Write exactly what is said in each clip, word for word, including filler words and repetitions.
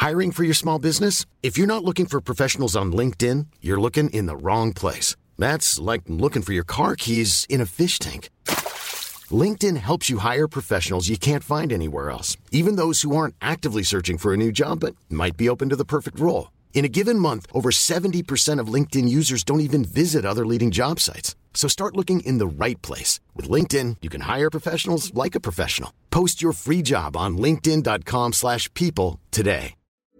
Hiring for your small business? If you're not looking for professionals on LinkedIn, you're looking in the wrong place. That's like looking for your car keys in a fish tank. LinkedIn helps you hire professionals you can't find anywhere else, even those who aren't actively searching for a new job but might be open to the perfect role. In a given month, over seventy percent of LinkedIn users don't even visit other leading job sites. So start looking in the right place. With LinkedIn, you can hire professionals like a professional. Post your free job on linkedin.com slash people today.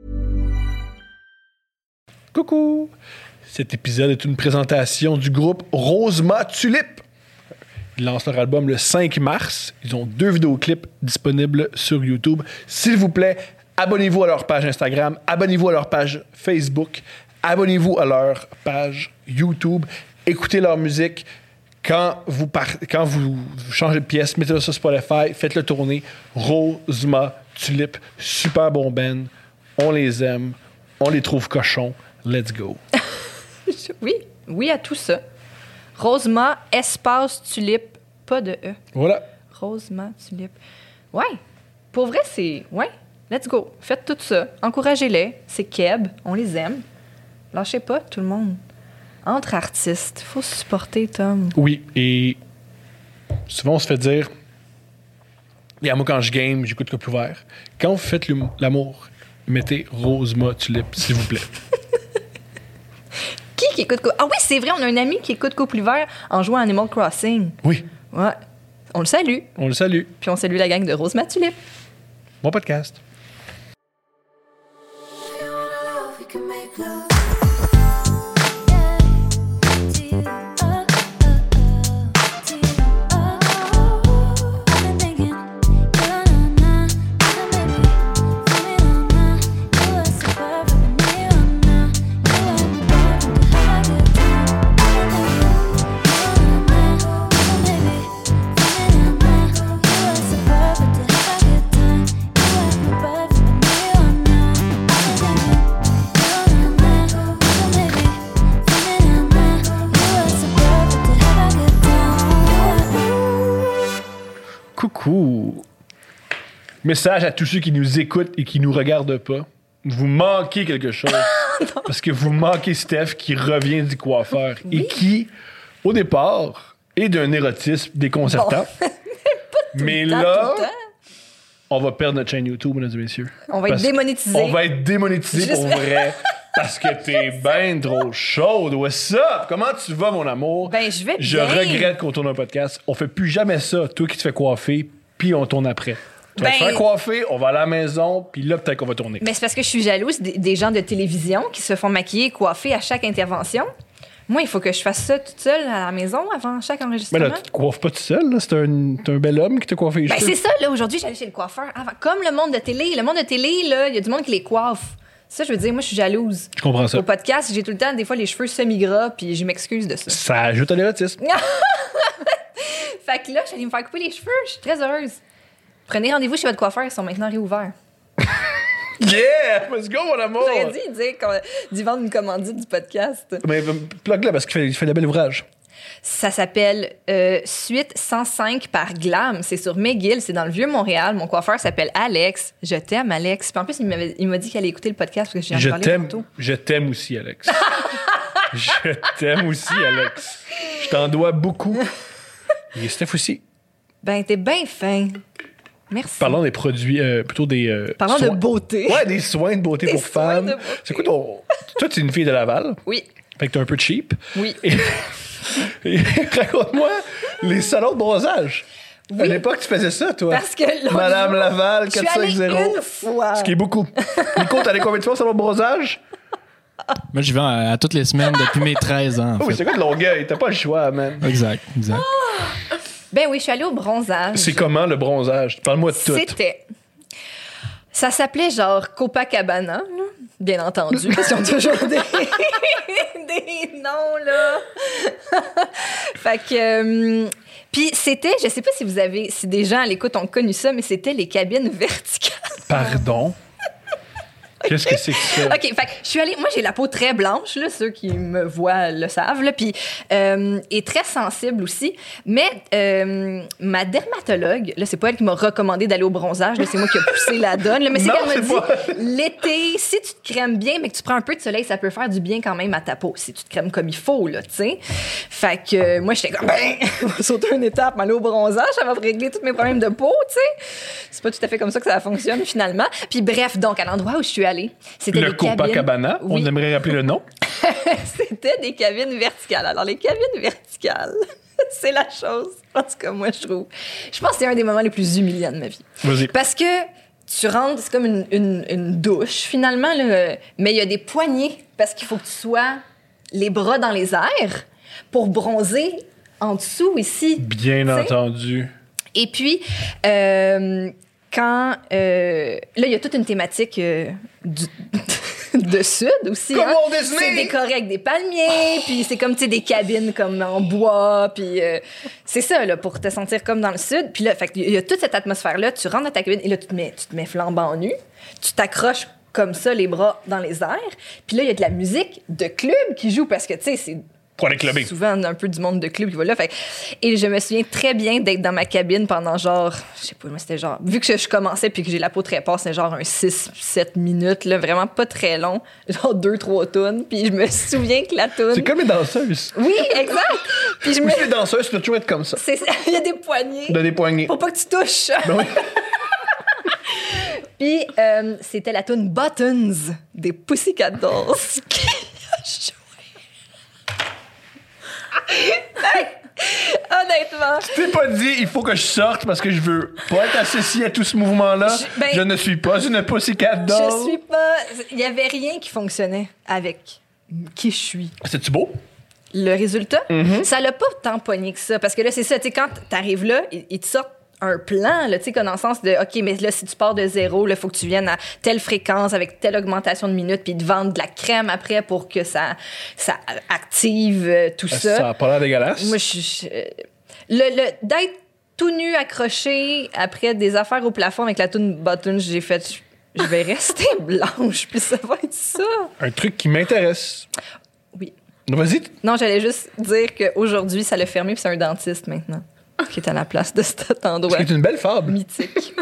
Coucou! Cet épisode est une présentation du groupe Rosema Tulipe. Ils lancent leur album le cinq mars. Ils ont deux vidéoclips disponibles sur YouTube. S'il vous plaît, abonnez-vous à leur page Instagram, abonnez-vous à leur page Facebook, abonnez-vous à leur page YouTube, écoutez leur musique. Quand vous, par... Quand vous changez de pièce, mettez-le sur Spotify, faites-le tourner. Rosema Tulipe, super bon band. On les aime, on les trouve cochons. Let's go. Oui, oui à tout ça. Rosema, espace, tulipe, pas de E. Voilà. Rosema, tulipe. Ouais, pour vrai, c'est... Ouais, let's go. Faites tout ça. Encouragez-les. C'est Keb, on les aime. Lâchez pas, tout le monde. Entre artistes, faut se supporter, Tom. Oui, et souvent on se fait dire... Et moi, quand je game, j'écoute couple ouvert. Quand vous faites l'amour, mettez Rosema Tulipe, s'il vous plaît. Qui qui écoute... Ah oui, c'est vrai, on a un ami qui écoute Couple Hiver en jouant à Animal Crossing. Oui. Ouais. On le salue. On le salue. Puis on salue la gang de Rosema Tulipe. Bon podcast. Coucou! Message à tous ceux qui nous écoutent et qui nous regardent pas. Vous manquez quelque chose. Parce que vous manquez Steph qui revient du coiffeur oui. et qui, au départ, est d'un érotisme déconcertant. Bon. Mais temps, là, on va perdre notre chaîne YouTube, mesdames et messieurs. On va être démonétisé. On va être démonétisé pour vrai. Parce que t'es ben trop chaude. What's up? Comment tu vas, mon amour? Ben, je vais bien. Je regrette qu'on tourne un podcast. On fait plus jamais ça. Toi qui te fais coiffer, puis on tourne après. Tu vas ben... te faire coiffer, on va à la maison, puis là, peut-être qu'on va tourner. Mais c'est parce que je suis jalouse des, des gens de télévision qui se font maquiller et coiffer à chaque intervention. Moi, il faut que je fasse ça toute seule à la maison avant chaque enregistrement. Mais là, tu te coiffes pas tout seul. Là. C'est, un, c'est un bel homme qui t'a coiffé les ben, cheveux. C'est ça. Là, aujourd'hui, j'allais chez le coiffeur. Avant. Comme le monde de télé. Le monde de télé, là, il y a du monde qui les coiffe. Ça, je veux dire, moi, je suis jalouse. Je comprends ça. Au podcast, j'ai tout le temps, des fois, les cheveux semi-gras, puis je m'excuse de ça. Ça ajoute à l'érotisme. Fait que là, j'allais me faire couper les cheveux. Je suis très heureuse. Prenez rendez-vous chez votre coiffeur. Ils sont maintenant réouverts. Yeah! Let's go, mon amour! J'aurais dû dire qu'on, d'y vendre une commandite du podcast. Mais plug-là, parce qu'il fait, il fait de bel ouvrage. Ça s'appelle euh, Suite cent cinq par Glam. C'est sur McGill, c'est dans le Vieux-Montréal. Mon coiffeur s'appelle Alex. Je t'aime, Alex. Puis en plus, il, m'avait, il m'a dit qu'il allait écouter le podcast parce que je viens de parler t'aime, tantôt. Je t'aime aussi, Alex. Je t'aime aussi, Alex. Je t'en dois beaucoup. Et Steph aussi. Ben, t'es bien fin. Merci. Parlons des produits, euh, plutôt des... Euh, Parlons soins. de beauté. Ouais, des soins de beauté des pour femmes. De beauté. C'est quoi ton... Toi, tu es une fille de Laval. Oui. Fait que t'es un peu cheap. Oui. Et... Et raconte-moi les salons de bronzage. Oui. À l'époque, tu faisais ça, toi. Parce que Madame jour, Laval, quatre cent cinquante. Une fois. Ce qui est beaucoup. Nico, t'allais combien de fois au salon de bronzage? Moi, j'y vais à, à toutes les semaines depuis mes treize ans. Oh, oui, c'est quoi de Longueuil? T'as pas le choix, man. Exact, exact. Oh. Ben oui, je suis allée au bronzage. C'est comment, le bronzage? Parle-moi de tout. C'était... Ça s'appelait genre Copacabana, là. Bien entendu, parce qu'ils ont toujours des... des noms, là. Fait que... Euh, puis c'était, je sais pas si vous avez... Si des gens à l'écoute ont connu ça, mais c'était les cabines verticales. Pardon? Qu'est-ce que c'est que ça? OK, fait que je suis allée... Moi, j'ai la peau très blanche, là, ceux qui me voient le savent, là, puis euh, et très sensible aussi. Mais euh, ma dermatologue, là, c'est pas elle qui m'a recommandé d'aller au bronzage, là, c'est moi qui ai poussé la donne, là, mais c'est Non, qu'elle m'a c'est dit, pas- l'été, si tu te crèmes bien, mais que tu prends un peu de soleil, ça peut faire du bien quand même à ta peau, si tu te crèmes comme il faut, là, tu sais. Fait que euh, moi, j'étais comme, ben, on va sauter une étape, aller au bronzage, ça va régler tous mes problèmes de peau, tu sais. C'est pas tout à fait comme ça que ça fonctionne, finalement. Puis bref, donc, à l'endroit où je suis allée, c'était Le des cabines... Copacabana, Oui. on aimerait rappeler le nom. C'était des cabines verticales. Alors, les cabines verticales, c'est la chose, en tout cas, moi, je trouve. Je pense que c'est un des moments les plus humiliants de ma vie. Vas-y. Parce que tu rentres, c'est comme une, une, une douche, finalement, là, mais il y a des poignées, parce qu'il faut que tu sois les bras dans les airs pour bronzer en dessous, ici. Bien T'sais? entendu. Et puis, euh, quand... euh, là, il y a toute une thématique euh, du... de sud aussi. Comme hein. Walt Disney! C'est décoré avec des palmiers, puis c'est comme, tu sais, des cabines comme en bois, puis euh, c'est ça, là, pour te sentir comme dans le sud. Puis là, fait il y a toute cette atmosphère-là, tu rentres dans ta cabine, et là, tu te mets, tu te mets flambant nu, tu t'accroches comme ça, les bras dans les airs, puis là, il y a de la musique de club qui joue, parce que, tu sais, c'est Pour aller clubber. souvent un peu du monde de club qui va là. Fait, et je me souviens très bien d'être dans ma cabine pendant genre, je sais pas, mais c'était genre, vu que je, je commençais puis que j'ai la peau très passe, c'était genre un six sept minutes, là, vraiment pas très long, genre deux trois tonnes. Puis je me souviens que la toune... C'est comme les danseuses. Oui, exact! Puis je me... Aussi, les danseuses, ça doit toujours être comme ça. C'est... Il y a des poignées. De des poignées. Faut pas que tu touches. Ben oui. Puis euh, c'était la toune Buttons des Pussycat Dolls qui a joué. Honnêtement. Tu t'es pas dit, il faut que je sorte parce que je veux pas être associé à tout ce mouvement-là. Je- ben- je ne suis pas une Pussycat Doll. Je suis pas. Il y avait rien qui fonctionnait avec qui je suis. C'est-tu beau? Le résultat, Mm-hmm. ça l'a pas tant pogné que ça. Parce que là, c'est ça, tu sais, quand t'arrives là, ils ils te sortent un plan, là, tu sais, dans le sens de, OK, mais là, si tu pars de zéro, il faut que tu viennes à telle fréquence avec telle augmentation de minutes, puis ils te vendent de la crème après pour que ça, ça active euh, tout ça. Ça a pas l'air dégueulasse. Moi, je, je- le, le d'être tout nu accroché après des affaires au plafond avec la toune Button, j'ai fait, je, je vais rester blanche, puis ça va être ça. Un truc qui m'intéresse. Oui. Vas-y. Non, j'allais juste dire qu'aujourd'hui, ça l'a fermé, puis c'est un dentiste maintenant qui est à la place de cet endroit C'est une belle fable. mythique.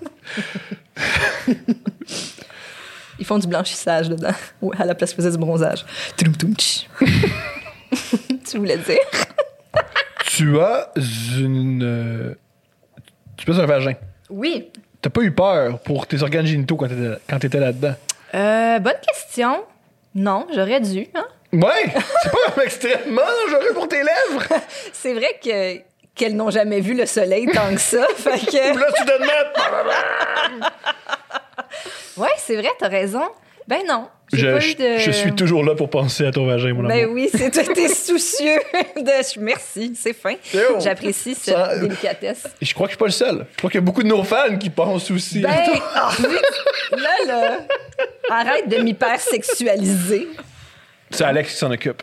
Ils font du blanchissage dedans, ou à la place, ils faisaient du bronzage. Touloum, toum, tch. Tu voulais dire? Tu as une. euh, Tu pèses un vagin. Oui. T'as pas eu peur pour tes organes génitaux quand t'étais, quand t'étais là-dedans? Euh, bonne question. Non, j'aurais dû. Hein? Ouais! C'est pas extrêmement dangereux pour tes lèvres! C'est vrai que qu'elles n'ont jamais vu le soleil tant que ça. Fait que... Là, soudainement. Ouais, c'est vrai, t'as raison. Ben non. J'ai Je, pas eu de... je suis toujours là pour penser à ton vagin, mon Ben amour. oui, c'est toi, t'es soucieux de... Merci, c'est fin. C'est bon. J'apprécie cette Ça- délicatesse. Et je crois que je suis pas le seul. Je crois qu'il y a beaucoup de nos fans qui pensent aussi. Ben, à toi. ah, vu- là, là, arrête de m'hypersexualiser. C'est Alex qui s'en occupe.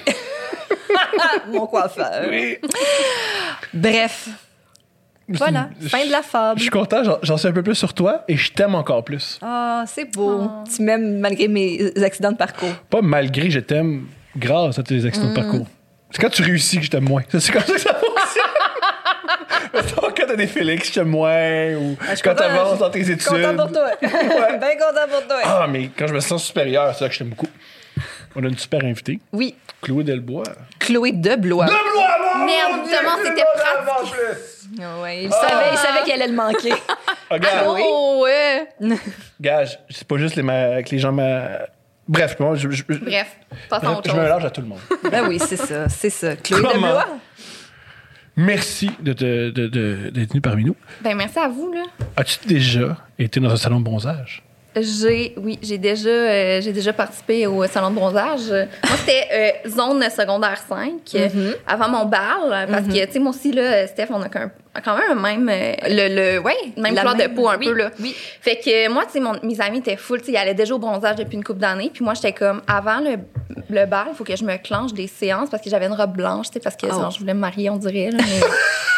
Mon coiffeur. Oui. Bref, voilà, Je- fin de la Je fable. suis content, j'en, j'en sais un peu plus sur toi et je t'aime encore plus. Ah, c'est beau. Tu m'aimes malgré mes accidents de parcours. Pas malgré, je t'aime grâce à tes accidents Mm. de parcours. C'est quand tu réussis que je t'aime moins. C'est comme ça que ça fonctionne. Mettons, quand t'as des Félix, je t'aime moins. Ou Ah, je suis quand contente, t'avances je- dans tes études. Content pour toi. Ben content pour toi. Ah, mais quand je me sens supérieur, c'est là que je t'aime beaucoup. On a une super invitée, Oui, Chloé Delbois. Chloé Deblois. Delbois, mon Merde, Dieu, comment c'est c'était pas grave pratique. en plus. Ah ouais, il savait, il savait qu'elle allait le manquer. Regarde, Oh, ouais. gage, c'est pas juste les ma- avec les gens. Ma... Bref, moi, je, je, je- Bref, passons à autre je me chose. mélange à tout le monde. Ben oui, c'est ça, c'est ça. Chloé Comment? Deblois. Merci de, te- de, de- d'être venu parmi nous. Ben, merci à vous, là. As-tu déjà été dans un salon de bronzage? J'ai, oui, j'ai déjà, euh, j'ai déjà participé au salon de bronzage. Moi, c'était euh, zone secondaire cinq, euh, Mhm. avant mon bal, parce que, tu sais, moi aussi, là, Steph, on a quand quand même un même, euh, Le, le, ouais, même la couleur de peau un oui, peu, là. Oui. Fait que euh, moi, tu sais, mon- mes amis étaient full, tu sais, ils allaient déjà au bronzage depuis une couple d'années. Puis moi, j'étais comme, avant le, le bal, il faut que je me clenche des séances parce que j'avais une robe blanche, tu sais, parce que Oh. genre, je voulais me marier, on dirait, là, mais comme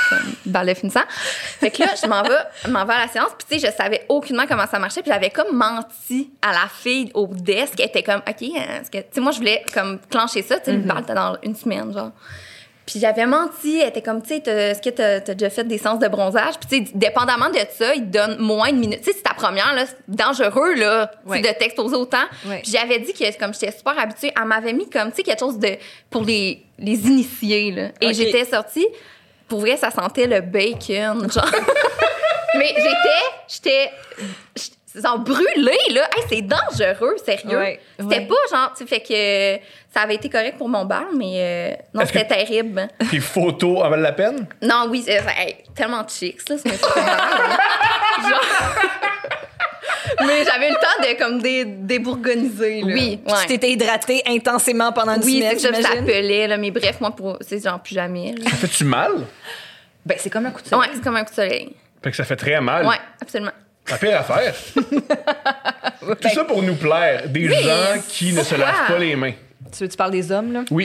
balle de finissant. Fait que là, je m'en vais, je m'en vais à la séance. Puis, tu sais, je savais aucunement comment ça marchait. Puis, j'avais comme menti à la fille au desk. Elle était comme, OK, hein, tu sais, moi, je voulais comme clencher ça. Tu sais, une balle, t'as dans une semaine, genre. Puis j'avais menti, elle était comme, tu sais, est-ce que t'as, t'as déjà fait des séances de bronzage? Puis tu sais, dépendamment de ça, ils te donnent moins de minutes. Tu sais, c'est ta première, là, c'est dangereux, là, ouais. de t'exposer autant. Ouais. Puis j'avais dit que, comme j'étais super habituée, elle m'avait mis comme, tu sais, quelque chose de, pour les, les initiés, là. Et okay. j'étais sortie, pour vrai, ça sentait le bacon, genre. Mais j'étais, j'étais, genre brûlée, là. Hey, c'est dangereux, sérieux. Ouais, c'était ouais. pas genre, tu sais, fait que ça avait été correct pour mon bal, mais euh, non, Est-ce c'était terrible. Tes photos en valent la peine? Non, oui, c'est hey, tellement chic, là, c'est genre... Mais j'avais eu le temps de comme dé, débourgoniser. Là. Oui, ouais. Tu t'étais hydratée intensément pendant une oui, semaine, Oui, c'est ça, je t'appelais, là, mais bref, moi, pour, c'est genre plus jamais. Là. Ça fait-tu mal? Ben, c'est comme un coup de soleil. Ouais, c'est comme un coup de soleil. Fait que ça fait très mal. Ouais, absolument. La pire affaire. Tout ben, ça pour nous plaire. Des oui, gens qui ne se lavent pas les mains. Tu veux tu parles des hommes, là? Oui.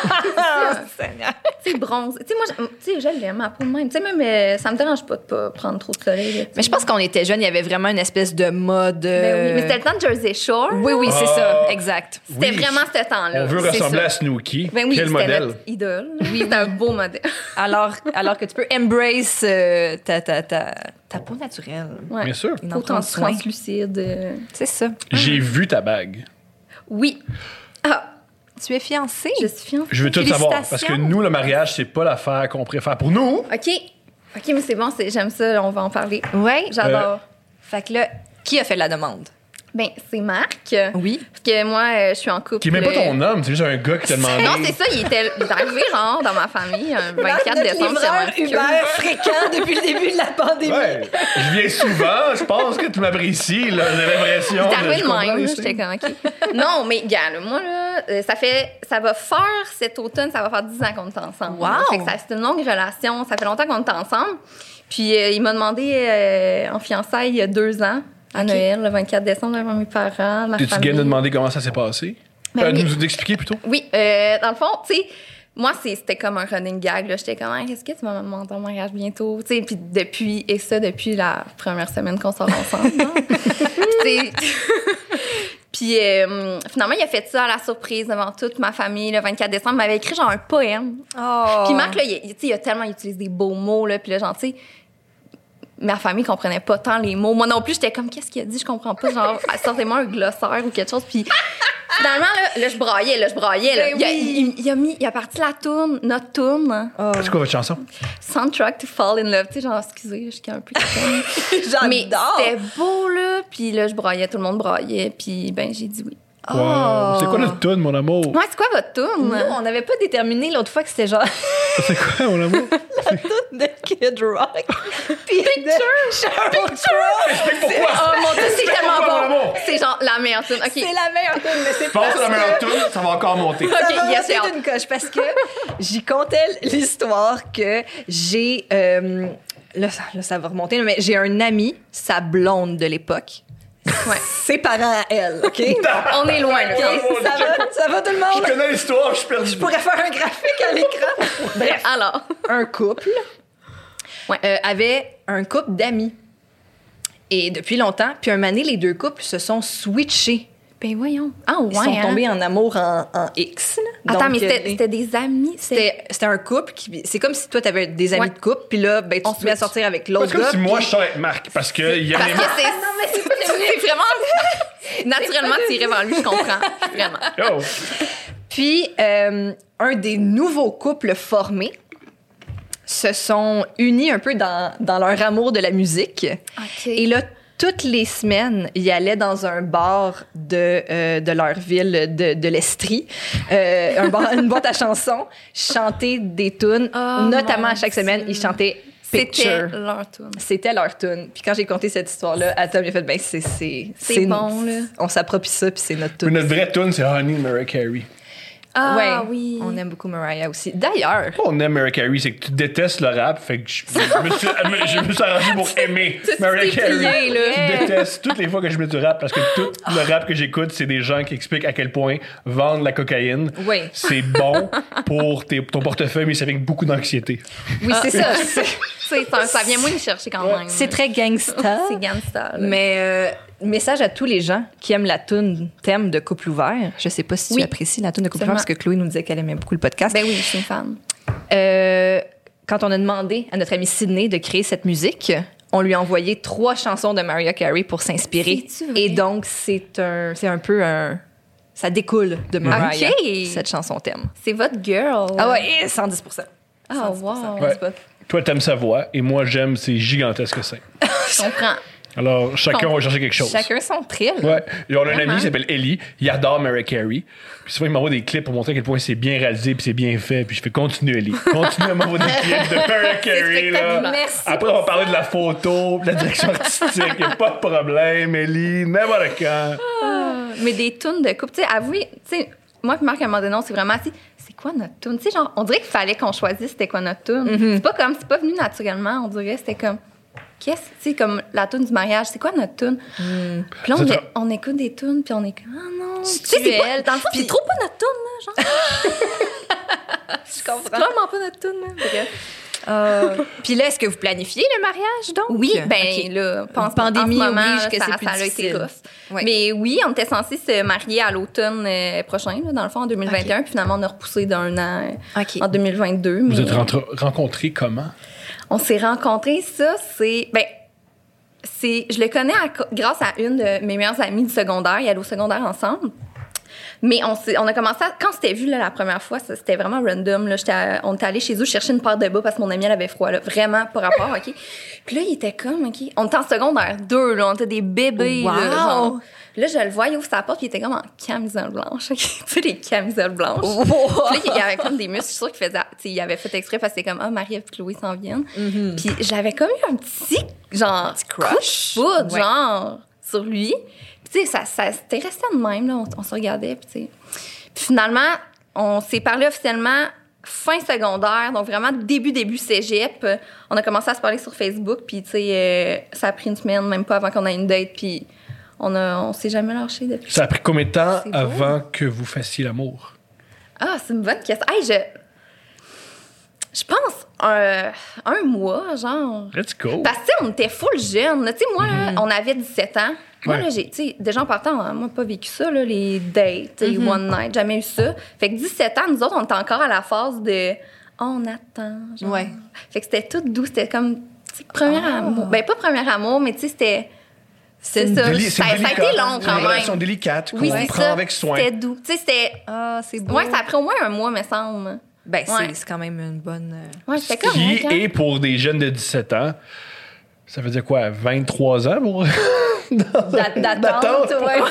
Tu sais, bronze. Tu sais, moi, tu sais, je l'aime ma peau de même. Tu sais, même, euh, ça me dérange pas de pas prendre trop de soleil. Là, mais je pense qu'on était jeunes, il y avait vraiment une espèce de mode. Euh... Ben oui, mais c'était le temps de Jersey Shore. Oui, oui, c'est ah, ça, exact. C'était oui, vraiment ce temps-là. On veut ressembler à Snooki. Ben oui, quel modèle? Notre idole. Oui, c'était un beau modèle. alors, alors que tu peux embrace euh, ta, ta, ta, ta peau naturelle. Ouais. Bien sûr. Peau trans- translucide. Euh... C'est ça. J'ai vu ta bague. Oui. Ah. Tu es fiancée? Je suis fiancée. Je veux tout savoir. Parce que nous, le mariage, c'est pas l'affaire qu'on préfère pour nous. OK. OK, mais c'est bon, c'est, j'aime ça, on va en parler. Oui. J'adore. Euh... Fait que là, qui a fait la demande? Ben, c'est Marc. Oui. Parce que moi, euh, je suis en couple. Qui est même pas ton homme, c'est juste un gars qui t'a demandé. Non, c'est ça, il était il est arrivé genre dans ma famille, un vingt-quatre décembre. C'est Uber fréquent depuis le début de la pandémie. Ouais. Je viens souvent, je pense que tu m'apprécies, là, j'ai l'impression. C'est arrivé de même, j'étais comme, OK. Non, mais gars, là, moi, là, ça fait, ça va faire cet automne, ça va faire dix ans qu'on est ensemble. Wow. Fait que ça, c'est une longue relation, ça fait longtemps qu'on est ensemble. Puis euh, il m'a demandé euh, en fiançailles il y a deux ans. À okay. Noël, le vingt-quatre décembre, devant mes parents, ma T'es-tu famille. viens de demander comment ça s'est passé? Ben, euh, oui. Nous expliquer plutôt? Oui. Euh, dans le fond, tu sais, moi, c'est, c'était comme un running gag. Là. J'étais comme, est-ce que tu vas me demander en mariage bientôt? Tu sais, puis depuis, et ça, depuis la première semaine qu'on sort ensemble. Puis, puis euh, finalement, il a fait ça à la surprise devant toute ma famille. Le vingt-quatre décembre, il m'avait écrit genre un poème. Oh. Puis Marc, là, il, il a tellement utilisé des beaux mots. Là, puis là, genre, tu sais, ma famille comprenait pas tant les mots. Moi non plus, j'étais comme, qu'est-ce qu'il a dit? Je comprends pas. Genre, sortez-moi un glossaire ou quelque chose. Puis finalement, là, là je braillais, là, je braillais. Là. Il, a, il, il, a mis, il a parti la tourne, notre tourne. Oh. C'est quoi votre chanson? Soundtrack to Fall in Love. Tu sais, genre, excusez, je suis un peu... J'adore! Mais c'était beau, là. Puis là, je braillais, tout le monde braillait. Puis ben, j'ai dit oui. Wow. Oh. C'est quoi notre tune, mon amour? Ouais, c'est quoi votre tune? Nous, on n'avait pas déterminé l'autre fois que c'était genre... C'est quoi, mon amour? La tune de Kid Rock. Puis Picture! Sheryl Crow! Explique pourquoi! Oh mon Dieu, c'est tellement bon! C'est genre la meilleure tune. Okay. C'est la meilleure tune, mais c'est je pense que la meilleure tune, ça va encore monter. Ça okay, va yes, monter d'une coche, parce que j'y comptais l'histoire que j'ai... Euh, là, ça, là, ça va remonter, mais j'ai un ami, sa blonde de l'époque. Ouais. Ses parents à elle, OK? On est loin, là. Okay, ça, va, ça va tout le monde? Je connais l'histoire, je suis perdu. Je pourrais faire un graphique à l'écran. Bref, alors, un couple ouais. euh, avait un couple d'amis. Et depuis longtemps, puis un moment donné, les deux couples se sont switchés. Ben voyons. Ah ouais, Ils sont hein? tombés en amour en, en X. Là. Attends, donc, mais c'était, les... c'était des amis? C'était, c'était un couple qui... C'est comme si toi, t'avais des amis ouais. de couple, puis là, ben, tu te mets à sortir avec l'autre gars. C'est comme si moi, puis... je sors avec Marc, parce que... Il y a parce les... que c'est... Non, mais c'est, c'est vraiment... Naturellement, tiré vers lui, je comprends. Vraiment. Oh. Puis, euh, un des nouveaux couples formés se sont unis un peu dans, dans leur amour de la musique. Okay. Et là, toutes les semaines, ils allaient dans un bar de, euh, de leur ville, de, de l'Estrie, euh, un bar, une boîte à chansons, chanter des tunes. Oh, notamment, à chaque Dieu. semaine, ils chantaient Picture. C'était leur tune. C'était leur tune. Puis quand j'ai conté cette histoire-là, Atom, il a fait, ben, c'est... C'est, c'est, c'est bon, là. On s'approprie ça, puis c'est notre tune. Notre vraie tune, c'est Honey Mariah Carey. Ah ouais, oui. On aime beaucoup Mariah aussi. D'ailleurs... On aime Mariah Carey, c'est que tu détestes le rap, fait que je, je, me, suis, je me suis arrangé pour aimer Mariah Carey. Je déteste toutes les fois que je mets du rap, parce que tout le rap que j'écoute, c'est des gens qui expliquent à quel point vendre la cocaïne, oui. c'est bon pour tes, ton portefeuille, mais c'est avec beaucoup d'anxiété. Oui, c'est ça. C'est, sais, ça, ça vient moins nous chercher quand même. C'est très gangsta. C'est gangsta. là. Mais euh, message à tous les gens qui aiment la toune thème de Couple ouvert. Je sais pas si Oui. tu apprécies la toune de Couple ouvert Absolument. parce que Chloé nous disait qu'elle aimait beaucoup le podcast. Ben oui, je suis une fan. Euh, quand on a demandé à notre ami Sydney de créer cette musique, on lui a envoyé trois chansons de Mariah Carey pour s'inspirer. C'est-tu vrai? Et donc, c'est un, c'est un peu un... Ça découle de Mariah, Ok. cette chanson thème. C'est votre girl. Ah ouais, cent dix pour cent. Ah, wow. Ouais. Toi, t'aimes sa voix et moi, j'aime ses gigantesques seins. Je comprends. Alors, chacun Bon. va chercher quelque chose. Chacun son thrill. Ouais. Et on a un ami Vraiment? qui s'appelle Ellie. Il adore Mariah Carey. Puis souvent, il m'envoie des clips pour montrer à quel point c'est bien réalisé puis c'est bien fait. Puis je fais continue, Ellie. Continue à m'envoyer des clips de Mariah Carey. Là. spectaculaire. Merci. Après, on va parler de la photo, de la direction artistique. Il n'y a pas de problème, Ellie. N'importe quand. Mais des tunes de couple, tu sais, avouez, tu sais, moi et Marc, à un moment donné, on s'est vraiment assis, c'est quoi notre tune? Tu sais, genre, on dirait qu'il fallait qu'on choisisse c'était quoi notre tune. Mm-hmm. C'est pas comme, c'est pas venu naturellement, on dirait, c'était comme, qu'est-ce, tu sais, comme la tune du mariage, c'est quoi notre tune? Mm. Puis là, Ça on, te- est- on écoute des tunes, puis on est comme, ah non. Tu sais, C'est c'est pas, elle. dans le fond, Puis- c'est trop pas notre tune, là, genre. Je C'est comprends. clairement pas notre tune, là. Bref. Euh, Puis là, est-ce que vous planifiez le mariage, donc? Oui, ben Ok. là, pense, Pandémie en ce moment, oblige là, que ça, c'est plus ça a été difficile. rough. Ouais. Mais oui, on était censé se marier à l'automne euh, prochain, là, dans le fond, en deux mille vingt et un, puis finalement, on a repoussé d'un an euh, Ok. en deux mille vingt-deux. Vous mais êtes rentre- rencontrés comment? On s'est rencontrés, ça, c'est... Ben, c'est, je le connais à co- grâce à une de mes meilleures amies du secondaire. Ils allaient au secondaire ensemble. Mais on, s'est- on a commencé à, quand on s'était vu là, la première fois, ça, c'était vraiment random. Là. J'étais à- on était allé chez eux chercher une paire de bas parce que mon amie elle avait froid. Là. Vraiment, pas rapport, OK? Puis là, il était comme, OK? On était en secondaire deux, là. On était des bébés, Wow! là, genre. Puis là, je le vois, il ouvre sa porte, puis il était comme en camisole blanche. OK? Tu sais, les camisoles blanches. Puis là, il y avait comme des muscles. Je suis sûre qu'il faisait, tu sais, il avait fait exprès parce que c'était comme, ah, Marie et Chloé s'en viennent. Puis j'avais comme eu un petit, genre, Petit crush. coup de foudre, Ouais. genre, sur lui. Puis, tu sais, ça, ça c'était resté de même, là. On, on se regardait, puis, tu sais. Puis finalement, on s'est parlé officiellement fin secondaire, donc vraiment début, début cégep. On a commencé à se parler sur Facebook, puis, tu sais, euh, ça a pris une semaine, même pas avant qu'on ait une date, puis on, a, on s'est jamais lâché depuis. Ça a pris combien de temps C'est beau. avant que vous fassiez l'amour? Ah, c'est une bonne question. Hey, je. Je pense un, un mois, genre. Let's go. Parce que, tu sais, on était full jeunes. là. Tu sais, moi, là, on avait dix-sept ans. Moi, Ouais. là, j'ai, tu sais, déjà en partant, hein, moi, pas vécu ça, là, les dates, les one night, jamais eu ça. Fait que dix-sept ans, nous autres, on était encore à la phase de oh, on attend. Genre. Ouais. Fait que c'était tout doux. C'était comme, tu sais, premier Ah. amour. Ben, pas premier amour, mais tu sais, c'était. C'est C'est une ça. Déli- Ça, ça a délicat. été long C'est quand une relation même. délicate qu'on Oui, c'est prend ça. avec soin. C'était doux. Tu sais, c'était. Ah, c'est beau. Ouais, ça a pris au moins un mois, me semble. Ben, c'est, Ouais. c'est quand même une bonne... euh, Ouais, c'était Ce qui correct, hein. est pour des jeunes de dix-sept ans, ça veut dire quoi, vingt-trois ans pour... d'a- d'attente, D'attente. ouais.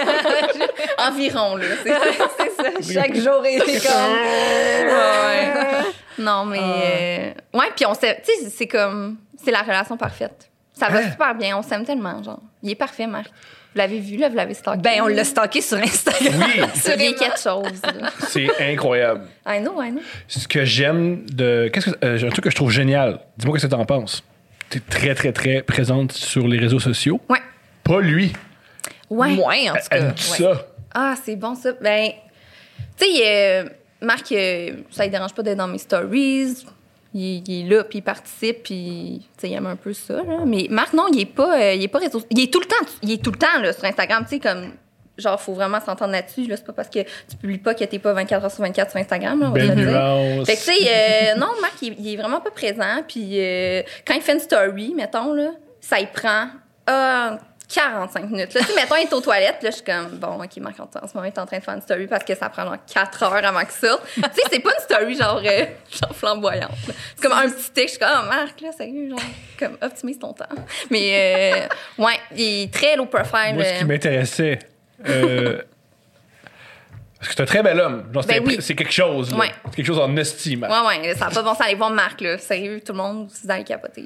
Environ, là. C'est c'est ça. Chaque jour est comme... Ouais. Non, mais. euh, ouais, puis on s'aime. Tu sais, c'est comme. C'est la relation parfaite. Ça va Hein? super bien. On s'aime tellement, genre. Il est parfait, Marc. Vous l'avez vu, là, vous l'avez stalké. Ben, on l'a stalké sur Instagram. Oui, Il y a quelque chose, là. c'est incroyable. I know, I know. Ce que j'aime de... Qu'est-ce que... euh, un truc que je trouve génial. Dis-moi ce que t'en penses. T'es très, très, très présente sur les réseaux sociaux. Ouais. Pas lui. Ouais. Moins, en tout cas. Aimes-tu Ouais. ça? Ah, c'est bon, ça. Ben, tu sais, euh, Marc, euh, ça ne dérange pas d'être dans mes stories. Il, il est là, puis il participe, puis tu sais, il aime un peu ça. Là. Mais Marc, non, il est pas, euh, il est pas réseau. Il est tout le temps, il est tout le temps là, sur Instagram, tu sais, comme. Genre, faut vraiment s'entendre là-dessus. Là. C'est pas parce que tu publies pas que t'es pas vingt-quatre heures sur vingt-quatre sur Instagram. Là, on va Belle se le dire. nuance. Fait que, tu sais, euh, non, Marc, il, il est vraiment pas présent. Puis euh, quand il fait une story, mettons, là, ça y prend euh, quarante-cinq minutes. Là, tu sais, mettons, il est aux toilettes. Là, je suis comme, bon, OK, Marc, en ce moment, il est en train de faire une story parce que ça prend genre quatre heures avant que ça. Tu sais, c'est pas une story genre, euh, genre flamboyante. là. C'est comme un petit texte. Je suis comme, oh, Marc, là, sérieux, genre, comme, optimise ton temps. Mais, euh, ouais, il est très low profile. Moi, ce qui euh, m'intéressait... euh, parce que c'est un très bel homme. Genre, c'est, Ben oui. c'est quelque chose. Là. Ouais. C'est quelque chose en estime. Ouais, ouais, ça n'a pas de bon sens. Allez voir Marc, là. Sérieux, tout le monde, vous allez capoter.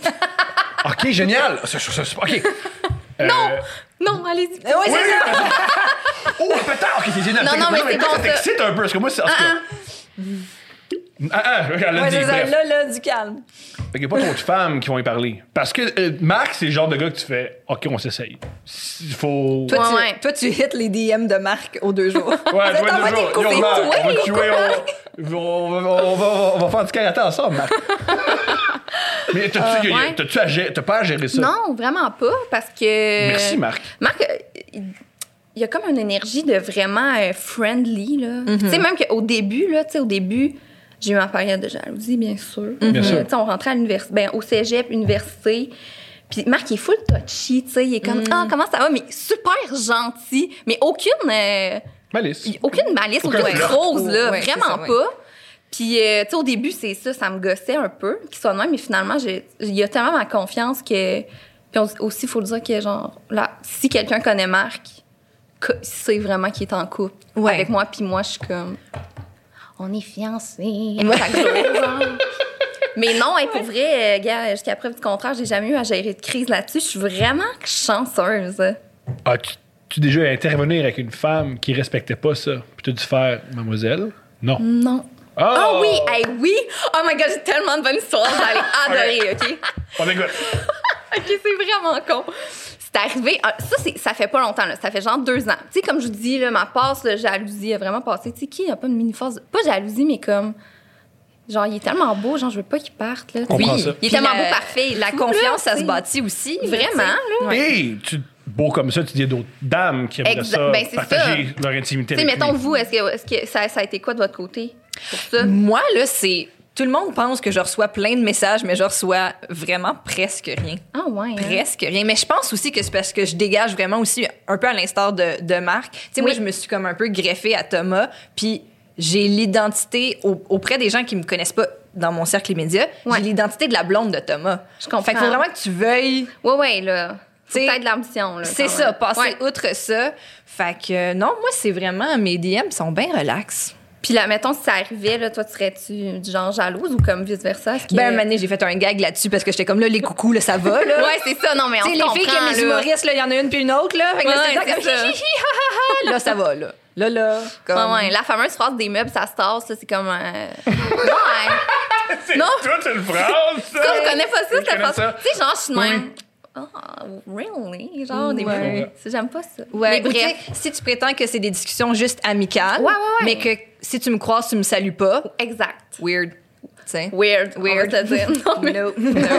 OK, génial. Ça, ça, ça, OK. Euh, Non, allez-y. Ouais, c'est ça. Oh, pétard! OK, c'est génial. Non, non, mais c'est bon, ça ça. t'excite un peu. Parce que moi, c'est... En tout cas... Ah, ah, elle l'a Ouais, dit, c'est ça. bref. Là, là, du calme. Fait qu'il n'y a pas trop de femmes qui vont y parler. Parce que euh, Marc, c'est le genre de gars que tu fais OK, on s'essaye. Il faut. Toi, Ouais, tu, ouais. toi, tu hits les D M de Marc aux deux jours. Ouais, Vous je êtes vais en train deux jours. d'écouter Yo, Marc, toi, on va tuer, on, on, va, on, va, on va faire du karaté ensemble, Marc. Mais t'as-tu, Euh, ouais. t'as-tu à gérer- t'as pas à gérer ça? Non, vraiment pas, parce que... Merci, Marc. Marc, euh, il il y a comme une énergie de vraiment euh, friendly, là. Tu sais, même qu'au début, là, tu sais, au début, j'ai eu ma période de jalousie, bien sûr. Bien Euh, sûr. tu sais, on rentrait à l'université, ben, au cégep, université. Puis Marc, il est full touchy, tu sais, il est comme, ah, comment ça va? Mais super gentil, mais aucune... euh, Malice. aucune malice, Aucun aucune flirt. rose, là, Ouais, c'est vraiment ça, ouais. pas. Puis, euh, tu sais, au début, c'est ça, ça me gossait un peu qu'il soit de même, mais finalement, j'ai- il y a tellement ma confiance que... Puis on- aussi, il faut le dire que, genre, là, si quelqu'un connaît Marc, que- sait vraiment qu'il est en couple Ouais. avec moi, puis moi, je suis comme... On est fiancés. chaque jour, genre. Mais non, hey, pour vrai, euh, gars, jusqu'à preuve du contraire, j'ai jamais eu à gérer de crise là-dessus. Je suis vraiment chanceuse. As-tu tu déjà intervenir avec une femme qui respectait pas ça? Puis t'as dû faire, mademoiselle? Non. Non. Oh! Ah oui, hey, oui! Oh my God, j'ai tellement de bonnes histoires, vous allez adorer, OK? On écoute. OK, c'est vraiment con. C'est arrivé... ah, ça, c'est, ça fait pas longtemps, là. Ça fait genre deux ans. Tu sais, comme je vous dis, là, ma passe de jalousie a vraiment passé. Tu sais, qui n'a pas une mini-phase... Pas jalousie, mais comme... Genre, il est tellement beau, genre, je veux pas qu'il parte, là. Comprends Oui, ça. il est Puis tellement la- beau, parfait. La Tout, confiance, là, ça tu se sais. bâtit aussi. Vraiment, là. Et tu, beau comme ça, tu dis à d'autres dames qui aimeraient Exact. ça, Ben, c'est partager leur intimité Tu sais, avec mettons, lui. vous, est-ce que, est-ce que ça, ça a été quoi de votre côté pour ça? Moi, là, c'est... Tout le monde pense que je reçois plein de messages, mais je reçois vraiment presque rien. Ah ouais, hein? Presque rien. Mais je pense aussi que c'est parce que je dégage vraiment aussi un peu à l'instar de, de Marc. Tu sais, moi, Oui. je me suis comme un peu greffée à Thomas, puis j'ai l'identité au- auprès des gens qui me connaissent pas dans mon cercle immédiat. Ouais. J'ai l'identité de la blonde de Thomas. Je comprends. Fait qu'il faut vraiment que tu veuilles... Ouais, ouais, là. C'est T'sais, peut-être de l'ambition, là. C'est quand ça, même. passer Ouais. outre ça. Fait que euh, non, moi, c'est vraiment... Mes D M sont bien relax. Puis là, mettons, si ça arrivait, là, toi, tu serais-tu du genre jalouse ou comme vice-versa? Est-ce que... Ben, un moment donné, j'ai fait un gag là-dessus parce que j'étais comme là, les coucous, là, ça va, là. Ouais, c'est ça. Non, mais on Tu sais, se les filles qui comprend, aiment les là. humoristes, là, il y en a une puis une autre, là. Fait que là, Ouais, c'est c'est comme ça. hi, hi, hi, ha, ha, ha. Là, ça va, là. Là, là. Comme... Ouais, ouais. La fameuse phrase des meubles, ça se tasse, là, c'est comme... euh, Ouais. C'est Non. toute une phrase, ça! Quoi, je connais pas ça, Je cette connais phrase. ça. Tu sais, genre, je suis de Oui. même... Ah, really? Genre, des Ouais. meubles. J'aime pas ça. Ouais, Mais ou tu sais, bref. si tu prétends que c'est des discussions juste amicales, Ouais, ouais, ouais. mais que si tu me croises, tu me salues pas, Exact. weird. Tu sais. Weird. Weird. On va te dire. Non, mais... No.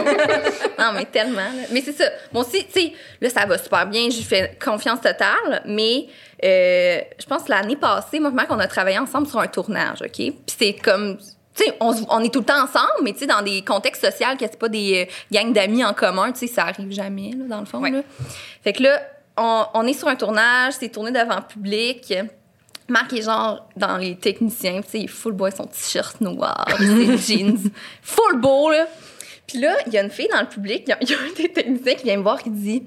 non, mais tellement. là. Mais c'est ça. Moi aussi, tu sais, là, ça va super bien. J'ai fait confiance totale. Mais euh, je pense que l'année passée, moi et Marc, on a travaillé ensemble sur un tournage, OK? Puis c'est comme... Tu sais, on, se- on est tout le temps ensemble, mais tu sais, dans des contextes sociaux, que c'est pas des euh, gangs d'amis en commun, tu sais, ça arrive jamais, là, dans le fond, Ouais. là. Fait que là, on, on est sur un tournage, c'est tourné devant public. Marc est genre dans les techniciens, tu sais, il est full boy, son t-shirt noir, ses jeans, full beau, là. Puis là, il y a une fille dans le public, il y a, il y a un des techniciens qui vient me voir qui dit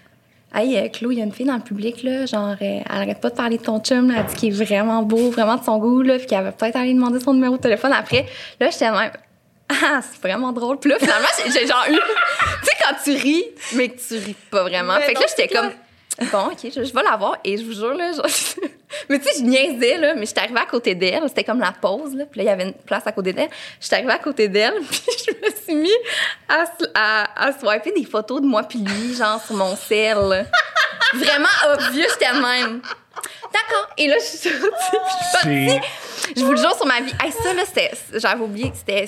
« Hey, euh, Chloé, il y a une fille dans le public, là, genre, euh, elle arrête pas de parler de ton chum, là, elle dit qu'il est vraiment beau, vraiment de son goût, là, puis qu'elle va peut-être aller demander son numéro de téléphone après. » Là, j'étais même « Ah, c'est vraiment drôle. » Puis là, finalement, j'ai, j'ai genre eu... Tu sais, quand tu ris, mais que tu ris pas vraiment. Mais fait que non, là, j'étais c'est comme... Bon, OK, je, je vais la voir. Et je vous jure, là, genre... mais tu sais, je niaisais, là, mais j'étais arrivée à côté d'elle. C'était comme la pause, là. Puis là, il y avait une place à côté d'elle. J'étais arrivée à côté d'elle, puis je me suis mis à, s- à, à swiper des photos de moi puis lui, genre, sur mon sel. Vraiment obvious, j'étais de même. D'accord. Et là, je suis sortie, puis je suis C'est... partie. Je vous le jure sur ma vie. Hey, ça, là, c'était... J'avais oublié que c'était...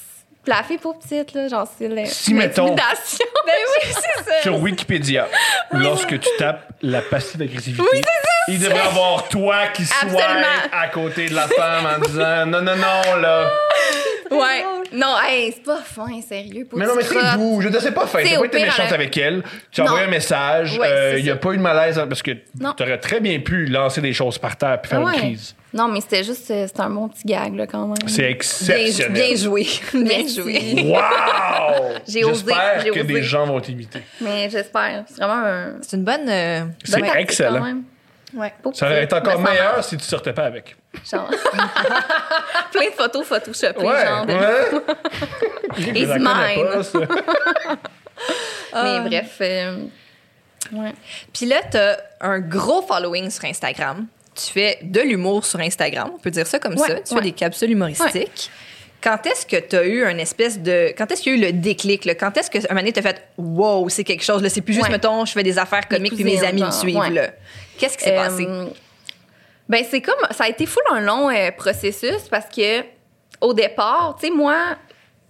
La fille pour petite, là, genre, c'est le- Si, mettons- l'intimidation. Ben oui, c'est ça. Sur Wikipédia, lorsque tu tapes la passive agressivité, il devrait y avoir toi qui swipe Absolument. à côté de la femme en disant non, non, non, là. Ouais. Non, hey, c'est pas fin, sérieux. Mais non, mais c'est doux. Je ne sais pas fait. C'est T'as au pas été pire, méchante elle- avec elle. Tu as Non. envoyé un message. Ouais, euh, c'est Il n'y a ça. pas eu de malaise parce que Non. tu aurais très bien pu lancer des choses par terre puis faire Ouais. une crise. Non, mais c'était juste, euh, c'était un bon petit gag, là, quand même. C'est Bien, exceptionnel. bien joué. Bien Merci. joué. Wow! J'ai osé, J'espère j'ai que osé. des gens vont t'imiter. Mais j'espère. C'est vraiment un. C'est une bonne... euh, C'est bonne partie, excellent. quand même. Ouais. Beau Ça aurait petit, été encore me semble. meilleur si tu sortais pas avec. Genre. Plein de photos photoshopées, Ouais, genre. de- ouais. Je It's la connais mine. pas, ça. Mais bref. euh, Ouais. Puis là, t'as un gros following sur Instagram. Tu fais de l'humour sur Instagram, on peut dire ça comme Ouais, ça. Tu ouais. fais des capsules humoristiques. Quand est-ce que tu as eu un espèce de... Quand est-ce qu'il y a eu le déclic? Là? Quand est-ce qu'un moment donné, tu as fait « Wow, c'est quelque chose. Là, c'est plus juste, Ouais. mettons, je fais des affaires comiques puis mes cousines, amis me genre, suivent. ouais. Là. Qu'est-ce qui s'est Euh, passé? Ben, c'est comme. Ça a été full un long euh, processus parce que, au départ, tu sais, moi,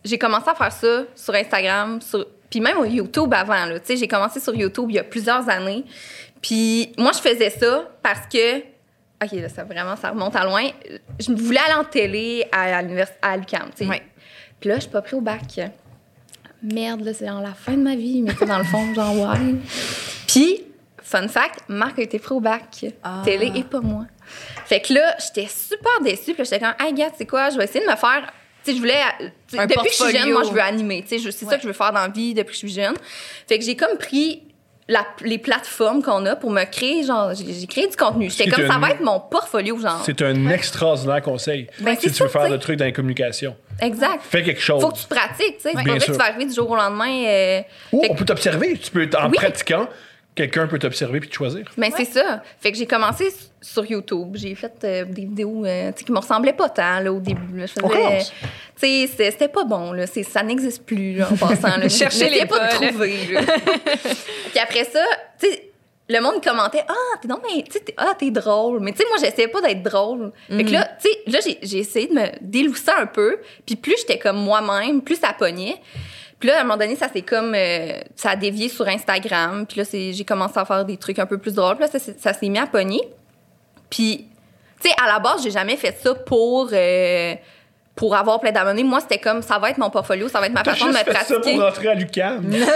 j'ai commencé à faire ça sur Instagram, sur, puis même au YouTube avant, là. Tu sais, j'ai commencé sur YouTube il y a plusieurs années. Puis moi, je faisais ça parce que... OK, là, ça vraiment, ça remonte à loin. Je voulais aller en télé à, à l'université, à l'U Q A M, tu sais. Ouais. Puis là, je suis pas pris au bac. Merde, là, c'est genre la fin de ma vie, mais dans le fond, genre, ouais. Puis, fun fact, Marc a été pris au bac. Ah. Télé et pas moi. Fait que là, j'étais super déçue. Puis là, j'étais comme, hey, gars, tu sais quoi, je vais essayer de me faire. Tu sais, je voulais. Un depuis que je suis jeune, portfolio. moi, je veux animer. Tu sais, c'est Ouais. ça que je veux faire dans la vie depuis que je suis jeune. Fait que j'ai comme pris. La, les plateformes qu'on a pour me créer, genre, j'ai, j'ai créé du contenu. J'étais C'est comme, ça un- va être mon portfolio, genre. C'est un extraordinaire conseil. Ben, si c'est tu ça, veux faire tu sais. des trucs dans les communications. Exact. Fais quelque chose. Faut que tu pratiques, tu sais. C'est pas Bien vrai que sûr. tu vas arriver du jour au lendemain. Euh, Ou fait on que- peut t'observer. Tu peux, en Oui. pratiquant, quelqu'un peut t'observer puis te choisir. Mais c'est ça. Fait que j'ai commencé s- sur YouTube. J'ai fait euh, des vidéos euh, tu sais, qui me ressemblaient pas tant là, au début. Là. Je On faisais, commence. tu sais, c'était, c'était pas bon. Là. C'est, ça n'existe plus là, en passant. Là. Cherchez les pas de bonnes. trouver. Là. Puis après ça, tu sais, le monde commentait « Ah, t'es non, mais tu sais, t'es, ah, t'es drôle. » Mais tu sais, moi, j'essayais pas d'être drôle. Fait que là, tu sais, là, j'ai, j'ai essayé de me délousser un peu. Puis plus j'étais comme moi-même, plus ça pognait. Puis là, à un moment donné, ça s'est comme... euh, ça a dévié sur Instagram. Puis là, c'est, j'ai commencé à faire des trucs un peu plus drôles. Puis là, ça, s'est- ça s'est mis à pogner. Puis, tu sais, à la base, j'ai jamais fait ça pour... euh, pour avoir plein d'abonnés. Moi, c'était comme, ça va être mon portfolio, ça va être ma T'as façon de me juste fait ça pratiquer. pour rentrer à l'U Q A M. Tu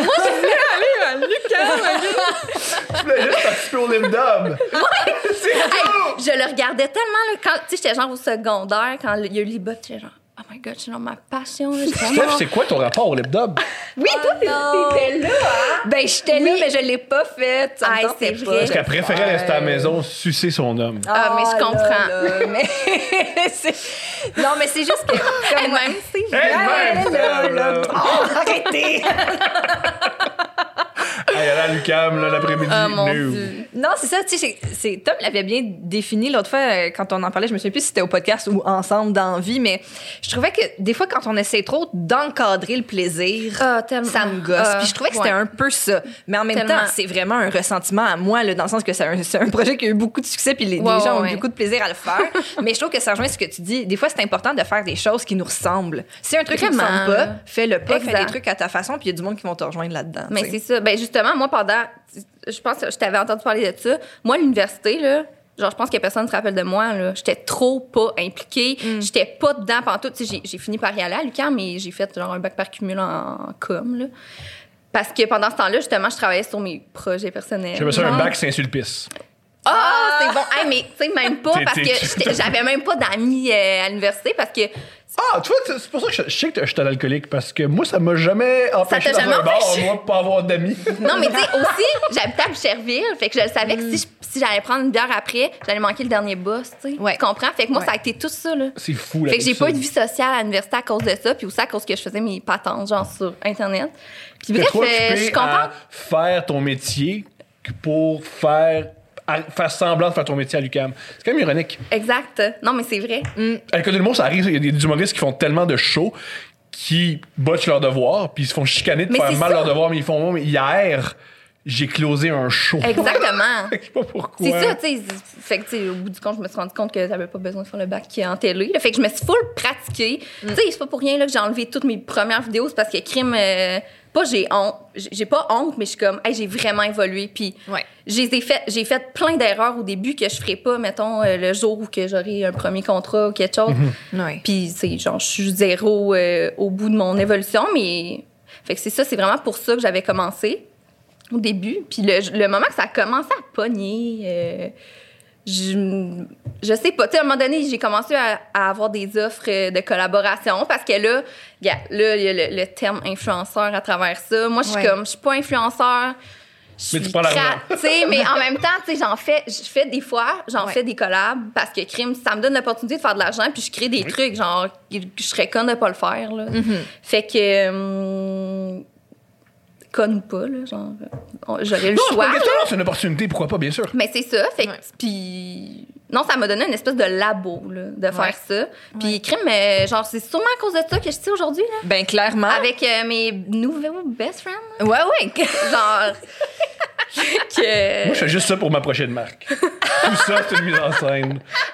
voulais juste participer au Lip Dub. C'est Hey, tout! je le regardais tellement, là, quand, tu sais, j'étais genre au secondaire, quand il y a eu l'I B A, j'étais genre, oh my God, c'est genre ma passion, là, Steph, vraiment. c'est quoi ton rapport au Lip Dub? Oui, toi, t'es- t'étais là, hein? Ben, j'étais là, mais je l'ai pas faite. Ça me Ah, tentait c'est pas. vrai. Parce qu'elle préférait rester à la maison, sucer son homme. Ah, mais je là, comprends. là, mais c'est... Non, mais c'est juste que... Comme Elle-même, c'est Hey, vrai. même, là, Steph, là. Oh, arrêtez! Elle allait à l'U Q A M là, l'après-midi. Oh mon No. Dieu. Non, c'est ça, tu sais, c'est- c'est- Tom l'avait bien défini l'autre fois euh, quand on en parlait, je me souviens plus si c'était au podcast ou ensemble dans la vie, mais je trouvais que des fois, quand on essaie trop d'encadrer le plaisir, Ah, tellement. ça me gosse. Ah, Puis je trouvais que c'était ouais. un peu ça. Mais en même Tellement. temps, c'est vraiment un ressentiment à moi, là, dans le sens que c'est un, c'est un projet qui a eu beaucoup de succès, puis les, Ouais, les gens ouais, ont ouais. eu beaucoup de plaisir à le faire. Mais je trouve que ça rejoint ce que tu dis. Des fois, c'est important de faire des choses qui nous ressemblent. Si un truc qui ne Vraiment, ressemble pas, là. fais-le pas, fais Exact. des trucs à ta façon, puis il y a du monde qui vont te rejoindre là-dedans. Mais tu sais. c'est ça. Ben justement, moi, pendant... Je pense que je t'avais entendu parler de ça. Moi, à l'université, là, genre, je pense que personne ne se rappelle de moi, là. J'étais trop pas impliquée. J'étais pas dedans pantoute. Tu sais, j'ai, j'ai fini par y aller à l'U Q A M, mais j'ai fait genre un bac par cumul en, en com, là. Parce que pendant ce temps-là, justement, je travaillais sur mes projets personnels. J'avais ça un Genre. bac Saint-Sulpice. Ah, c'est bon. Hey, mais tu sais, même pas, T'es- parce t'es- que j'étais- j'avais même pas d'amis euh, à l'université, parce que Ah, tu vois, c'est c'est pour ça que je, je sais que je suis un alcoolique, parce que moi, ça m'a jamais empêché t'a dans jamais un bar, empêché? moi, de pas avoir d'amis. non, mais tu sais, aussi, j'habitais à Boucherville, fait que je le savais que si, je- si j'allais prendre une bière après, j'allais manquer le dernier boss, tu sais. Ouais. Tu comprends? Fait que moi, Ouais. ça a été tout ça, là. C'est fou, là. Fait que j'ai pas eu de vie sociale à l'université à cause de ça, puis aussi à cause que je faisais mes patentes, genre sur Internet. Puis T'es bref, trop euh, occupé je suis contente. à faire ton métier que pour faire, à faire semblant de faire ton métier à l'U Q A M. C'est quand même ironique. Exact. Non, mais c'est vrai. Avec le monde, ça arrive, il y a des humoristes qui font tellement de shows qui botchent leur devoir, puis ils se font chicaner de Mais faire c'est mal ça. leur devoir, mais ils font, mais hier, j'ai closé un show. Exactement. Je sais pas pourquoi. C'est ça, tu sais. Fait que, tu sais, au bout du compte, je me suis rendu compte que j'avais pas besoin de faire le bac en télé. Là. Fait que je me suis full pratiquée. Mm. Tu sais, c'est pas pour rien là, que j'ai enlevé toutes mes premières vidéos. C'est parce que crime. euh, pas j'ai honte. J'ai j'ai pas honte, mais je suis comme, hey, j'ai vraiment évolué. Puis Ouais. j'ai fait, j'ai fait plein d'erreurs au début que je ferais pas, mettons, euh, le jour où que j'aurai un premier contrat ou quelque chose. Ouais. Puis, c'est genre, je suis zéro euh, au bout de mon évolution, mais. Fait que c'est ça, c'est vraiment pour ça que j'avais commencé au début. Puis le, le moment que ça a commencé à pogner, euh, je, je sais pas. Tu sais, à un moment donné, j'ai commencé à, à avoir des offres euh, de collaboration parce que là, yeah, là, il y a le, le terme influenceur à travers ça. Moi, je suis Ouais. comme, je suis pas influenceur. Je Mais tu suis prends l'argent. cra- tu sais, mais en même temps, tu sais, j'en fais, je fais des fois, j'en Ouais. fais des collabs parce que crime, ça me donne l'opportunité de faire de l'argent puis je crée des trucs, genre, je serais conne de pas le faire, là. Fait que, hum, conne ou pas, là, genre, on- j'aurais le Non, c'est choix. pas une là. question, c'est une opportunité, pourquoi pas, bien sûr. Mais c'est ça, fait que, Ouais. puis non, ça m'a donné une espèce de labo, là, de Ouais. faire ça. Puis crime, euh, genre, c'est sûrement à cause de ça que je suis aujourd'hui, là, Ben, clairement. avec euh, mes nouveaux best friends, là. Ouais, ouais. genre, que... Moi, je fais juste ça pour ma prochaine marque. Tout ça, c'est une mise en scène.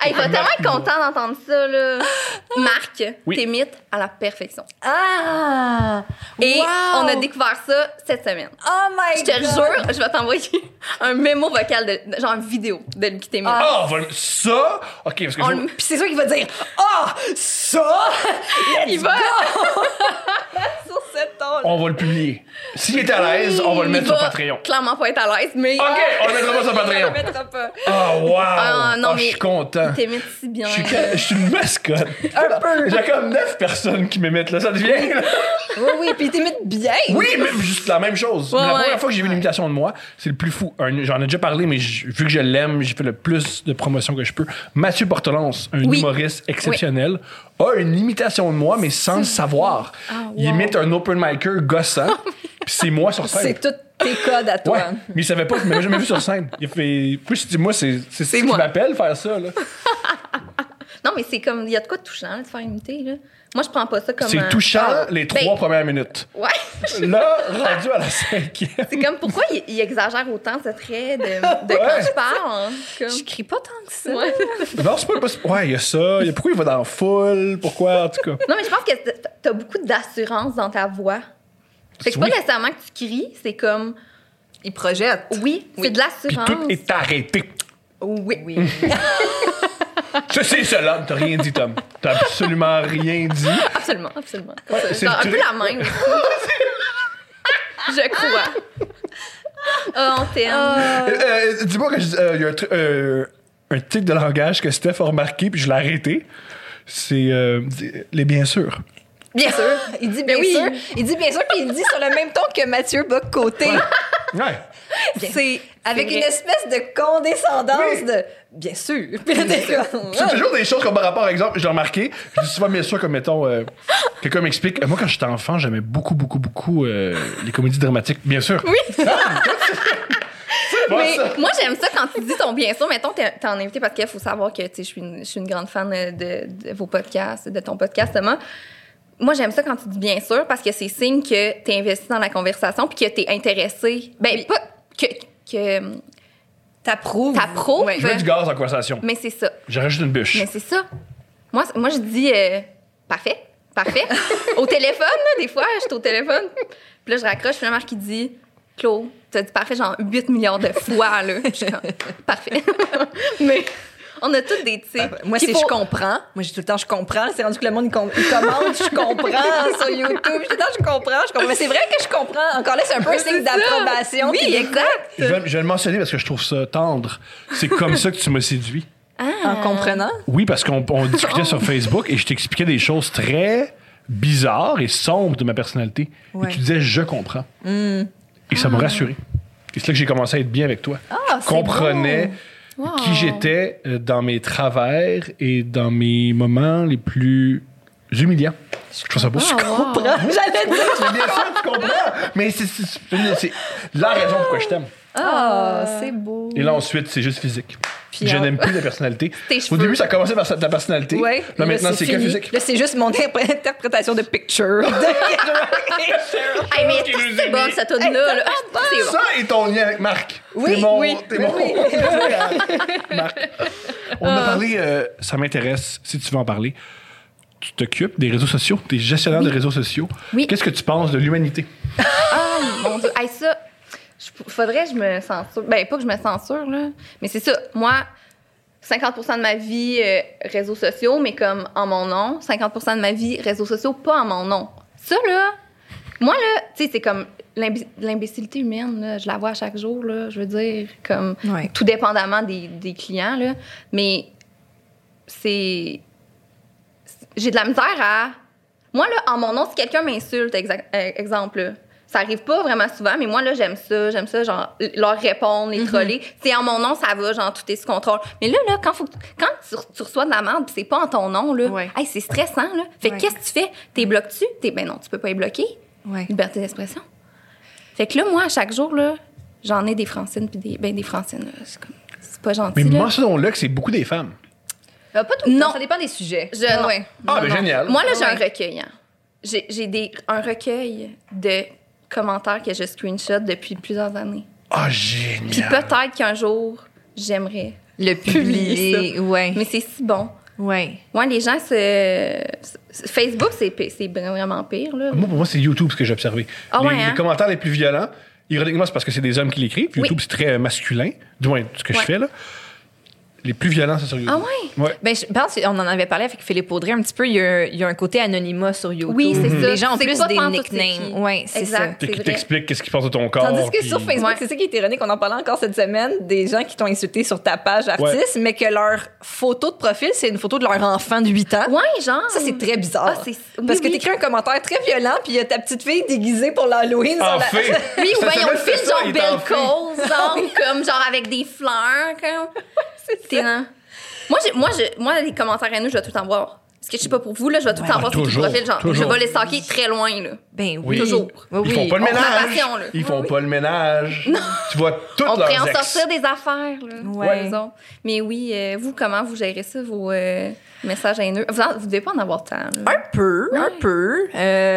Hey, il va tellement être content d'entendre ça, là. Marc, Oui. t'imites à la perfection. Ah! Et Wow! on a découvert ça cette semaine. Oh my Je te God! le jure, je vais t'envoyer un mémo vocal, de, de- genre une vidéo de lui qui t'imite. Ah, on va le- ça? OK, parce que On je- le- Puis c'est sûr qu'il va dire ah ça. Il va... Sur ce ton. on va le publier. S'il est à l'aise, on va le Il mettre sur va Patreon. clairement pas être à l'aise, mais... OK, on le mettra pas sur On Patreon. le mettra pas. Ah, wow! Ah, non, Ah, je mais suis content. il t'imite si bien. Je suis, ca- je suis une mascotte. Un peu. J'ai comme neuf personnes qui m'émettent là. Ça devient. là. Oui, oui, puis il t'imite bien. Oui, mais juste la même chose. Ouais, Mais la ouais. première fois que j'ai vu une imitation de moi, c'est le plus fou. Un- J'en ai déjà parlé, mais j- vu que je l'aime, j'ai fait le plus de promotion que je peux. Mathieu Portelance, un Oui. humoriste exceptionnel, a une imitation de moi, mais sans le savoir. Il imite un open micer gossant, puis c'est moi sur scène. C'est tous tes codes à toi. Ouais, mais il savait pas, il m'avait jamais vu sur scène. Il a fait. Puis je dis, moi, c'est c'est ce qui moi. m'appelle faire ça, là. Non, mais c'est comme... Il y a de quoi de touchant, là, de faire imiter, là. Moi, je prends pas ça comme... C'est un- touchant Ah, les ben, trois premières minutes. Ouais. Là, rendu à la cinquième. C'est comme, pourquoi il, il exagère autant ce trait de, de quand Ouais. je parle? Comme... Je crie pas tant que ça. Ouais. Non, c'est pas possible. Ouais, il y a ça. Il y a- Pourquoi il va dans la foule? Pourquoi, en tout cas? Non, mais je pense que t'as- t'as beaucoup d'assurance dans ta voix. Fait que c'est Oui. pas nécessairement que tu cries, c'est comme... Il projette. Oui, c'est de Puis l'assurance. tout est arrêté. Oui. Oui. Ça, c'est cela. T'as rien dit, Tom. T'as absolument rien dit. Absolument, absolument. c'est Genre, un le peu truc. la même. Je crois. Oh, on t'aime. Euh, euh, Dis-moi que je- euh, il y a un, tru- euh, un tic de langage que Steph a remarqué, puis je l'ai arrêté. C'est euh, les bien sûr. Bien sûr. Il dit bien Mais oui. sûr. Il dit bien sûr, puis il dit sur le même ton que Mathieu Bock-Côté. Ouais. C'est avec vrai. une espèce de condescendance Oui. de bien sûr. Puis là, t'es comme, C'est toujours des choses comme par rapport, par exemple, j'ai remarqué, je dis souvent bien sûr, comme mettons, euh, quelqu'un m'explique, euh, moi quand j'étais enfant, j'aimais beaucoup, beaucoup, beaucoup euh, les comédies dramatiques, bien sûr. Oui. C'est pas Mais ça. moi, j'aime ça quand tu dis ton bien sûr. Mettons, t'es t'es en invité parce qu'il faut savoir que tu sais, je suis une, je suis une grande fan de, de vos podcasts, de ton podcast, Thomas. Moi, j'aime ça quand tu dis bien sûr parce que c'est signe que tu es investi dans la conversation puis que tu es intéressé. Ben, pas que, que t'approuves. t'approuves, Ouais. Je mets du gaz en conversation. mais c'est ça. Je rajoute une bûche. Mais c'est ça. Moi, c- moi je dis euh, parfait, parfait. Au téléphone, là, des fois, je suis au téléphone. Puis là, je raccroche, puis la marque qui dit Claude, t'as dit parfait genre huit milliards de fois, là. Je suis comme parfait. Mais on a toutes des, tu sais. Moi, Puis c'est faut- je comprends. Moi, j'ai tout le temps je comprends. C'est rendu que le monde il com- il commente, je comprends sur YouTube. Tout le temps, je comprends, je comprends. Mais c'est vrai que je comprends. Encore là, c'est un peu un signe ça. d'approbation. Oui, puis de- exact. Je vais, je vais le mentionner parce que je trouve ça tendre. C'est comme ça que tu m'as séduit. En comprenant. Oui, parce qu'on on discutait sur Facebook et je t'expliquais des choses très bizarres et sombres de ma personnalité. Ouais. Et tu disais, je comprends. Et ça m'a rassuré. Et c'est là que j'ai commencé à être bien avec toi. Ah, Je comprenais qui j'étais euh, dans mes travers et dans mes moments les plus humiliants. Je trouve ça beau. Ah, wow. J'allais dire. C'est bien sûr, tu comprends. Mais c'est- c'est c'est- c'est la raison pourquoi je t'aime. Ah, c'est beau. Et là, ensuite, c'est juste physique. Puis je en- n'aime plus la personnalité. Tes Au cheveux. début, ça a commencé par ta personnalité. Ouais. Là, maintenant, c'est que fini. physique. Là, c'est juste mon interpr- interprétation de picture. Hey, mais Qui nous c'est est bon, mis. cette tune-là. Là. Ah, c'est bon. Ça et ton lien avec Marc. Oui, t'es mon, oui, t'es oui, mon oui. Marc. On a parlé, euh, ça m'intéresse, si tu veux en parler. Tu t'occupes des réseaux sociaux, t'es gestionnaire des réseaux sociaux. Oui. Qu'est-ce que tu penses de l'humanité? Ah, mon Dieu. Hey, ça, je- faudrait que je me censure. Ben, pas que je me censure, là. Mais c'est ça. Moi, cinquante pour cent de ma vie, euh, réseaux sociaux, mais comme en mon nom. cinquante pour cent de ma vie, réseaux sociaux, pas en mon nom. Ça, là, moi, là, tu sais, c'est comme l'imbi- l'imbécilité humaine, là, je la vois à chaque jour, là, je veux dire, comme Ouais. tout dépendamment des, des clients, là. Mais c'est... J'ai de la misère à... Moi, là, en mon nom, si quelqu'un m'insulte, exa- euh, exemple, là, ça arrive pas vraiment souvent, mais moi, là, j'aime ça. J'aime ça, genre, l- leur répondre, les troller. C'est en mon nom, ça va, genre, tout est sous contrôle. Mais là, là, quand, faut que- quand tu, re- tu reçois de la merde pis c'est pas en ton nom, là, Ouais. hey, c'est stressant, là. Fait que Ouais. qu'est-ce que tu fais? T'es bloques-tu? T'es, ben non, tu peux pas les bloquer. Ouais. Liberté d'expression. Fait que là, moi, à chaque jour, là, j'en ai des Francines puis des... Ben, des Francines, là, c'est comme... C'est pas gentil, Mais là. mentionnons-le que c'est beaucoup des femmes. Euh, pas tout le Non. temps, ça dépend des sujets. Je- Ah non. ouais. Ah, Non, ben non. génial. Moi, là, j'ai un Ouais. recueil. Hein. J'ai, j'ai des, un recueil de commentaires que je screenshot depuis plusieurs années. Ah, Puis génial. peut-être qu'un jour, j'aimerais Le publier publier, ouais. Mais c'est si bon. Ouais. Ouais, les gens se. Facebook, c'est, pi- c'est vraiment pire, là. Moi, pour moi, c'est YouTube ce que j'ai observé. Ah les, ouais, hein? les commentaires les plus violents, ironiquement, c'est parce que c'est des hommes qui l'écrivent. Oui. YouTube, c'est très masculin. Du moins, ce que Ouais. je fais, là. Les plus violents, c'est sur YouTube. Ah ouais? Ouais. Ben, je pense qu'on en avait parlé avec Philippe Audrey un petit peu. Il y a, il y a un côté anonymat sur YouTube. Oui, c'est ça. Les gens ont C'est plus pas des pantoute c'est nicknames. qui. Oui, c'est Exact. ça. Qui C'est vrai. t'explique qu'est-ce qui passe de ton corps. Tandis que puis- sur Facebook, Ouais. c'est ça qui est ironique. On en parlait encore cette semaine. Des gens qui t'ont insulté sur ta page artiste, mais que leur photo de profil, c'est une photo de leur enfant de huit ans. Ouais, genre. Ça, c'est très bizarre. Ah, c'est- oui, Parce que oui. t'écris un commentaire très violent, puis il y a ta petite fille déguisée pour l'Halloween. En sur la- fait. Oui, ou Cette bien ils ont le semaine, fil c'est ça, genre il est en belle fille. cause, genre, comme genre avec des fleurs, comme. C'est ça. Moi, j'ai, moi, je, moi, les commentaires haineux, je vais tout le temps voir. Parce que je sais pas pour vous, là, je vais tout le temps voir sur tout toujours, profil, genre, toujours. je vais les stalker très loin, là. Ben Oui. oui. Toujours. Oui, Ils oui. font pas le On ménage. prend passion, là. Ils font Oui, pas le ménage. Tu vois toutes On leurs pourrait en ex. sortir des affaires, là. Ouais. Disons. Mais oui, euh, vous, comment vous gérez ça, vos euh, messages haineux? Vous, en- vous devez pas en avoir tant, là. Un peu, un peu.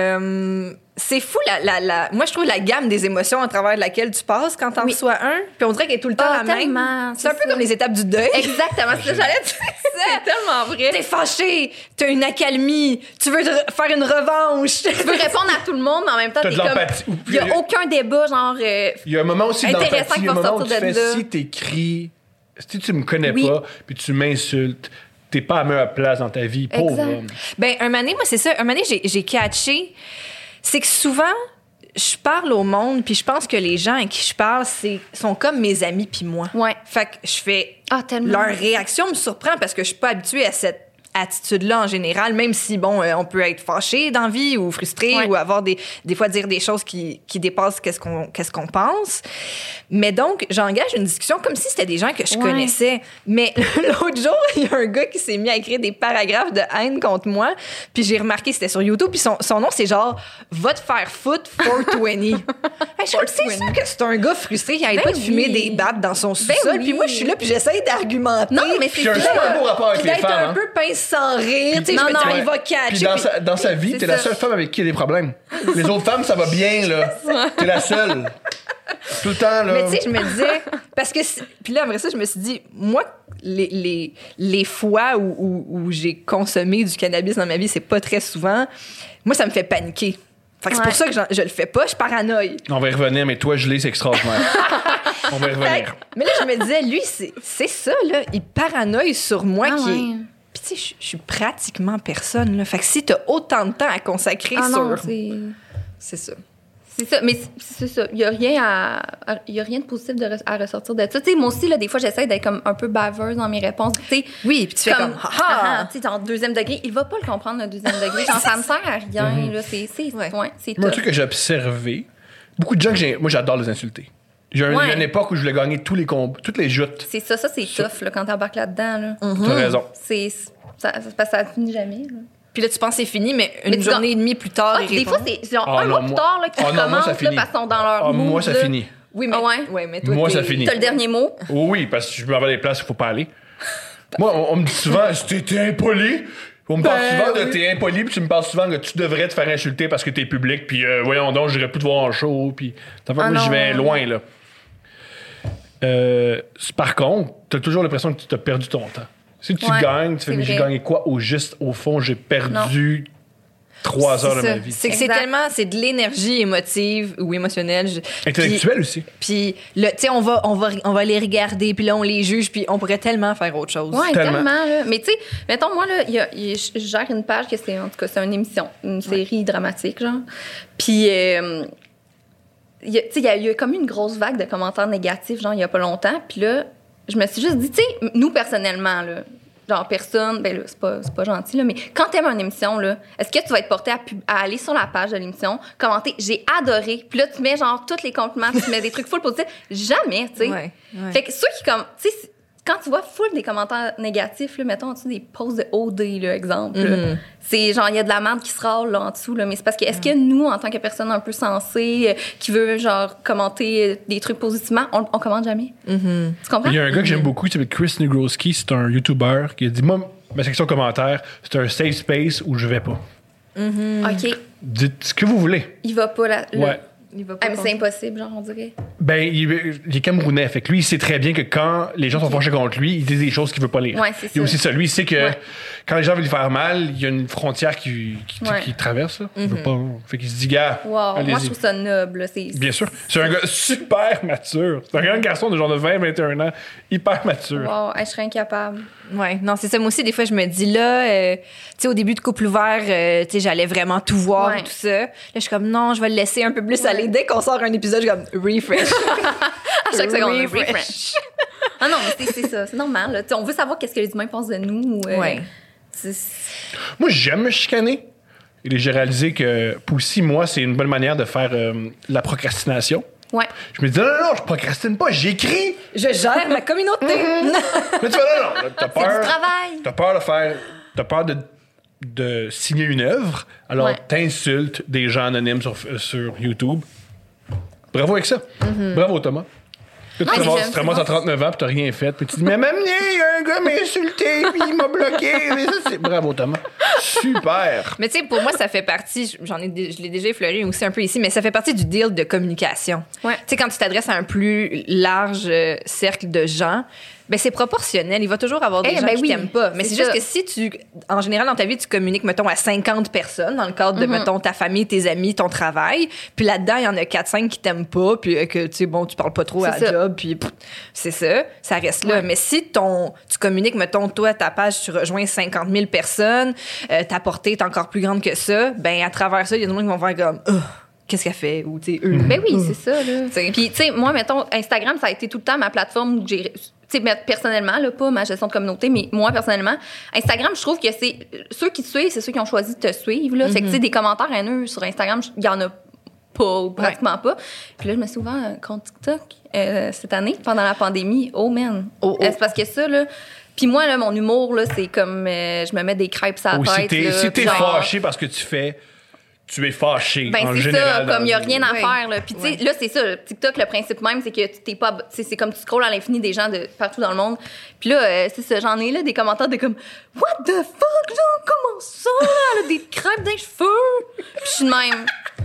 Euh, c'est fou, la, la, la, moi, je trouve la gamme des émotions à travers laquelle tu passes quand t'en Oui. reçois un. Puis on dirait qu'elle est tout le temps Ah, la tellement, même. C'est un c'est peu ça. comme les étapes du deuil. Exactement, c'est ça que j'allais dire. C'est tellement vrai. T'es fâché, t'as une accalmie, tu veux te re- faire une revanche. Tu veux répondre à tout le monde, mais en même temps, T'as t'es de comme... l'empathie. Il y a aucun débat, genre... euh, Il y a un moment aussi Intéressant d'empathie. Il y a un qui va moment où tu sortir de fais là. si t'écris, si tu me connais Oui. pas, puis tu m'insultes, t'es pas à la meilleure place dans ta vie. Pauvre Exact. homme. Ben, un moment donné, moi, c'est ça. Un moment donné, j'ai, j'ai catché. C'est que souvent, je parle au monde, puis je pense que les gens à qui je parle, c'est, sont comme mes amis puis moi. Ouais. Fait que je fais... Ah, tellement. Leur réaction me surprend parce que je suis pas habituée à cette attitude-là en général, même si, bon, euh, on peut être fâché dans la vie ou frustré Ouais. ou avoir des, des fois dire des choses qui, qui dépassent qu'est-ce qu'on, qu'est-ce qu'on pense. Mais donc, j'engage une discussion comme si c'était des gens que je Ouais. connaissais. Mais l'autre jour, il y a un gars qui s'est mis à écrire des paragraphes de haine contre moi, puis j'ai remarqué, c'était sur YouTube, puis son, son nom, c'est genre « Va te faire foutre quatre vingt ». Hey, je suis comme, c'est sûr que c'est un gars frustré qui n'arrête Ben pas de fumer oui. des battes dans son sous-sol, Ben puis moi, je suis là, puis j'essaye d'argumenter. Non, mais c'est Puis un ça. super beau rapport avec Puis les d'être femmes. un hein. peu pince sans rire. Tu sais, je Non, me dis, non, ah, il ouais. va catcher. Puis dans, puis- sa, dans sa vie, C'est t'es la ça. seule femme avec qui il y a des problèmes. Les autres femmes, ça va bien, là. T'es la seule. Tout le temps, là. Mais tu sais, je me disais, parce que, c'est- puis là, après ça, je me suis dit, moi, les, les, les fois où, où, où j'ai consommé du cannabis dans ma vie, c'est pas très souvent, moi, ça me fait paniquer. Fait que c'est Ouais. pour ça que j'en- je le fais pas, je paranoïe. On va y revenir, mais toi, gelé, c'est extraordinaire. On va y Fait revenir. que- mais là, je me disais, lui, c'est c'est ça, là, il paranoïe sur moi Ah qui est... ouais. Puis tu sais, je- je suis pratiquement personne, là. Fait que si t'as autant de temps à consacrer Ah sur... non, c'est... C'est ça. C'est ça, mais c'est c'est ça. Il n'y a rien à, à- il y a rien de positif de re- à ressortir de ça. Tu sais, moi aussi, là, des fois, j'essaie d'être comme un peu baveuse dans mes réponses. Tu sais, Oui, puis tu fais comme, ah, ah, ah, tu sais, genre deuxième degré, il va pas le comprendre, le deuxième degré. Genre, ça me sert à rien, là. C'est, c'est, Ouais. ouais, c'est Moi, un tough. truc que j'ai observé, beaucoup de gens que j'ai. Moi, j'adore les insulter. J'ai un- Ouais. il y a une époque où je voulais gagner tous les combats, toutes les joutes. C'est ça, ça, c'est tough, là, quand t'embarques là-dedans, là. T'as raison. C'est, ça, ça, parce que ça finit jamais, là. Puis là, tu penses que c'est fini, mais une Mais tu journée et demie plus tard, Ah, il des répond. fois, c'est genre Ah, un non, mois plus moi- tard, là, qu'ils Ah, non, moi, recommencent, ça là, finit. parce qu'ils sont dans leur Ah, moi, mood, ça là. finit. Oui, mais, Ah ouais? mais toi, Moi, t'es- ça finit. T'as le dernier mot. Oui, oui, parce que je me vais à des places où il faut parler. Moi, on, on me dit souvent, t'es t'es impoli. On me parle Ben souvent de oui. t'es impoli, puis tu me parles souvent que tu devrais te faire insulter parce que t'es public, puis euh, voyons donc, j'irai plus te voir en show, puis. Ça fait que Ah moi, j'y non. vais loin, là. Euh, c'est- par contre, t'as toujours l'impression que tu t'as perdu ton temps. Si tu Ouais, gagnes, tu fais, c'est mais j'ai vrai. gagné quoi au juste, au fond, j'ai perdu trois heures de C'est ma ça. vie. C'est que c'est Exact. tellement, c'est de l'énergie émotive ou émotionnelle. je- Intellectuel aussi. Puis, puis le- tu sais, on va, on va, on va les regarder, puis là, on les juge, puis on pourrait tellement faire autre chose. Ouais, Tellement. tellement. là. Mais tu sais, mettons, moi, là, il y a- il y a- je gère une page que c'est, en tout cas, c'est une émission, une série dramatique, genre. Puis, euh, il y a- tu sais, il y, a- il y a comme une grosse vague de commentaires négatifs, genre, il y a pas longtemps. Puis là, je me suis juste dit, tu sais, nous, personnellement, là, genre, personne, ben là, c'est pas, c'est pas gentil, là, mais quand t'aimes une émission, là, est-ce que tu vas être porté à, pub- à aller sur la page de l'émission, commenter, j'ai adoré, puis là, tu mets, genre, tous les compliments, tu mets des trucs full positifs? Jamais, tu sais. Ouais, ouais. Fait que ceux qui, comme, tu sais, c'est- quand tu vois full des commentaires négatifs, là, mettons en dessous des posts de O D, là, exemple, là, Mhm. c'est genre, il y a de la merde qui se râle là, en dessous, là, mais c'est parce que, est-ce que nous, en tant que personne un peu sensée, euh, qui veut, genre, commenter euh, des trucs positivement, on, on commente jamais? Mhm. Tu comprends? Il y a un gars que j'aime beaucoup qui s'appelle Chris Negroski, c'est un YouTuber qui a dit moi, ma section commentaires, c'est un safe space où je vais pas. OK, Dites ce que vous voulez. il va pas là. là. Ouais. Il va pas Ah, mais c'est contre- impossible, genre, on dirait. Ben, il, il est camerounais. Fait que lui, il sait très bien que quand les gens sont fâchés contre lui, il dit des choses qu'il veut pas lire. Ouais, c'est il y a ça. aussi ça. Lui, il sait que Ouais. quand les gens veulent lui faire mal, il y a une frontière qui, qui, Ouais. qui traverse. Là. Il Mm-hmm. veut pas. Fait qu'il se dit, gars, Wow. allez-y. Moi, je trouve ça noble. là. C'est... Bien sûr. C'est un gars super mature. C'est un grand garçon de genre de vingt vingt et un ans, hyper mature. Wow, hey, je serais incapable. Ouais, non, c'est ça. Moi aussi, des fois, je me dis là, euh, tu sais, au début de Couple ouvert, euh, tu sais, j'allais vraiment tout voir Ouais. et tout ça. Là, je suis comme, non, je vais le laisser un peu plus aller. Dès qu'on sort un épisode, je suis comme, refresh. À chaque seconde, Refresh. refresh. Ah non, mais c'est, c'est ça. C'est normal. Là. Tu sais, on veut savoir qu'est-ce que les humains pensent de nous. euh, Ouais. c'est- Moi, j'aime me chicaner. Et j'ai réalisé que, pour aussi, moi, c'est une bonne manière de faire euh, la procrastination. Ouais. Je me dis, non, non, non, je procrastine pas, j'écris. Je gère ma communauté. Mais tu vois, non, non, t'as peur. C'est du travail. T'as peur de faire. T'as peur de, de signer une œuvre, alors Ouais. t'insultes des gens anonymes sur, sur YouTube. Bravo avec ça. Bravo, Thomas. Là, tu Ouais, te mais ramasses- j'aime, tu te c'est ramasses bon. à trente-neuf ans, puis t'as rien fait. Puis tu dis, mais m'amener, un gars m'a insulté, puis il m'a bloqué. Mais ça, c'est... Bravo, Thomas. Super. Mais tu sais, pour moi, ça fait partie, j'en ai, dé- je l'ai déjà effleuré aussi un peu ici, mais ça fait partie du deal de communication. Ouais. Tu sais, quand tu t'adresses à un plus large euh, cercle de gens, ben c'est proportionnel. Il va toujours avoir des Eh, gens ben qui oui, t'aiment pas. Mais c'est c'est juste ça. que si tu, en général, dans ta vie, tu communiques, mettons, à cinquante personnes, dans le cadre de, Mm-hmm. mettons, ta famille, tes amis, ton travail, puis là-dedans, il y en a quatre cinq qui t'aiment pas, puis euh, que, tu sais, bon, tu parles pas trop à C'est la ça. job, puis pff, c'est ça, ça reste là. Ouais. Mais si ton, tu communiques, mettons, toi, ta page, tu rejoins cinquante mille personnes, euh, ta portée est encore plus grande que ça, ben à travers ça, il y a des gens qui vont faire comme, oh, qu'est-ce qu'elle fait? Ou, tu sais, eux. Ben oui, c'est ça, là. T'sais. Puis, tu sais, moi, mettons, Instagram, ça a été tout le temps ma plateforme où j'ai. Tu sais, mais personnellement, là, pas ma gestion de communauté, mais moi, personnellement, Instagram, je trouve que c'est. Ceux qui te suivent, c'est ceux qui ont choisi de te suivre, là. Fait que, tu sais, des commentaires haineux sur Instagram, il y en a pas, ou pratiquement pas. Puis là, je me suis ouvert un compte TikTok euh, cette année, pendant la pandémie. Oh, man. Oh, oh. Euh, C'est parce que ça, là. Puis moi, là, mon humour, là, c'est comme. euh, je me mets des crêpes à la Ou si tête. t'es, là, si t'es genre- fâché parce que tu fais, tu es fâché. Ben, en c'est général, ça, dans comme il n'y a la vie. rien à Ouais. faire. Là. Puis, tu sais, Ouais. là, c'est ça. TikTok, le principe même, c'est que tu t'es pas. Tu sais, c'est comme tu scrolles à l'infini des gens de partout dans le monde. Puis là, euh, c'est ça, j'en ai là des commentaires de comme What the fuck, genre, comment ça? Elle a des crêpes dans les cheveux. Puis je suis de même.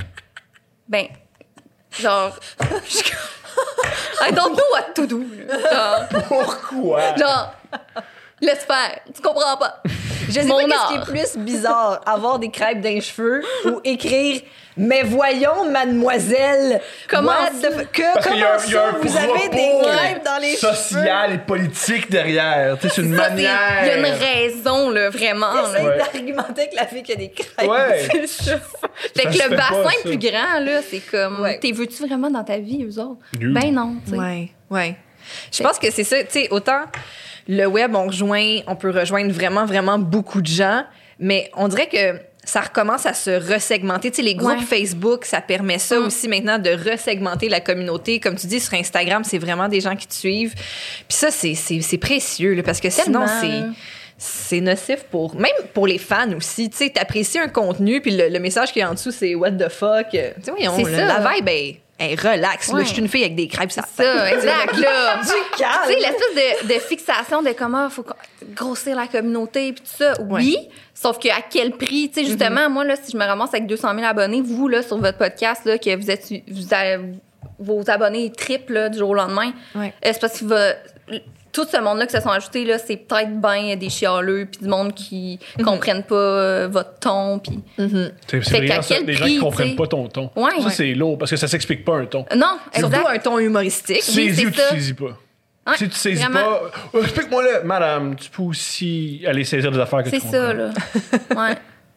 Ben, genre. je suis comme, I don't know what to do. là. Genre, Pourquoi? genre, laisse faire. Tu comprends pas. Je sais Mon pas qu'est-ce art. qui est plus bizarre, avoir des crêpes dans les cheveux ou écrire « Mais voyons, mademoiselle, Comment what ça? the f- que, Parce qu'il y comment a, il y a un ça, vous avez des propos crêpes dans les social et politique derrière. Tu sais, c'est une Ça, c'est- manière. Il y a une raison, là, vraiment. là. cheveux? Ouais. Essaye d'argumenter avec la fille qui a des crêpes. Ouais. C'est ça. Fait Ça que se le fait pas, bassin ça. plus grand, là, c'est comme. Ouais. T'es veux-tu vraiment dans ta vie, eux autres? Oui. Ben non, tu sais. Ouais, ouais. Je pense que c'est ça, tu sais, autant le web, on rejoint, on peut rejoindre vraiment, vraiment beaucoup de gens, mais on dirait que ça recommence à se resegmenter. Tu sais, les groupes Ouais. Facebook, ça permet ça Mm. aussi maintenant de resegmenter la communauté. Comme tu dis, sur Instagram, c'est vraiment des gens qui te suivent. Puis ça, c'est, c'est, c'est précieux, là, parce que sinon, Tellement. c'est... C'est nocif pour... Même pour les fans aussi. Tu sais, t'apprécies un contenu, puis le, le message qui est en dessous, c'est « What the fuck? » Tu sais, voyons, C'est le- ça. la vibe est, est relax. Là, Ouais. je suis une fille avec des crêpes, ça. Ça, exact, là. Du calme. Tu sais, l'espèce de, de fixation de comment il faut grossir la communauté puis tout ça, oui. Sauf qu'à quel prix? Tu sais, justement, moi, là, si je me ramasse avec deux cent mille abonnés, vous, là, sur votre podcast, là, que vous êtes... Vous avez, vos abonnés triplent, là, du jour au lendemain, Ouais. euh, c'est parce qu'il va... Tout ce monde-là qui se sont ajoutés, là, c'est peut-être bien des chialeux puis du monde qui comprennent pas euh, votre ton, puis... C'est, c'est Fait brillant, qu'à ça, quel les gens prix, qui comprennent t'sais? pas ton ton. Ouais. ça, Ouais. c'est lourd parce que ça s'explique pas un ton. Non, Surtout exact. un ton humoristique. Tu Oui, saisis c'est ou tu ça. saisis pas. Ouais, si tu saisis vraiment. pas, oh, explique-moi là, madame, tu peux aussi aller saisir des affaires que C'est tu ça, comprends. là. Ouais,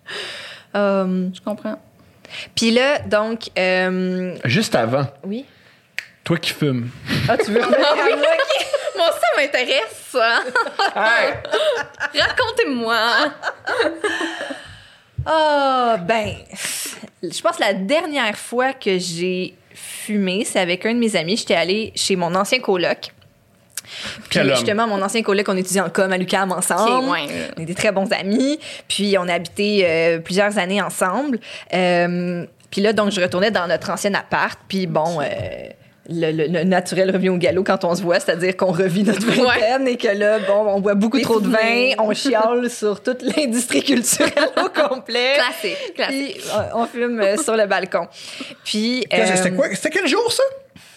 Euh, je comprends. Puis là, donc... euh, Juste avant, oui? toi qui fumes. Ah, tu veux revenir à moi? Moi, ça m'intéresse, ça. Hey! Racontez-moi. Ah, ben... Je pense que la dernière fois que j'ai fumé, c'est avec un de mes amis. J'étais allée chez mon ancien coloc. Puis Quel homme. justement, mon ancien coloc, on étudiait en com à l'U Q A M ensemble. Ok, ouais. On était très bons amis. Puis on a habité euh, plusieurs années ensemble. Euh, puis là, donc, je retournais dans notre ancien appart. Puis bon, euh, le, le- le naturel revient au galop quand on se voit, c'est-à-dire qu'on revit notre vingtaine et que là, bon, on boit beaucoup Des trop de vin, souvenirs. on chiale sur toute l'industrie culturelle au complet. Classique, classique. Puis euh, on fume euh, sur le balcon. Puis... C'était euh, quoi? C'était quel jour, ça?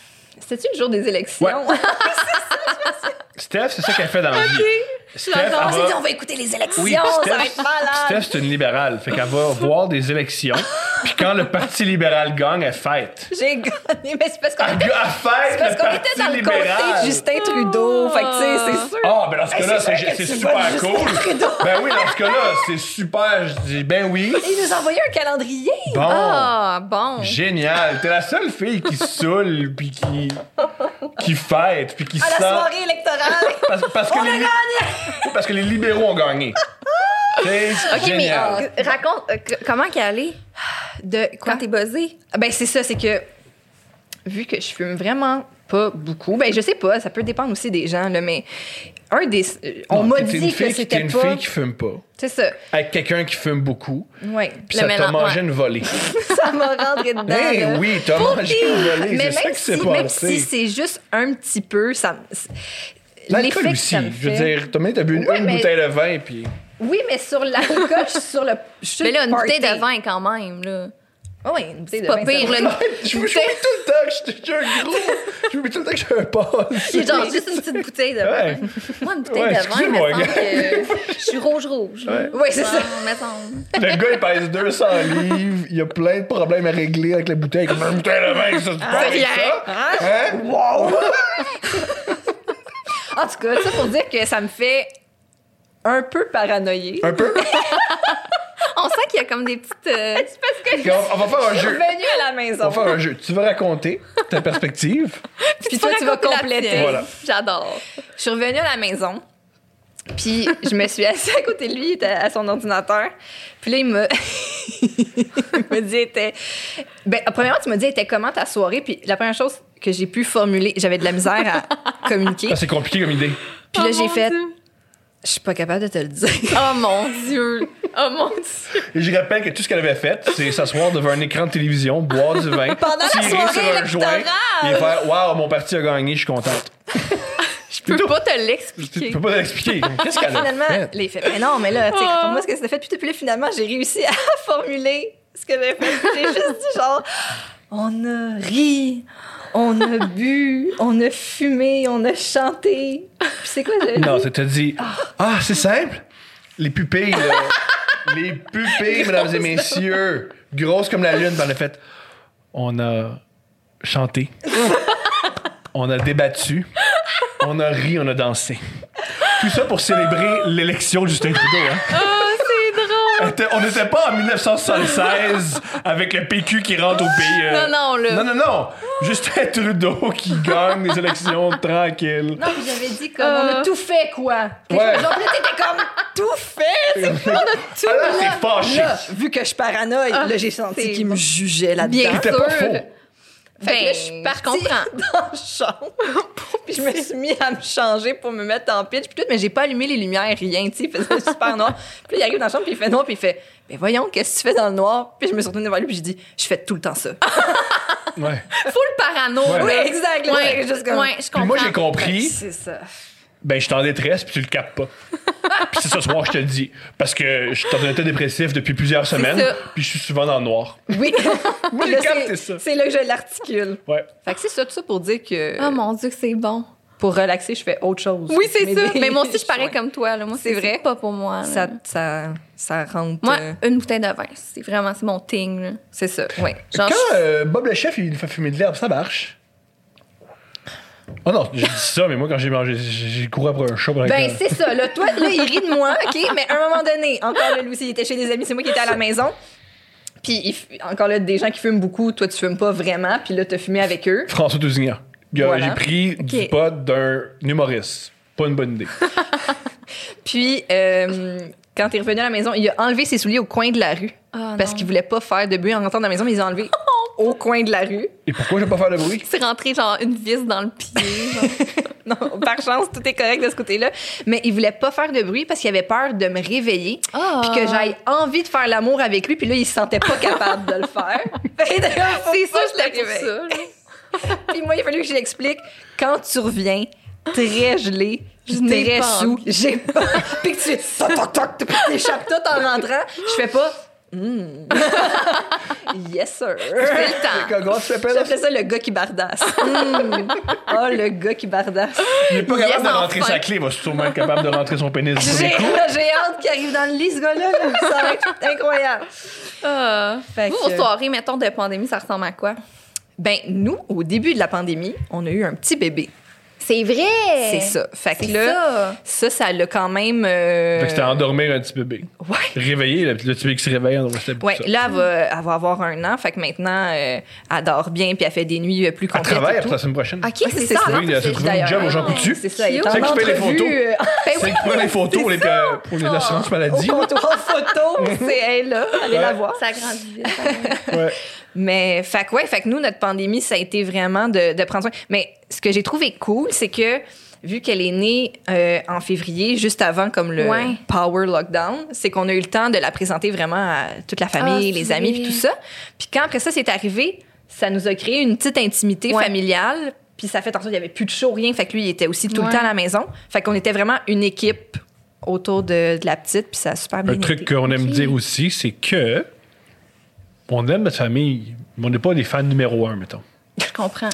C'était-tu le jour des élections? Ouais. Steph, c'est ça qu'elle fait dans la vie. Steph, elle On s'est dit, va... on va écouter les élections, Oui, ça Steph, va être malade. Steph, c'est une libérale. Fait qu'elle va voir des élections. Puis quand le Parti libéral gagne, elle fête. J'ai gagné, mais c'est parce qu'on Elle, était, elle fête c'est parce le qu'on Parti était dans le libéral. comté de Justin Trudeau. Fait que, tu sais, c'est sûr. Ah, ben dans ce cas-là, c'est c'est, vrai que c'est tu super votes Justin cool. Trudeau. Ben oui, dans ce cas-là, c'est super. Je dis, ben oui. Et il nous a envoyé un calendrier. Bon. Ah, bon. Génial. T'es la seule fille qui saoule, puis qui, qui fête, puis qui À la sent... soirée électorale. Parce, parce que On les, a gagné. Parce que les libéraux ont gagné. C'est OK, génial. mais euh, raconte, euh, c- comment qu'elle est De quoi? quand t'es buzzée? Ben, c'est ça, c'est que vu que je fume vraiment pas beaucoup, ben, je sais pas, ça peut dépendre aussi des gens, là, mais un des. On Non, m'a t'es- t'es dit une fille que qui- c'était T'es une pas. fille qui fume pas. C'est ça. Avec quelqu'un qui fume beaucoup. Ouais. Puis Le ça t'a mélange, mangé ouais. une volée. Ça m'a rentré dedans. Eh là. oui, t'as mangé une volée. Mais C'est ça même qui s'est si, même passé. si c'est juste un petit peu, ça. me- L'alcool l'effet que aussi. ça me Je veux fait- dire, t'as mis- t'as bu une, Ouais, une mais- bouteille de vin, puis... Oui, mais sur l'alcool, je suis sur le. Je suis Mais là, une party. bouteille de vin quand même, là. Ah oui, une bouteille de Pas vin. pire, ça là. va. Je vous dis tout le temps que j'étais un gros... Je vous dis tout le temps que j'ai un pass. C'est genre juste une petite bouteille de vin. Ouais. Moi, une bouteille Ouais, de vin, excusez-moi, me semble gars. que je suis rouge-rouge. là. Ouais. Oui, c'est ça. Bon, mettons. Le gars, il pèse deux cents livres. Il y a plein de problèmes à régler avec la bouteille. Comme une bouteille de vin, ça se passe avec rien. ça. Hein? Wow! En tout cas, ça pour dire que ça me fait un peu paranoïer. Un peu. On sent qu'il y a comme des petites... euh, C'est parce que On, on va faire un je suis jeu. revenue à la On maison. va faire un jeu. Tu vas raconter ta perspective. Puis toi, tu vas raconter la compléter. tienne. Voilà. J'adore. Je suis revenue à la maison. Puis je me suis assise à côté de lui, il était à son ordinateur. Puis là, il m'a il m'a dit, était... Ben, premièrement, tu m'as dit, était comment ta soirée? Puis la première chose que j'ai pu formuler, j'avais de la misère à communiquer. Ah, c'est compliqué comme idée. Puis là, Oh j'ai mon fait, Dieu. je suis pas capable de te le dire. Oh mon Dieu. Oh mon Dieu. Et je rappelle que tout ce qu'elle avait fait, c'est s'asseoir devant un écran de télévision, boire du vin, Pendant la tirer soirée sur un joint électorale. et faire « Wow, mon parti a gagné, je suis contente. Je peux pas te » Tu l'expliquer. peux pas l'expliquer. Qu'est-ce qu'elle a Finalement, fait? les faits. Mais non, mais là, tu sais, Oh. raconte-moi ce que c'était fait. Puis, puis là, finalement, j'ai réussi à formuler ce que j'avais fait. J'ai juste dit genre, on a ri, on a bu, on a fumé, on a chanté. Puis c'est quoi? Je... Non, ça t'a dit « Ah, c'est simple. Les pupilles, là. Les pupilles, mesdames et messieurs. Grosses comme la lune. Puis elle a fait « On a chanté. On a débattu. On a ri, on a dansé. » Tout ça pour célébrer l'élection de Justin Trudeau, hein? Oh, c'est drôle. On était- On n'était pas en dix-neuf cent soixante-seize avec le P Q qui rentre au pays. euh. Non, non, là. Non, non, non. Justin Trudeau qui gagne les élections tranquille. Non, puis j'avais dit comme, Euh. on a tout fait, quoi. Ouais. Genre, là, t'étais comme, tout fait. C'est- On a tout. Ah là, t'es fâché. Là, vu que je paranoïe, Ah, là, j'ai senti c'est qu'il me bon. jugeait là-dedans. Bien C'était pas sûr. faux. Fait que là, Ben, je suis je partie comprends. dans la chambre. Puis je me suis mis à me changer pour me mettre en pitch. Puis tout, mais j'ai pas allumé les lumières, rien. Tu sais, il faisait super noir. Puis là, il arrive dans la chambre, puis il fait noir, puis il fait, mais voyons, qu'est-ce que tu fais dans le noir? Puis je me suis retournée vers lui, puis j'ai dit, je fais tout le temps ça. Ouais. Full parano. Ouais. là. Oui, exact, là, Ouais, juste comme- ouais, je Puis comprends. moi, j'ai compris. C'est ça. Ben, je suis en détresse, puis tu le captes pas. Puis c'est ce soir, je te le dis. Parce que je suis dans un état dépressif depuis plusieurs semaines, ça. puis je suis souvent dans le noir. Oui. Moi, j'ai Là, capté c'est- ça. C'est là que je l'articule. Ouais. Fait que c'est ça, tout ça pour dire que Oh mon Dieu, que c'est bon. pour relaxer, je fais autre chose. Oui, c'est Mais ça. des- Mais moi aussi, je parais Ouais. comme toi. Là. Moi, C'est c'est vrai. pas pour moi. là. Ça, ça, ça rentre. Moi, euh, une bouteille de vin, c'est vraiment c'est mon thing. Là. c'est ça, oui. Genre, Quand euh, Bob le chef, il fait fumer de l'herbe, ça marche. Oh non, j'ai dit ça, mais moi, quand j'ai mangé, j'ai j'ai couru après un chat. pour Ben, être- c'est ça. Là, toi, là, il rit de moi, OK? Mais à un moment donné, encore là, lui aussi, il était chez des amis, c'est moi qui étais à la maison. Puis, il f- encore là, des gens qui fument beaucoup, toi, tu fumes pas vraiment, puis là, t'as fumé avec eux. François Tousignan. Gars, Voilà. J'ai pris du Ok. pot d'un humoriste. Pas une bonne idée. Puis, euh, quand il est revenu à la maison, il a enlevé ses souliers au coin de la rue. Ah, parce non. qu'il voulait pas faire de bruit en rentrant dans la maison, mais il les a enlevés au coin de la rue. Et pourquoi je vais pas faire de bruit? c'est rentré genre une vis dans le pied. genre. Non, par chance, tout est correct de ce côté-là. Mais il voulait pas faire de bruit parce qu'il avait peur de me réveiller. Ah. Puis que j'aille envie de faire l'amour avec lui. Puis là, il se sentait pas capable de le faire. Fait que d'ailleurs, faut C'est pas ça, que je c'était le pour réveille. ça. là. Puis moi, il a fallu que je l'explique. Quand tu reviens, très gelé, Je n'ai très pas sous, envie. j'ai pas... Puis que tu toc, toc, toc, puis que t'échappes tout en rentrant. Je fais pas... Mm. Yes, sir. C'est le temps. Comment tu t'appelles? J'appelais ça le gars qui bardasse. Mm. Oh, le gars qui bardasse. Il n'est pas Yes, capable de rentrer enfin. sa clé, il va sûrement être capable de rentrer son pénis. du J'ai, premier coup. j'ai hâte qu'il arrive dans le lit, ce gars-là. Là. Ça va être incroyable. Ah. Fait Vous, que- vos soirées, mettons, de pandémie, ça ressemble à quoi? Ben, nous, au début de la pandémie, on a eu un petit bébé. C'est vrai! C'est ça. Fait que C'est là, ça, ça l'a quand même... euh, Fait que c'était endormir un petit bébé. Ouais. Réveiller, le, le petit bébé qui se réveille, on c'était Ouais, ça. là, elle va, elle va avoir un an. Fait que maintenant, euh, elle dort bien puis elle fait des nuits euh, plus Elle complètes. travaille et après tout. la semaine prochaine. OK, Ouais, c'est c'est ça. ça. hein? Oui, elle s'est C'est- trouvé une job au Jean Coutu. C'est ça, elle est Cute. en C'est elle qui fait les entrevue, photos. euh, Ben C'est qui prend les photos pour les, euh, pour les assurances maladie. Au comptoir photo, c'est elle là, allez la voir. Ça grandit vite. hein. Ouais. Mais fait que ouais, fait que nous notre pandémie ça a été vraiment de, de prendre soin. Mais ce que j'ai trouvé cool, c'est que vu qu'elle est née euh, en février, juste avant comme le Ouais. power lockdown, c'est qu'on a eu le temps de la présenter vraiment à toute la famille, Ah, les c'est amis vrai. puis tout ça. Puis quand après ça c'est arrivé, ça nous a créé une petite intimité Ouais. familiale. Puis ça fait en sorte qu'il y avait plus de show, rien. Fait que lui il était aussi tout Ouais. le temps à la maison. Fait qu'on était vraiment une équipe autour de, de la petite. Puis ça a super bien Un truc été. qu'on aime Ok. dire aussi, c'est que on aime notre famille, mais on n'est pas les fans numéro un, mettons. Je comprends.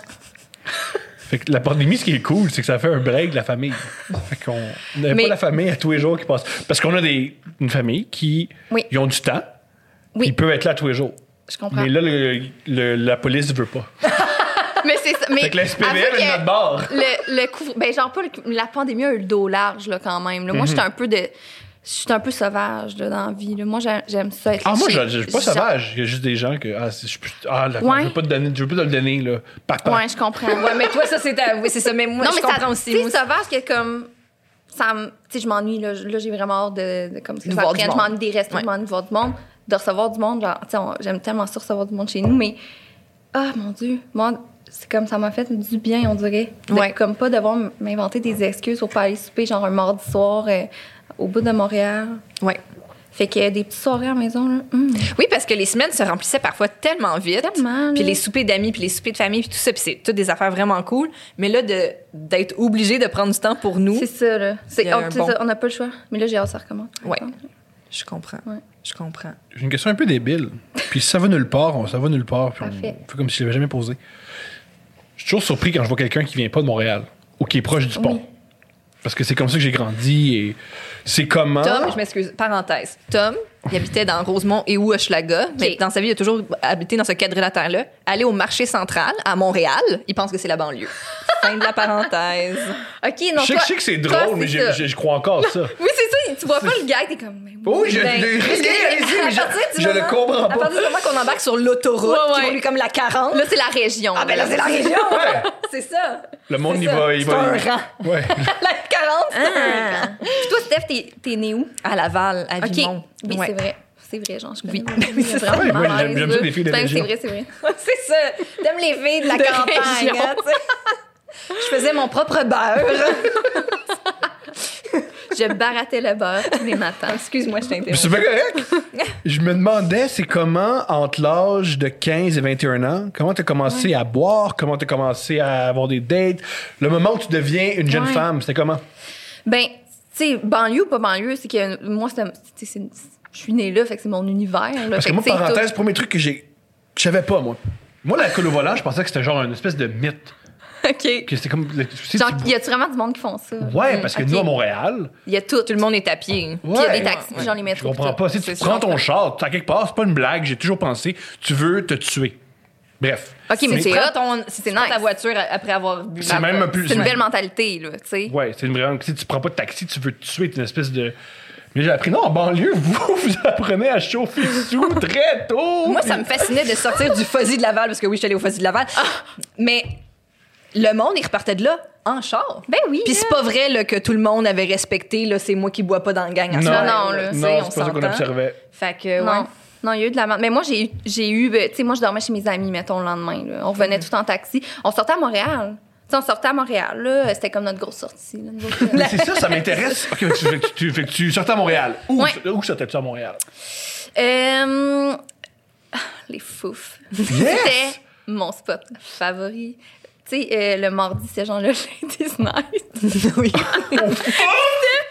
Fait que la pandémie, ce qui est cool, c'est que ça fait un break de la famille. Fait qu'on n'avait Mais- pas la famille à tous les jours qui passe. Parce qu'on a des, une famille qui Oui. ils ont du temps, Oui. ils peuvent être là tous les jours. Je comprends. Mais là, le- le- la police ne veut pas. Mais c'est ça. Mais Fait que la S P V avoue M est de que notre bord. Le, le couvre... Ben, genre, pas le- la pandémie a eu le dos large, là, quand même. là. Moi, j'étais un peu de... J'étais un peu sauvage, là, dans la vie. là. Moi, j'ai- j'aime ça. être Ah, moi, chez- je je suis pas genre- sauvage. Il y a juste des gens que. Ah, c'est- je suis plus- ah, d'accord, Ouais. je veux pas te donner, je veux pas te le donner, là. Papa. Ouais, je comprends. Ouais, mais toi ça c'est ta- oui, c'est ça mais moi non, je mais comprends ça, aussi. tu moi sais, aussi. sauvage, que comme... Ça me- tu sais, je m'ennuie, là. Là, j'ai vraiment hâte de... de comme ça De ça voir du prenne. Je monde. m'ennuie des restos, Ouais. je m'ennuie de voir du monde. De recevoir du monde, genre... Tu sais, on- j'aime tellement ça, recevoir du monde chez nous, mais... Ah, mon Dieu. Moi, c'est comme ça m'a fait du bien, on dirait. De- Ouais. Comme pas devoir m'inventer des excuses pour pas aller souper, genre un mardi soir euh, au bout de Montréal. Ouais. Fait que des petites soirées à la maison, là. hum. Oui, parce que les semaines se remplissaient parfois tellement vite. Tellement, Puis là. les soupers d'amis, puis les soupers de famille, puis tout ça, puis c'est toutes des affaires vraiment cool. Mais là, de, d'être obligé de prendre du temps pour nous, C'est ça, là. C'est, Il y a oh, un c'est bon- ça, on n'a pas le choix. Mais là, j'ai hâte que ça recommence. Ouais. je comprends. Ouais. Je comprends. J'ai une question un peu débile. Puis si ça va nulle part, on, ça va nulle part. Puis on Parfait. fait comme si je l'avais jamais posé. Je suis toujours surpris quand je vois quelqu'un qui vient pas de Montréal ou qui est proche du pont. Oui. Parce que c'est comme ça que j'ai grandi et c'est comment. Tom, je m'excuse, parenthèse. Tom, il habitait dans Rosemont et ou Hochelaga, mais dans sa vie, il a toujours habité dans ce quadrilatère-là. Aller au marché central à Montréal, il pense que c'est la banlieue. Fin de la parenthèse. OK, non, Je sais, toi- je sais que c'est toi, drôle, mais c'est j'ai- ça. j'ai- je crois encore ça. Oui, c'est ça. Tu vois pas le gars, t'es comme... mais Oui, je, Ben, je- parce que- allez-y, mais à je, partir du je le moment- comprends À pas. partir du moment qu'on embarque sur l'autoroute, Ouais, qui ouais. conduit comme la quarante, Là, c'est la région. ah ben là, c'est la région! Ouais. C'est ça! Le monde, C'est il ça. va. Il C'est va un il- rang. Ouais. La quarante, c'est un Ah. rang. Puis toi, Steph, t'es, t'es né où? À Laval, à OK. Vimont. Oui, Ouais. c'est vrai. C'est vrai, genre, je connais. Oui. Oui, Oui, c'est ça. Ouais, moi, j'aime- j'aime ça, les filles de C'est région. vrai, c'est vrai. C'est ça. T'aimes les filles de la De campagne, région. hein, tu sais. Je faisais mon propre beurre. Je barattais le beurre tous les matins. Excuse-moi, je t'interromps. C'est pas correct. Je me demandais, c'est comment, entre l'âge de quinze et vingt et un ans, comment tu as commencé à boire, comment tu as commencé à avoir des dates, le moment où tu deviens une jeune Ouais. femme, c'était comment? Ben, tu sais, banlieue ou pas banlieue, c'est que moi, c'est, c'est- c'est- je suis née là, fait que c'est mon univers. Là. Parce Fait que moi, tu sais, parenthèse, tout- premier truc que j'ai. Je savais pas, moi. Moi, l'alcool au volant, je pensais que c'était genre une espèce de mythe. OK. Que c'était comme. le- tu sais, Genre, tu- y a-tu vraiment du monde qui font ça? Ouais, parce que OK. nous, à Montréal, Il y a tout. Tout le monde est à pied. Puis il y a ouais. des taxis, Ouais. genre les Je métros. comprends tout. pas. Si C'est tu ça. prends ton char, tu à quelque part, c'est pas une blague, j'ai toujours pensé, tu veux te tuer. Bref. OK, mais Si c'est tu prends hot. ton, si C'est tu prends nice. ta voiture après avoir bu C'est ma- même un plus. C'est une ouais. belle mentalité, là, tu sais. Ouais, c'est une vraie. Si tu prends pas de taxi, tu veux te tuer, t'es une espèce de. Mais j'ai appris, non, en banlieue, vous, vous apprenez à chauffer sous très tôt. Moi, ça me fascinait de sortir du Fuzzy de Laval, parce que oui, je suis allée au Fuzzy de Laval. Mais le monde, il repartait de là en char. Ben oui. Puis là. c'est pas vrai là, que tout le monde avait respecté, là, c'est moi qui bois pas dans le gang. à Non, soir, non, là, là. tu sais, non, on c'est pas ça qu'on s'entend. observait. Fait que, Non. ouais. Non, il y a eu de la merde. Mais moi, j'ai eu, j'ai eu ben, tu sais, moi, je dormais chez mes amis, mettons, le lendemain. Là. On revenait tout en taxi. On sortait à Montréal. Tu sais, on sortait à Montréal, là. C'était comme notre grosse sortie, là, nous autres, là. Mais c'est ça, ça m'intéresse. Ok, fait que tu, fait que tu, fait que tu sortais à Montréal. Où, Ouais. où sortais-tu à Montréal? Euh, ah, les fouf. C'était mon spot favori. Tu sais, euh, le mardi, c'est genre le Ladies Night. Oui.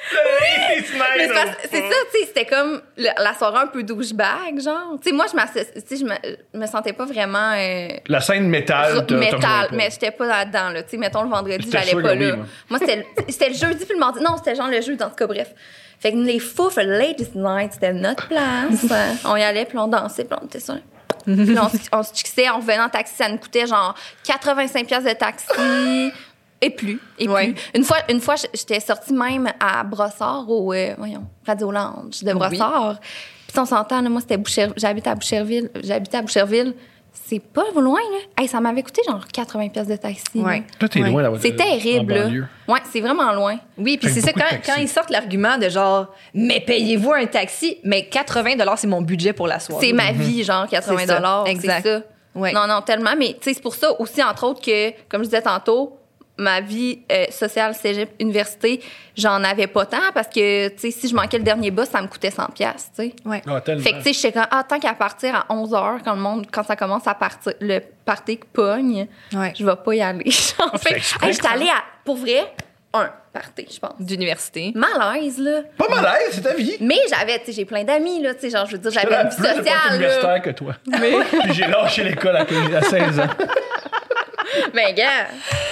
Hey, it's nice, Mais c'est, parce- oh. c'est ça, tu sais, c'était comme le- la soirée un peu douchebag, genre. Tu sais, moi, je, m'associe- tu sais, je me, je me sentais pas vraiment euh, La scène métal, t'as- t'as rejoint métal, pas. mais j'étais pas là-dedans, là. Tu sais, mettons, le vendredi, J'étais j'allais sûr pas que oui, là. moi. Moi, c'était, le- c'était le jeudi puis le mardi. Non, c'était genre le jeudi, en tout cas, bref. Fait que les fouf, le ladies night, c'était notre place. On y allait, puis on dansait, puis on était ça. Puis on, se- on se fixait, on revenait en taxi, ça nous coûtait genre quatre-vingt-cinq piastres de taxi. Et plus, et Ouais. plus. Une fois, une fois, j'étais sortie même à Brossard, au, euh, voyons, Radio Lounge de Brossard. Puis on s'entend, là, moi, c'était Boucher... j'habite à Boucherville. J'habitais à Boucherville. C'est pas loin, là. Hey, ça m'avait coûté genre quatre-vingts piastres de taxi. Ouais. là. Toi, t'es Ouais. loin d'avoir C'est terrible, en là. banlieue. Ouais, c'est vraiment loin. Oui, puis Fait c'est que ça, beaucoup de quand, taxis. quand ils sortent l'argument de genre, mais payez-vous un taxi, mais quatre-vingts c'est mon budget pour la soirée. C'est ma vie, genre quatre-vingts dollars. C'est ça, exact. C'est ça. Ouais. Non, non, tellement. Mais tu sais, c'est pour ça aussi, entre autres, que, comme je disais tantôt, ma vie euh, sociale, cégep, université, j'en avais pas tant parce que, tu sais, si je manquais le dernier bus, ça me coûtait cent piastres, tu sais. Ouais. Ah, tellement. Fait que, tu sais, j'étais comme, ah, tant qu'à partir à onze heures, quand le monde, quand ça commence à partir, le party qui pogne, Ouais. je vais pas y aller. Genre, Ah, fait c'est que, exprès, hey, j'étais quoi. allée à, pour vrai, un party, je pense. D'université. Malaise, là. Pas malaise, c'est ta vie. Mais j'avais, tu sais, j'ai plein d'amis, là, tu sais, genre, je veux dire, J'avais j'avais une vie plus de potes sociale, là. universitaires que toi. Puis j'ai lâché l'école à quinze à seize ans. Ben, gars.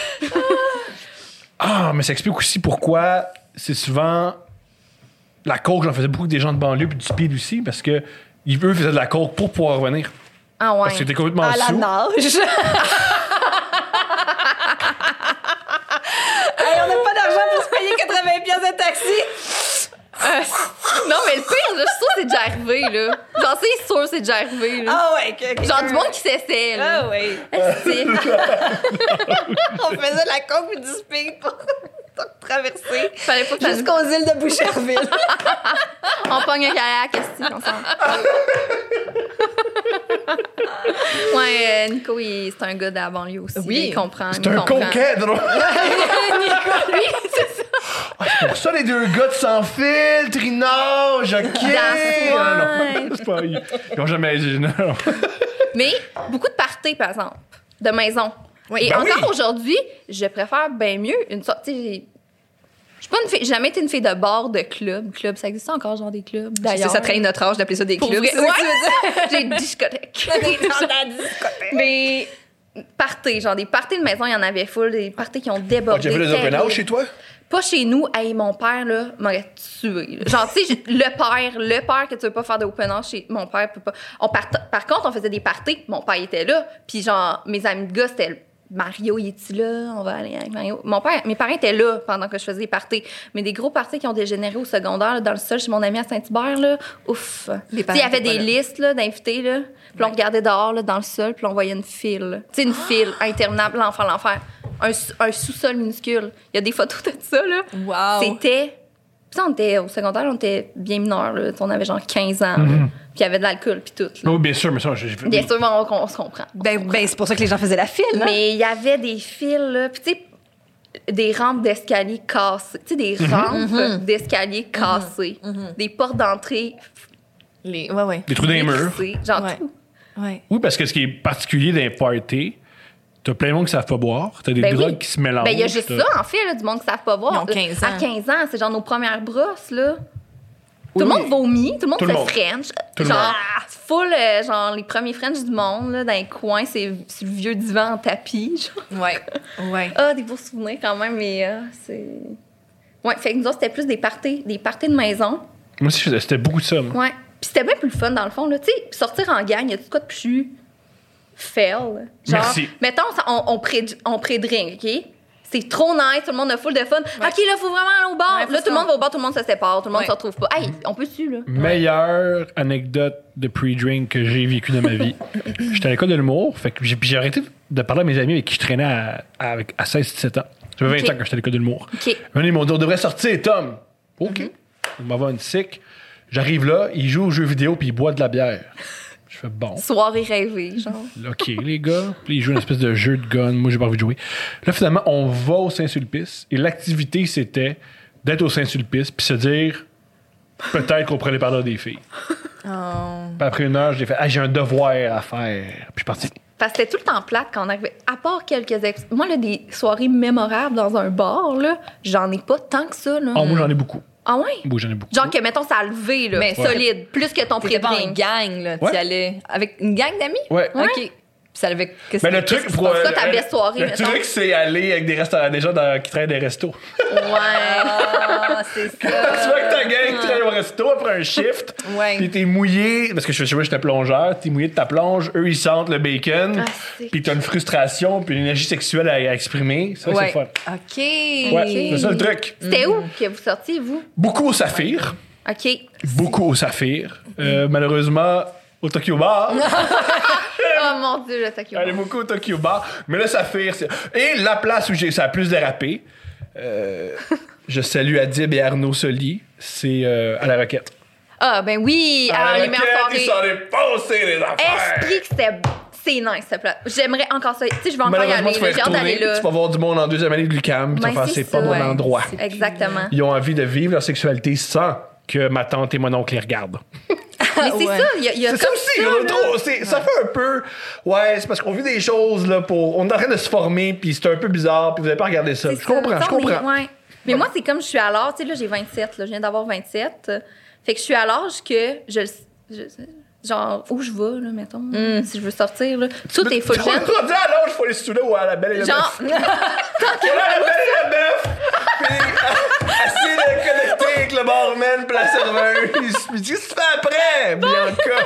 Ah, mais ça explique aussi pourquoi c'est souvent la coke, j'en faisais beaucoup avec des gens de banlieue puis du speed aussi, parce que ils, eux faisaient de la coke pour pouvoir revenir. Ah, ouais. Parce que c'était complètement À la sous. nage. Hey, on n'a pas d'argent pour se payer quatre-vingts piastres de taxi. Euh, non, mais le pire, là, je suis sûre que c'est déjà arrivé, là. J'en sais sûr que c'est déjà arrivé, là. Ah ouais, que, que- Genre du monde qui s'essaie, là. Ah ouais. Esti. On faisait la coke et du speed pour pour traverser Fallait pas que ça nous- jusqu'aux îles de Boucherville. On pogne un kayak, esti, on s'en... Ouais, euh, Nico, il- c'est un gars de la banlieue aussi. Oui. Il comprend. C'est il un comprend. coquet, non? Lui, c'est ça. Ah, c'est pour ça les deux gars de sans filtre, ils nagent, ok? That's Ah, non, why. c'est pas... Ils ils ont jamais... Non, non. Mais beaucoup de parties, par exemple, de maison. Et Ben encore oui. aujourd'hui, je préfère bien mieux une sorte. Tu sais, j'ai- je suis pas une fille, j'ai jamais été une fille de bar, de club. Club, ça existe encore, genre des clubs. D'ailleurs, Ça trahit notre âge d'appeler ça des Pour clubs. vrai, c'est ça que tu veux dire? ouais. J'ai une discothèque. Dans la discothèque. Mais parties, genre des parties de maison, il y en avait full, des parties qui ont Ah, débordé. tu as fait les open terrible. house chez toi? Pas chez nous. Hey, mon père, là, m'aurait tué. là. Genre, tu sais, j'ai- le père, le père que tu veux pas faire d'open house chez mon père peut pas. On part... Par contre, on faisait des parties. Mon père était là. Puis, genre, mes amis de gars, c'était le- Mario, il est-tu là? On va aller avec Mario. Mon père, mes parents étaient là pendant que je faisais des parties. Mais des gros parties qui ont dégénéré au secondaire, là, dans le sol, chez mon ami à Saint-Hubert, là, ouf. Les Tu sais, parents il y avait étaient pas des là. listes là, d'invités, là. Puis on regardait dehors, là, dans le sol, puis on voyait une file. là. Tu sais, une file interminable, l'enfer, l'enfer. Un, sous- un sous-sol minuscule. Il y a des photos de ça, là. Wow. C'était... Puis ça, on était au secondaire, on était bien mineurs, là. On avait genre quinze ans, là. Puis il y avait de l'alcool, puis tout. là. Oui, bien sûr, mais ça, j'ai fait... Bien sûr, on, on se comprend. Ben, ben, c'est pour ça que les gens faisaient la file, là. Mais il y avait des fils, là. Puis tu sais, des rampes d'escalier cassées. Tu sais, des Mhm. rampes d'escalier cassées. Des portes d'entrée Les... Ouais, ouais. Des trous dans les murs. fixées. Genre Ouais. tout. Ouais. Oui, parce que ce qui est particulier d'un party, t'as plein de monde qui savent pas boire, t'as des Ben drogues oui. qui se mélangent. Ben, il y a juste t'as- ça, en fait, là, du monde qui ne savent pas voir. Ils ont quinze À ans. quinze ans, c'est genre nos premières brosses, là. Oui, Tout le oui. monde vomit, tout le monde Tout le se monde. French. Tout le genre, monde. full, euh, genre, les premiers French du monde, là, dans les coins, c'est c'est le vieux divan en tapis, genre. Ouais. Ouais. Ah, des beaux souvenirs quand même, mais euh, c'est... Ouais, fait que nous autres, c'était plus des parties, des parties de maison. Moi aussi, je faisais- c'était beaucoup de ça. moi. Ouais. Puis c'était bien plus le fun, dans le fond, là. Tu sais, sortir en gang, y a tout quoi de plus fail? Genre, Merci. mettons, ça- on, on, pré, on pré-drink, OK? C'est trop nice, tout le monde a full de fun. OK, là, faut vraiment aller au bar. Ouais, faut là, se tout le monde rendre. va au bar, tout le monde se sépare, tout le monde Ouais. se retrouve pas. Hey, on peut-tu, là? Meilleure anecdote de pre-drink que j'ai vécue dans ma vie. J'étais à l'école de l'humour, fait que j'ai, puis j'ai arrêté de parler à mes amis avec qui je traînais à, à, avec- à seize dix-sept ans. J'avais vingt Ok. ans quand j'étais à l'école de l'humour. OK. Un, ils m'ont dit, on devrait sortir, Tom. OK. Mm-hmm. On m'envoie une sick. J'arrive là, il joue aux jeux vidéo puis il boit de la bière. Je fais bon. Soirée rêvée, genre. Là, OK, les gars. Puis ils jouent une espèce de jeu de gun. Moi, j'ai pas envie de jouer. Là, finalement, on va au Saint-Sulpice. Et l'activité, c'était d'être au Saint-Sulpice puis se dire peut-être qu'on pourrait aller parler des filles. Oh. Puis après une heure, j'ai fait ah, j'ai un devoir à faire. Puis je suis parti. Parce que c'était tout le temps plate quand on arrivait. À part quelques... Ex... Moi, là, des soirées mémorables dans un bar, là, j'en ai pas tant que ça, là. Ah, moi, j'en ai beaucoup. Ah ouais? Oui, j'en ai beaucoup. Genre que, mettons, ça a levé, là. Mais solide. Plus que ton T'étais pas en pré-drink. gang, là. Ouais. Tu allais avec une gang d'amis? Ouais. OK. Puis ça avait... Qu'est-ce Mais que- le truc qu'est-ce qui se pour. passe? C'est quoi ta belle soirée, Le mettons? truc, c'est aller avec des, restaurants, des gens dans- qui travaillent des restos. Ouais. Ah, c'est ça. Tu vois que ta gang qui travaille au resto après un shift, Ouais. pis t'es mouillé, parce que je sais pas, j'étais plongeur, t'es mouillé de ta plonge, eux ils sentent le bacon, Ah, c'est- pis t'as une frustration, puis une énergie sexuelle à, à exprimer. Ça, c'est Ouais. le fun. OK. Ouais, c'est ça le truc. C'était où que vous sortiez, vous? Beaucoup au Saphir. OK. Beaucoup au Saphir. Euh, malheureusement, au Tokyo Bar. Oh mon Dieu, le Tokyo. Allez beaucoup au Tokyo Bar. Mais le Saphir, c'est. Et la place où j'ai, ça a plus dérapé, euh, je salue Adib et Arnaud Soli, c'est euh, à la Roquette. Ah, ben oui, À alors la les meilleures Roquette, ils soirées. s'en est passé les affaires. Esprit que c'était. C'est nice, cette place. J'aimerais encore ça. Tu sais, je vais encore y Malheureusement, aller. tu vas là. y J'ai hâte retourner, d'aller là. tu vas voir du monde en deuxième année de l'U Q A M, puis tu Ben, vas faire, c'est c'est pas ça, mon ouais. endroit. Exactement. Ils ont envie de vivre leur sexualité sans que ma tante et mon oncle les regardent. Mais c'est Ouais. ça, il y a, il y a C'est ça comme aussi, ça, on a là. trop- c'est- ça fait un peu. Ouais, c'est parce qu'on vit des choses, là, pour. On est en train de se former, puis c'est un peu bizarre, puis vous n'avez pas regardé ça. C'est Je ça. comprends, je Mettons, comprends. Mais, ouais. Mais moi, c'est comme je suis à l'âge, tu sais, là, j'ai vingt-sept, là, je viens d'avoir vingt-sept. euh, Fait que je suis à l'âge que je, je- genre, où je vais, là, mettons, si je veux sortir, là. Tout est full On jeune. est rendu à l'âge, il faut aller se saouler ou à la belle et la Genre, bœuf. Voilà la belle et la bœuf, puis essayer de connecter avec le barman, puis la serveuse. Puis qu'est-ce que tu fais après, Bianca?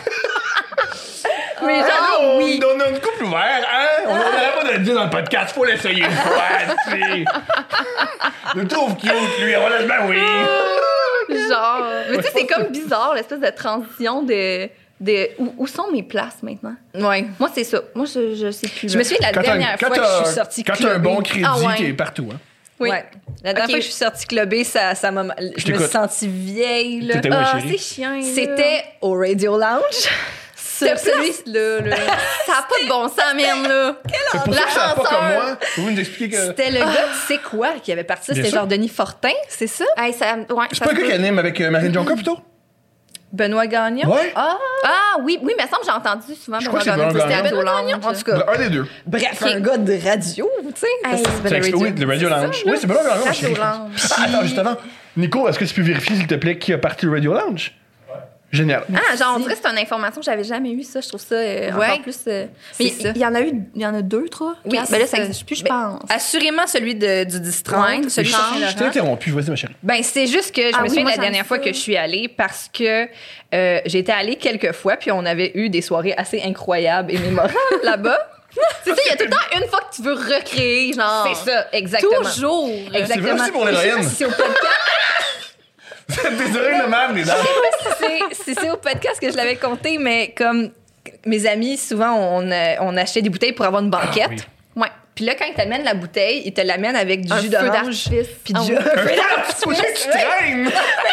mais Ah, genre, on, oui. on a une couple ouverte, hein? On n'aurait pas de le dire dans le podcast, faut l'essayer une fois, tu sais. Je le trouve cute, lui, on laisse ben oui. Genre. Mais tu sais, c'est comme bizarre, l'espèce de transition de. de où, où sont mes places maintenant? Ouais. Moi, c'est ça. Moi, je, je sais plus. Je là. me souviens de la Quand t'as un- dernière quand fois que t'as- je suis sortie Quand t'as un bon clubbée. crédit Ah ouais. qui est partout, hein? Oui. Ouais. La dernière Ok. fois que je suis sortie clubbée, ça, ça m'a. Je me suis t'écoute. sentie vieille, là. T'étais où, Ah, chérie? c'est chiant. là. C'était au Radio Lounge. Sur Cette celui-là, là. Ça n'a pas de bon sens, même, là. C'est pour ça que ça va pas L'ascenseur. comme moi. Vous nous expliquer que. C'était le gars, tu sais quoi, qui avait parti ça. Bien C'était sûr. genre Denis Fortin, c'est ça? Hey, ça, ouais, C'est ça pas se le gars peut. qui anime avec euh, Marine Jonca plutôt? Benoît Gagnon. Ouais. Ah! Ah oui, oui, mais ça me semble que j'ai entendu souvent. Je crois que c'est Benoît Benoît Gagnon, Gagnon. c'était à Benoît Lounge. En tout cas, Un des deux. bref, Ok. un gars de radio, tu sais. parce que Hey. c'est C'est le oui, le Radio Lounge. Oui, c'est Benoît Gagnon, ma Radio chérie. Lounge. Ah, attends, juste avant. Nico, est-ce que tu peux vérifier, s'il te plaît, qui a parti le Radio Lounge? Génial. Ah, genre, on dirait que c'est une information que j'avais jamais eue, ça. Je trouve ça euh, Ouais. encore plus. euh, Mais C'est ça. il y en a eu, il y en a deux, trois. Oui, quatre. c'est Ben là, ça. ça n'existe plus, je Ben, pense. Assurément celui de, du dix trente, Ouais, celui de je pense. Saint-Laurent. Je t'ai interrompu, vas-y, ma chérie. Ben, c'est juste que je Ah me oui, souviens moi, de la j'aime dernière fois ça. que je suis allée parce que euh, j'étais allée quelques fois, puis on avait eu des soirées assez incroyables et mémorables là-bas. C'est ça, il y a tout le temps une fois que tu veux recréer, genre. C'est ça, exactement. Toujours. Exactement. C'est vrai aussi pour l'héroïne. Je sais pas si c'est au podcast. Des oreilles de même, les dames. si c'est- si c'est au podcast que je l'avais compté, mais comme mes amis, souvent, on, euh, on achetait des bouteilles pour avoir une banquette. Ah oui. Ouais. Puis là, quand ils t'amènent la bouteille, ils te l'amènent avec du Un jus feu d'orange. d'artifice. Puis du Ah jus ouais. un feu C'est pour ça que tu traînes.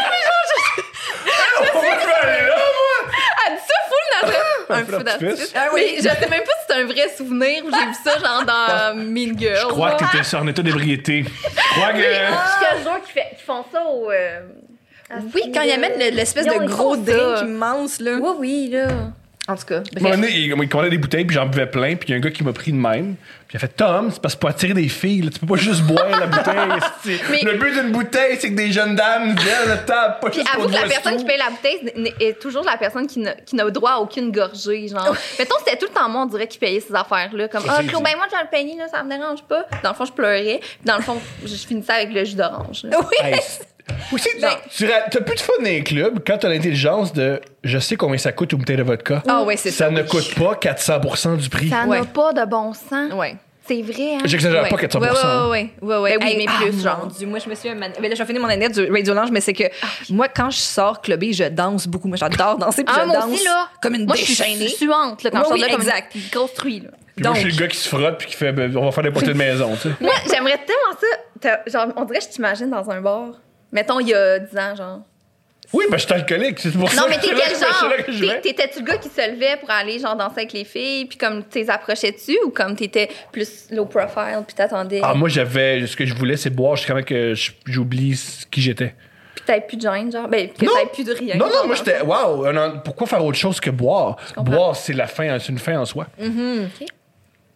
On va plus aller là, moi. Elle dit ça full naturel. Un feu feu d'artifice. d'artifice. Ah oui, je sais même pas si c'est un vrai souvenir ou j'ai vu ça genre dans Mean Girls. Je crois là. que t'étais en état d'ébriété. Je crois que. Oui, je te jure qu'ils fait- qu'ils font ça au. euh, à Oui, ce quand ils de- amènent le- l'espèce Ils ont de une gros grosse drink ça. immense, là. Oui, oui, là. En tout cas, À un bref. moment donné, il, il commandait des bouteilles, puis j'en buvais plein, puis il y a un gars qui m'a pris de même. Puis il a fait Tom, c'est parce que pour attirer des filles, là, tu peux pas juste boire la bouteille. esti. Mais- Le but d'une bouteille, c'est que des jeunes dames viennent à la table, pas Puis juste pour avoue que la boire personne sous. qui paye la bouteille n'est- est toujours la personne qui n'a qui n'a droit à aucune gorgée, genre. Mettons, c'était tout le temps moi, on dirait, qui payait ces affaires-là. Comme, Ça, ah, c'est- Claude, ben moi, je vais le payer, là, ça me dérange pas. Dans le fond, je pleurais. Puis dans le fond, je finissais avec le jus d'orange. là. Oui. Hey, c'est- aussi, tu- tu ra- t'as plus de fun dans les clubs quand t'as l'intelligence de je sais combien ça coûte une bouteille de vodka. Ah ouais, c'est ça. Ça ne coûte pas quatre cents pour cent du prix. Ça Ouais. n'a pas de bon sens. Ouais. C'est vrai, hein? J'exagère Ouais. pas quatre cents pour cent. Ouais, ouais, ouais, ouais, ouais. Ben oui, Hey, mais ah, plus, mon genre. Dieu, moi, je me suis... Mais là, je vais finir mon anecdote du Radio Lounge, mais c'est que moi, quand je sors clubber, je danse beaucoup. Moi, j'adore danser, puis Ah, je moi danse aussi, là. comme une Moi, je suis déchaînée. suante, là, quand Oui, je sors oui, de là, comme exact. une grosse truie, là. Puis moi, je suis Donc- le gars qui se frotte puis qui fait ben, on va faire des portées de maison, tu sais. Moi, j'aimerais tellement ça. T'as- Genre, on dirait que je t'imagine dans un bar. Mettons, il y a dix ans, genre. Oui, ben je suis alcoolique, c'est pour ça Non, mais que t'es c'est là quel que- c'est genre? là que je T'es- vais. T'étais-tu le gars qui se levait pour aller, genre, danser avec les filles, puis comme, t'es approchais-tu, ou comme t'étais plus low profile, puis t'attendais, Ah, moi, j'avais. Ce que je voulais, c'est boire jusqu'à temps que je- j'oublie ce- qui j'étais. puis t'avais plus de gêne, genre? Ben, que Non. t'avais plus de rien. Non, non, genre, moi, dans j'étais. le fond. Waouh, un an- pourquoi faire autre chose que boire? comprends. Boire, c'est la fin, c'est une fin en soi. OK.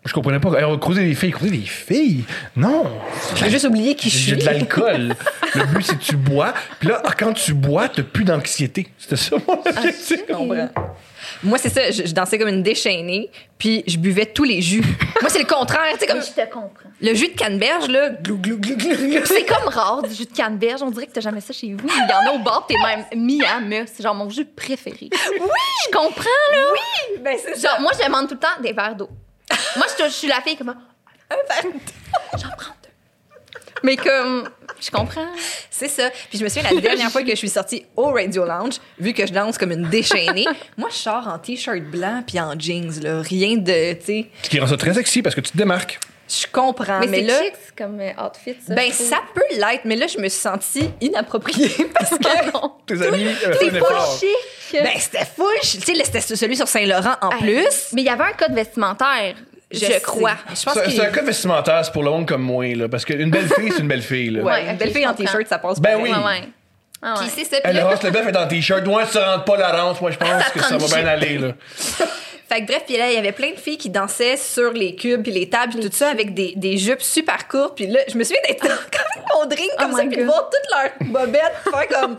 Je comprenais pas. On croisait des filles. Croiser des filles? Non. J'ai juste oublié qui je J'ai suis. de l'alcool. Le but, c'est que tu bois. Puis là, quand tu bois, t'as plus d'anxiété. C'était ça mon objectif. Je comprends. Moi, c'est ça. Je, je dansais comme une déchaînée, puis je buvais tous les jus. Moi, c'est le contraire. Tu sais, comme Je te comprends. le jus de canneberge, là, glou, glou, glou, glou, glou. C'est comme rare du jus de canneberge. On dirait que t'as jamais ça chez vous. Il y en a au bar, t'es même mis à me. C'est genre mon jus préféré. Oui! Je comprends, là. Oui! Ben, c'est Genre, moi, je demande tout le temps des verres d'eau. Moi, je, je suis la fille comme... un verre. J'en prends deux. Mais comme... Je comprends. C'est ça. Puis je me souviens, la dernière fois que je suis sortie au Radio Lounge, vu que je danse comme une déchaînée, moi, je sors en T-shirt blanc puis en jeans, là. Rien de, tu sais... Ce qui rend ça très sexy parce que tu te démarques. Je comprends, Mais, mais, c'est là... chic, c'est comme euh, outfit, ça. Ben, je trouve. ça peut l'être, mais là, je me suis sentie inappropriée parce que... Tes amis euh, font C'est un pas effort. chic. Ben, c'était full. Tu sais, là, c'était celui sur Saint-Laurent en Hey, plus. Mais il y avait un code vestimentaire, je, sais. crois. Je pense C'est qu'il... c'est un cas vestimentaire, c'est pour le monde comme moi, là, parce qu'une belle fille, c'est une belle fille. Là. Ouais, Ouais, une ok, belle fille je en comprends. T-shirt, ça passe Ben pas. oui. Ouais, ouais. Ah ouais. Puis c'est ça. Puis Elle, là- Laurence Leboeuf est en T-shirt. Ouais, tu rentres pas, Laurence. Moi, je pense que ça va prend bien une aller. Là. Fait que bref, puis là, il y avait plein de filles qui dansaient sur les cubes puis les tables puis tout ça avec des, des jupes super courtes. Puis là, je me souviens d'être dans mon drink comme Oh ça my puis de God. voir toutes leurs bobettes faire comme...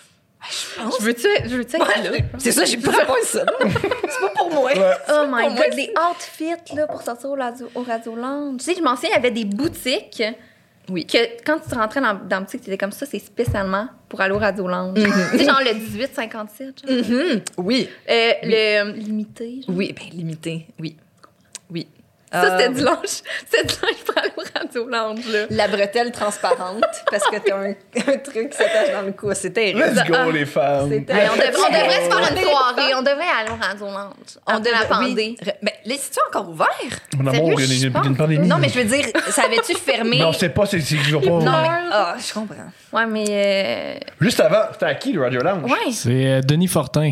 Je veux-tu je veux-tu être là? C'est ça, j'ai pas fait ça. C'est pas pour moi. Oh my Pour moi, God, les outfits là, pour sortir au radio, au radio Lounge. Tu sais, je m'en souviens, il y avait des boutiques Oui. que quand tu rentrais dans, dans la boutique, tu étais comme ça, c'est spécialement pour aller au radio Lounge. Tu sais, genre le dix-huit cinquante-sept. Genre. Mhm. Oui. Euh, Le euh, limité. Genre. Oui, ben limité. Oui. Oui. Ça, Euh, c'était dimanche. C'était dimanche pour aller au radio Lounge. Là. La bretelle transparente parce que t'as un, un truc qui s'attache dans le cou. C'est terrible. Let's go, Ah, les femmes. c'est Hey, on, devrait, on devrait se faire une Les soirée. On devrait aller au radio Lounge. On devrait la oui. pandémie. Re- Ben, là, c'est-tu encore ouvert? Mon Sérieux, amour, il y a je une, pense. une pandémie. Non, mais je veux dire, ça avait-tu fermé? Non, c'est pas, c'est c'est que je vais pas. Non, mais... Ah, je comprends. Ouais, mais. Euh... Juste avant, c'était à qui, le Radio Lounge? Ouais. C'est euh, Denis Fortin.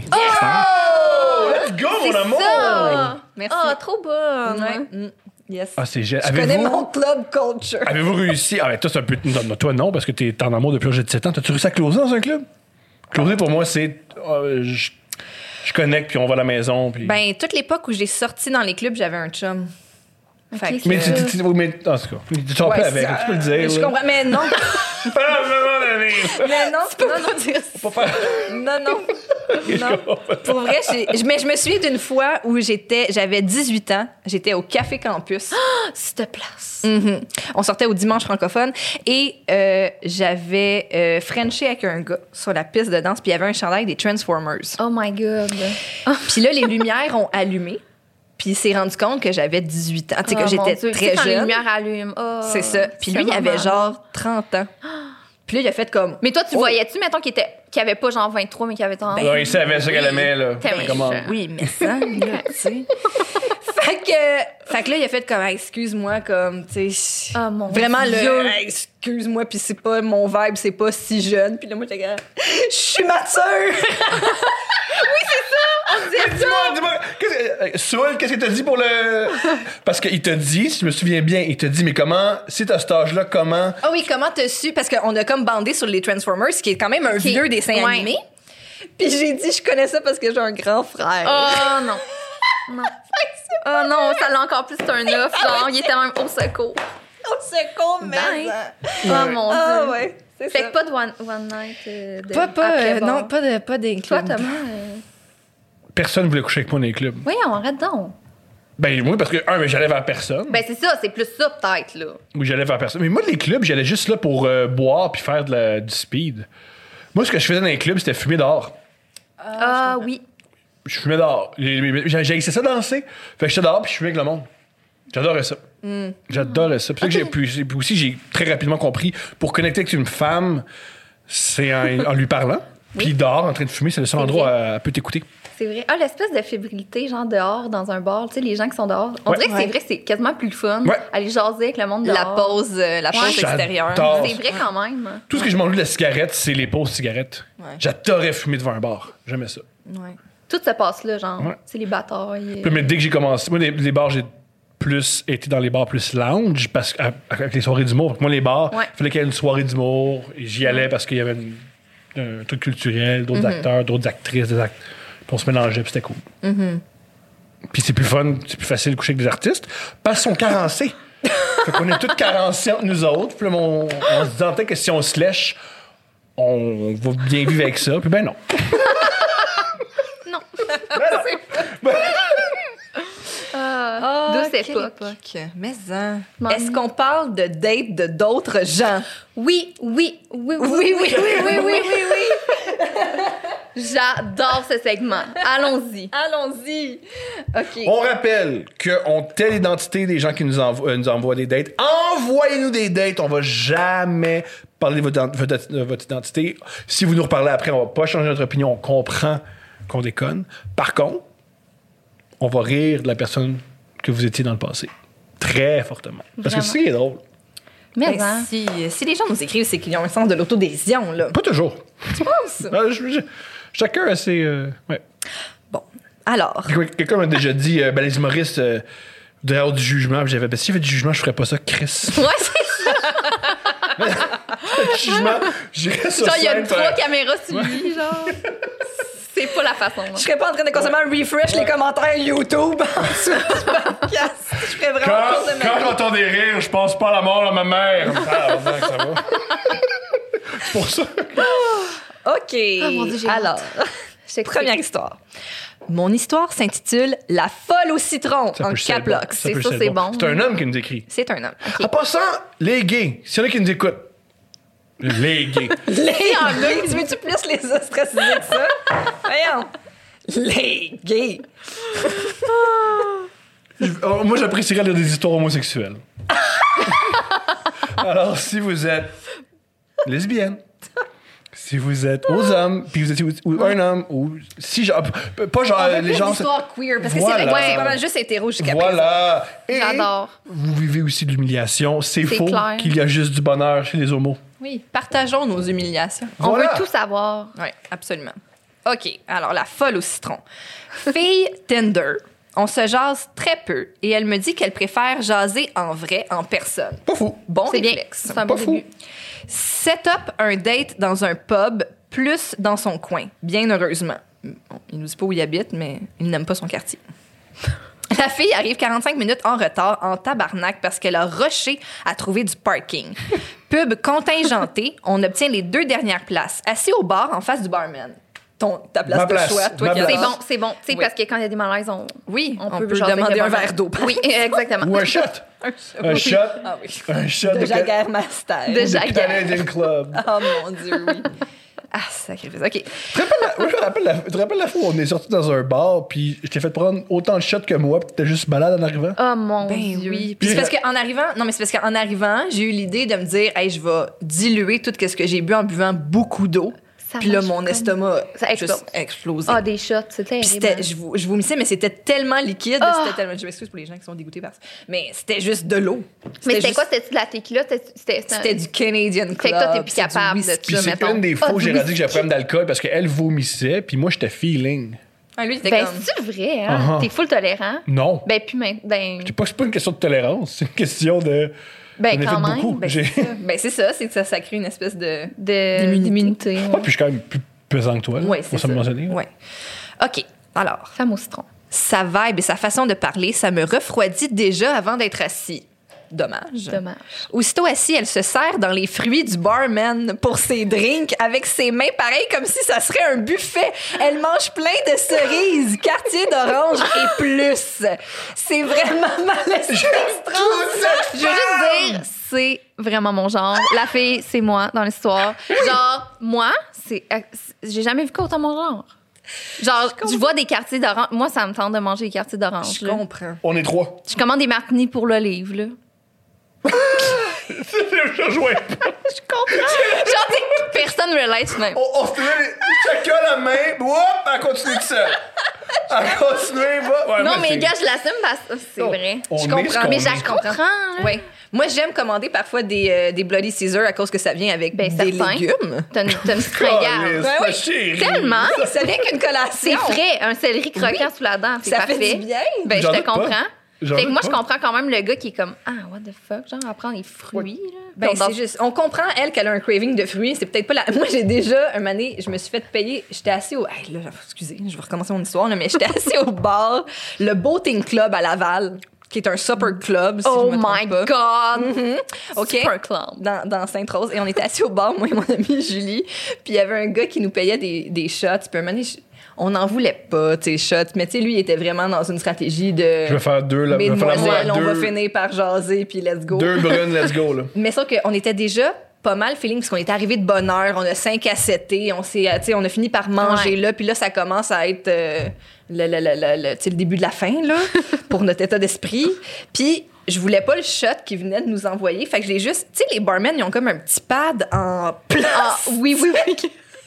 Oh, let's go, mon C'est amour! ça! Merci. Ah, trop bonne! Ouais. Mm. Yes. Ah, c'est génial. Je connais Avez-vous mon club culture. avez-vous réussi? Ah, ben, toi, c'est un peu. Non, non, toi, non, parce que t'es en amour depuis l'âge de dix-sept ans. T'as-tu réussi à closer dans un club? Closer, pour moi, c'est. euh, je, je connecte, puis on va à la maison. Puis... Ben, toute l'époque où j'ai sorti dans les clubs, j'avais un chum. Fait que- mais tu tu- tu- oui, mais. En tout cas, tu t'en Ouais, peux avec, ça- tu peux le dire. Je là. comprends, mais non. Ah, non, non, non, non. Mais non, tu peux non, pas dire Faut pas faire. Non, non. Non. Pour vrai, j'ai- je- mais je me souviens d'une fois où j'étais, j'avais dix-huit ans, j'étais au Café Campus. S'il te place. Mhm. On sortait au dimanche francophone et euh, j'avais euh, Frenché avec un gars sur la piste de danse, puis il y avait un chandail des Transformers. Oh my God. Puis là, les lumières ont allumé, puis il s'est rendu compte que j'avais dix-huit ans, tu sais, Oh, que mon j'étais Dieu. Tu sais, très quand les jeune. lumières allument. Oh, C'est ça. Puis ce lui, il avait moment-là. genre trente ans. Puis là, il a fait comme... Mais toi, tu Oh. voyais-tu, mettons, qu'il était, qu'il avait pas genre vingt-trois, mais qu'il avait trente? Ouais, il savait ce qu'elle aimait, là. T'aimais Comment? ça. Oui, mais ça, là, tu sais. Fait que, fait que là, il a fait comme, hey, excuse-moi, comme, tu sais. Ah, mon Vraiment, Dieu. le, hey, excuse-moi, puis c'est pas mon vibe, c'est pas si jeune. Puis là, moi, j'étais comme, je suis mature! Dis-moi, dis-moi, qu'est-ce que- euh, Soul, qu'est-ce que t'as dit pour le. Parce qu'il t'a dit, si je me souviens bien, il t'a dit, mais comment, si t'as cet âge-là, comment. Ah oui, comment t'as su? Parce qu'on a comme bandé sur les Transformers, qui est quand même un vieux dessin Ouais. animé. Puis j'ai dit, je connais ça parce que j'ai un grand frère. Oh non. Non. Oh non, ça l'a encore plus turn off. Genre, il était même au secours. Au secours, mais. Bye. ça. Oh mon Dieu. Ah ouais, c'est Fait ça. que pas de one, one night. euh, de, Pas, pas, après euh, bar. non, pas de, pas des Toi, clubs. Thomas. euh, Personne voulait coucher avec moi dans les clubs. Voyons, arrête donc. Ben, moi, parce que, un, mais j'allais vers personne. Ben, c'est ça, c'est plus ça, peut-être, là. Oui, j'allais vers personne. Mais moi, les clubs, j'allais juste là pour euh, boire puis faire de la- du speed. Moi, ce que je faisais dans les clubs, c'était fumer dehors. Ah, oui. Je fumais dehors. Les- les- J'ai j'ai essayé ça danser. Fait que j'étais dehors puis je fumais avec le monde. J'adorais ça. J'adorais ça. Puis, ça que j'ai- puis, puis aussi, j'ai très rapidement compris, pour connecter avec une femme, c'est en, en lui parlant. Puis dehors, en train de fumer, c'est le seul C'est endroit vrai. où elle peut t'écouter. C'est vrai. Ah, l'espèce de fébrilité, genre dehors, dans un bar. Tu sais, les gens qui sont dehors. On Ouais. dirait que Ouais. c'est vrai que c'est quasiment plus le fun. Ouais. Aller jaser avec le monde dehors. La pause, euh, la pause Ouais. extérieure. J'adore. C'est vrai quand même. Tout ce que je mange de la cigarette, c'est les pauses cigarettes. Ouais. J'adorais fumer devant un bar. J'aimais ça. Ouais. Tout se passe là, genre. Ouais. C'est les batailles. Puis, mais dès que j'ai commencé, moi, les, les bars, j'ai plus été dans les bars plus lounge parce que, avec les soirées d'humour. Moi, les bars, Ouais. il fallait qu'il y ait une soirée d'humour. Et j'y allais parce qu'il y avait une- un truc culturel, d'autres acteurs, d'autres actrices, des act... Puis on se mélangeait, puis c'était cool. Puis c'est plus fun, c'est plus facile de coucher avec des artistes, parce qu'ils sont carencés. Fait qu'on est tous carencés entre nous autres. Puis là, on, on se disait que si on se lèche, on va bien vivre avec ça. Puis ben non. Non. Ben non. Ben- Ah, Ah, d'où cette quelle époque. époque. Mais hein. M'en- Est-ce qu'on parle de date de d'autres gens? Oui, oui, oui, oui, Oui, oui, oui, oui, oui, oui, oui. J'adore ce segment. Allons-y. Allons-y. OK. On rappelle qu'on tait l'identité des gens qui nous, envo- euh, nous envoient des dates. Envoyez-nous des dates. On va jamais parler de votre, votre- de votre identité. Si vous nous reparlez après, on va pas changer notre opinion. On comprend qu'on déconne. Par contre, on va rire de la personne que vous étiez dans le passé. Très fortement. Parce que Vraiment. c'est ce qui est drôle. Mais Ben, hein. si, si les gens nous écrivent, c'est qu'ils ont un sens de l'autodérision, là. Pas toujours. Tu penses? Euh, je- je- chacun a ses... euh, ouais. Bon. Alors. Quelqu'un quelqu'un m'a déjà dit, euh, ben, les humoristes, euh, vous devez avoir du jugement. Puis j'avais, ben, s'il y avait du jugement, je ferais pas ça, Chris. Ouais, c'est ça. Du jugement, j'irais sur Genre, il y a scène, trois faire- caméras sur lui, genre. C'est pas la façon. là. Je serais pas en train de constamment refresh les commentaires YouTube en dessous du podcast. Je ferais vraiment Quand, le tour de ma quand vie. j'entends des rires, je pense pas à la mort de ma mère. Ah, ouais, ça va. C'est pour ça. OK. Ah, mon Dieu, j'ai Alors, Je t'explique. première histoire. Mon histoire s'intitule La folle au citron Ça en peut jeter le cap lock. bon. C'est peut ça, jeter c'est le bon. C'est un homme qui nous écrit. C'est un homme. En passant, les gays, s'il y en a qui nous écoutent, les gays. Les gays, tu veux-tu plus les ostraciser que ça? Voyons. Les gays. Je- oh, moi, j'apprécierais lire des histoires homosexuelles. Alors, si vous êtes lesbienne, si vous êtes aux hommes, puis vous êtes ou- ou un homme, ou si genre, p- pas genre On veut les plus gens. d'histoire queer, parce que Voilà. c'est vrai que c'est pas mal juste hétéro jusqu'à Voilà. Et J'adore. vous vivez aussi de l'humiliation. C'est C'est faux clair. qu'il y a juste du bonheur chez les homos. Oui, partageons nos humiliations. On Voilà. veut tout savoir. Oui, absolument. OK, alors la folle au citron. Fille Tinder. On se jase très peu et elle me dit qu'elle préfère jaser en vrai, en personne. Pas fou. Bon C'est bien. réflexe. C'est un Pas bon fou. début. Set up un date dans un pub, plus dans son coin, bien heureusement. Bon, il nous dit pas où il habite, mais il n'aime pas son quartier. La fille arrive quarante-cinq minutes en retard, en tabarnak, parce qu'elle a rushé à trouver du parking. Pub contingenté, on obtient les deux dernières places, assis au bar en face du barman. Ton, ta place Ma de place, choix, toi ma qui place. C'est adores. bon, c'est bon. Tu sais, Oui. parce que quand il y a des malaises, on, Oui, on, on peut, peut jaser demander avec un le verre d'eau. Oui, exactement. Ou un shot. Un shot. Ah oui. Un shot De de, Jaguar Master. De Jaguar. Canadian Club. Oh mon Dieu, oui. Ah, sacrifice. OK. Tu te rappelles la, moi, je me rappelle la, tu te rappelles la fois où on est sorti dans un bar, puis je t'ai fait prendre autant de shots que moi, puis t'étais juste malade en arrivant? Oh mon Ben Dieu. oui. Puis c'est parce qu'en arrivant, non, mais c'est parce qu'en arrivant, j'ai eu l'idée de me dire, hey, je vais diluer tout ce que j'ai bu en buvant beaucoup d'eau. Ça Puis là, marche mon comme- estomac Ça a explose. juste explosé. Ah, des shots, c'était Puis terrible. c'était, je, vous, je vomissais, mais c'était tellement liquide. Ah. C'était tellement, je m'excuse pour les gens qui sont dégoûtés par ça. Mais c'était juste de l'eau. Mais c'était juste- quoi? C'était de la tequila? C'était- C'était C'était du Canadian Club. Fait que toi, t'es plus c'était du capable de whisky. Puis ça, c'est mettons. une des Ah, fois où du j'ai réalisé que whisky. j'avais un problème d'alcool parce qu'elle vomissait, puis moi, j'étais feeling. Ah, lui, c'était Ben, comme... c'est vrai, hein? Uh-huh. T'es full tolérant? Non. Ben, puis même. Ben, C'est pas, c'est pas une question de tolérance, c'est une question de. ben J'en ai quand fait même. beaucoup. Ben, J'ai- c'est ça. Ben, c'est ça, c'est que ça, ça crée une espèce de... De- D'immunité. D'immunité. Ouais, puis je suis quand même plus pesant que toi, là. Oui, On c'est s'en ça. mentionner. Ouais. OK, alors... Femme au citron. Sa vibe et sa façon de parler, ça me refroidit déjà avant d'être assis. Dommage. Dommage. Aussitôt assis, elle se sert dans les fruits du barman pour ses drinks avec ses mains, pareil comme si ça serait un buffet. Elle mange plein de cerises, quartier d'orange et plus. C'est vraiment malaisant. Je veux juste dire, c'est vraiment mon genre. La fille, c'est moi dans l'histoire. Genre, moi, c'est, j'ai jamais vu qu'autant mon genre. Genre, je vois des quartiers d'orange. Moi, ça me tente de manger des quartiers d'orange. Je là. comprends. On est trois. Je commande des martinis pour l'olive, là. Je rejoins pas. Je comprends. Genre, t'sais, personne relate même. On, on se tenait les- chacun la main, hop, elle continue tout seul. Elle continue, va. Ouais, Non, moi, mais c'est- gars, je l'assume parce que c'est Non, vrai. on Je est comprends. ce qu'on Mais est. je comprends. là. Oui. Moi, j'aime commander parfois des, euh, des Bloody Caesar à cause que ça vient avec Ben, des certain. légumes. T'as une, t'as une petite Calisse, ringard. Ben ma oui. chérie. Tellement. Ça vient qu'une collation. C'est frais, un céleri croquant Oui. sous la dent, c'est Ça parfait. fait du bien. Ben, je J'en te doute pas. comprends. Genre, Fait que moi, je oh. comprends quand même le gars qui est comme, ah, what the fuck, genre, à prendre les fruits, là. Ben, Puis on c'est danse- juste. On comprend, elle, qu'elle a un craving de fruits. C'est peut-être pas la. Moi, j'ai déjà, un moment donné, je me suis fait payer. J'étais assis au. Hey, là, excusez, je vais recommencer mon histoire, là, mais j'étais assis au bar, le Boating Club à Laval, qui est un supper club. Si Oh je me trompe my pas. God! Mhm. OK. Super club. Dans, dans Sainte-Rose. Et on était assis au bar, moi et mon amie Julie. Puis il y avait un gars qui nous payait des, des shots. Puis un moment donné, je- on n'en voulait pas, tes shots. Mais tu sais, lui, il était vraiment dans une stratégie de. Je vais faire deux, là. Je vais faire l'amour à Mesdemoiselles, on va deux, finir par jaser, puis let's go. deux brunes, let's go, là. Mais sauf qu'on était déjà pas mal feeling parce qu'on était arrivé de bonne heure, on a cinq à sept, on s'est, tu sais, on a fini par manger Ouais. là, puis là ça commence à être euh, le, le, le, le, le, tu sais, le début de la fin là pour notre état d'esprit. Puis je voulais pas le shot qu'ils venaient de nous envoyer, fait que j'ai juste, tu sais, les barmen ils ont comme un petit pad en place. Ah, oui, oui, oui.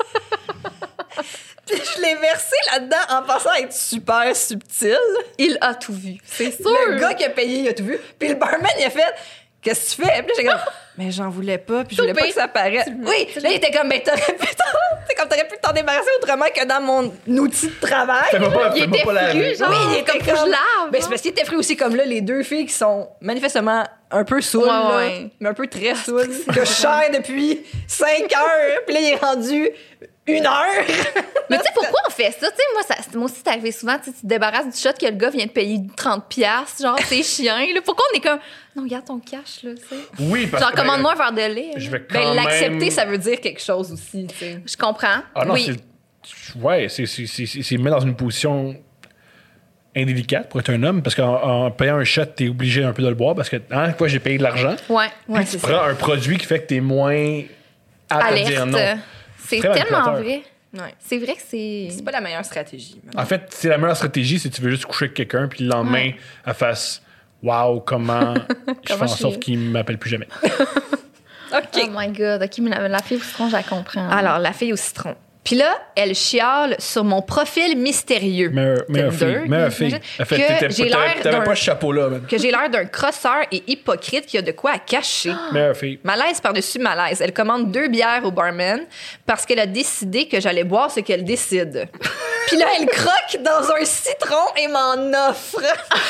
Puis je l'ai versé là-dedans en pensant être super subtil. Il a tout vu, c'est sûr. Le gars qui a payé, il a tout vu. Puis le barman, il a fait qu'est-ce que tu fais? Puis là, j'ai comme mais j'en voulais pas, puis je voulais pas que ça paraisse. Oui, là, il était comme ben t'aurais pu t'en, t'sais, comme t'aurais pu t'en débarrasser autrement que dans mon outil de travail. Fais-moi pas, Il fais-moi était pas la fru, genre. Oui, il était Comme faut que je comme lave, Ben, c'est hein. parce qu'il était fru aussi comme là, les deux filles qui sont manifestement un peu saoules, Ouais, là, ouais. mais un peu très saoules, que je cherche depuis cinq heures, puis là, il est rendu une heure. Mais tu sais, pourquoi on fait ça? Tu sais, moi, ça, moi aussi, c'est arrivé souvent. Tu sais, tu te débarrasses du shot que le gars vient de payer trente piastres, genre, c'est chiant. Là. Pourquoi on est comme, non, garde ton cash, là, tu sais. Oui, parce Genre, que. commande-moi un verre de lait. Je là. vais quand Ben, l'accepter, même... ça veut dire quelque chose aussi, tu sais. Je comprends. Ah non, oui. c'est. Ouais, c'est, c'est, c'est, c'est, c'est mis dans une position indélicate pour être un homme, parce qu'en en payant un shot, t'es obligé un peu de le boire, parce que, hein, quoi, j'ai payé de l'argent. Ouais. Ouais, Tu c'est prends un produit qui fait que t'es moins à te dire non. Alerte. C'est Très tellement manipulateur. vrai. Ouais. C'est vrai que c'est. C'est pas la meilleure stratégie. mais- En fait, c'est la meilleure stratégie, c'est que tu veux juste coucher avec quelqu'un, puis le lendemain, Ouais. elle fasse Waouh, comment je fais Comment en je sorte suis- qu'il m'appelle plus jamais. OK. Oh my God. OK, mais la, la fille au citron, je la comprends. Alors, la fille au citron. Puis là, elle chiale sur mon profil mystérieux. Meilleure, meilleure Tinder, fille. Meilleure fille. j'imagine, En fait, que t'étais- j'ai t'avais l'air t'avais d'un- pas ce chapeau-là, man. Que j'ai l'air d'un crosseur et hypocrite qui a de quoi à cacher. Meilleure fille. Malaise par-dessus malaise. Elle commande deux bières au barman parce qu'elle a décidé que j'allais boire ce qu'elle décide. Puis là, elle croque dans un citron et m'en offre.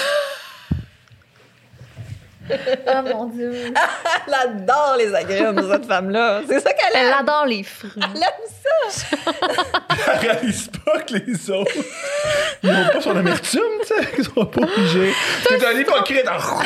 Oh mon Dieu. Elle adore les agrumes, cette femme-là. C'est ça qu'elle Elle aime. adore les fruits. Elle aime ça. Elle réalise pas que les autres, ils n'ont pas son amertume, tu sais. Ils sont pas obligés. T'es un hypocrite.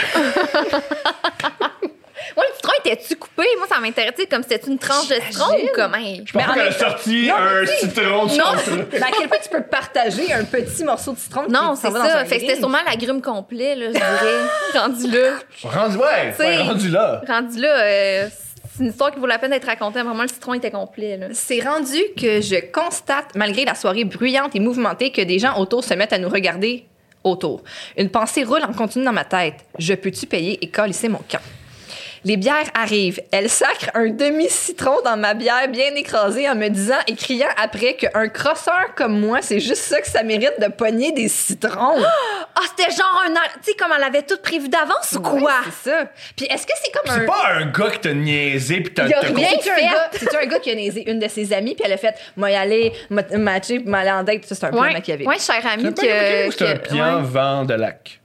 Ouais, le citron, était-tu coupé? Moi, ça m'intéressait comme c'était une tranche de citron ou comment? Je pense qu'elle a sorti Non, un mais tu sais, citron de non. son truc. Mais à quel point tu peux partager un petit morceau de citron Non, qui c'est s'en va dans ça. un Fait que c'était drink? sûrement l'agrume complet, là, je dirais. Rendu là. Rendu, ouais, T'sais, ouais, rendu là. Rendu là, euh, c'est une histoire qui vaut la peine d'être racontée. Vraiment, le citron était complet, là. C'est rendu que je constate, malgré la soirée bruyante et mouvementée, que des gens autour se mettent à nous regarder autour. Une pensée roule en continu dans ma tête. Je peux-tu payer et calisser mon camp? Les bières arrivent. Elle sacre un demi-citron dans ma bière bien écrasée en me disant et criant après qu'un crosseur comme moi, c'est juste ça que ça mérite de pogner des citrons. Ah, c'était genre un. ar- Tu sais, comme elle avait tout prévu d'avance ou quoi? Ouais, c'est ça. Puis est-ce que c'est comme un... C'est pas un gars qui t'a niaisé pis t'as Il y a t'as rien con- qu'un fait. gars. C'est un gars qui a niaisé une de ses amies, puis elle a fait moi y aller, m'a- matcher, puis m'aller en date. Ça, c'est un plan Ouais, machiavélique. ouais, cher ami. C'est pas que, un c'est un que- pian ouais. vent de lac.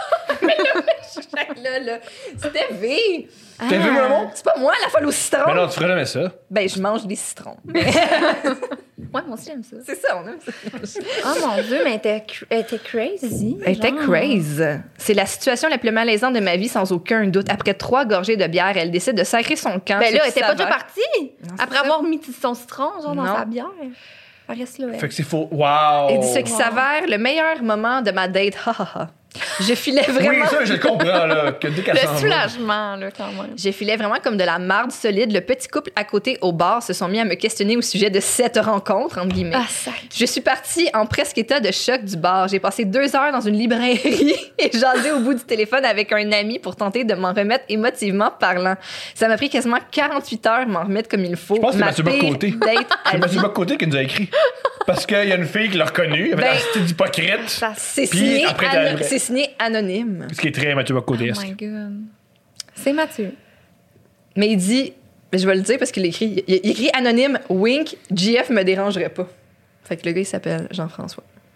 là, là, c'était V. T'as vu mon amour? C'est pas moi la folle au citron. Mais non, tu ferais jamais ça. Ben, je mange des citrons. Ouais, moi aussi, j'aime ça. C'est ça, on aime ça. Oh mon Dieu, mais elle était, cr- elle était crazy. Elle était genre. crazy. C'est la situation la plus malaisante de ma vie, sans aucun doute. Après trois gorgées de bière, elle décide de sacrer son camp. Ben ce là, qui elle était pas déjà s'avère- partie? Non, c'est Après ça. avoir mis son citron, genre, dans Non. sa bière. Elle reste là, elle. Fait que c'est faux. Wow! Et ce qui Wow. s'avère le meilleur moment de ma date. Ha, ha, ha. Je filais vraiment. Oui, ça, je le comprends, là. Que dès qu'elle s'en Le va. soulagement, là, quand même. J'ai filé vraiment comme de la marde solide. Le petit couple à côté au bar se sont mis à me questionner au sujet de cette rencontre, entre guillemets. Ah, sac. Je suis partie en presque état de choc du bar. J'ai passé deux heures dans une librairie et jasé au bout du téléphone avec un ami pour tenter de m'en remettre émotivement parlant. Ça m'a pris quasiment quarante-huit heures de m'en remettre comme il faut. Je pense que c'est Ma Mathieu pire Bock-Côté. date à C'est Mathieu vie. Bock-Côté qui nous a écrit. Parce qu'il y a une fille qui l'a reconnu. Elle Ben, fait c'était d'hypocrite. Ça, C'est Puis signé, après, ano- t'as- c'est signé anonyme. Ce qui est très Mathieu Oh Bock-Côté-esque. my God. C'est Mathieu. Mais il dit, je vais le dire parce qu'il écrit, il il écrit anonyme, wink, J F me dérangerait pas. Fait que le gars, il s'appelle Jean-François.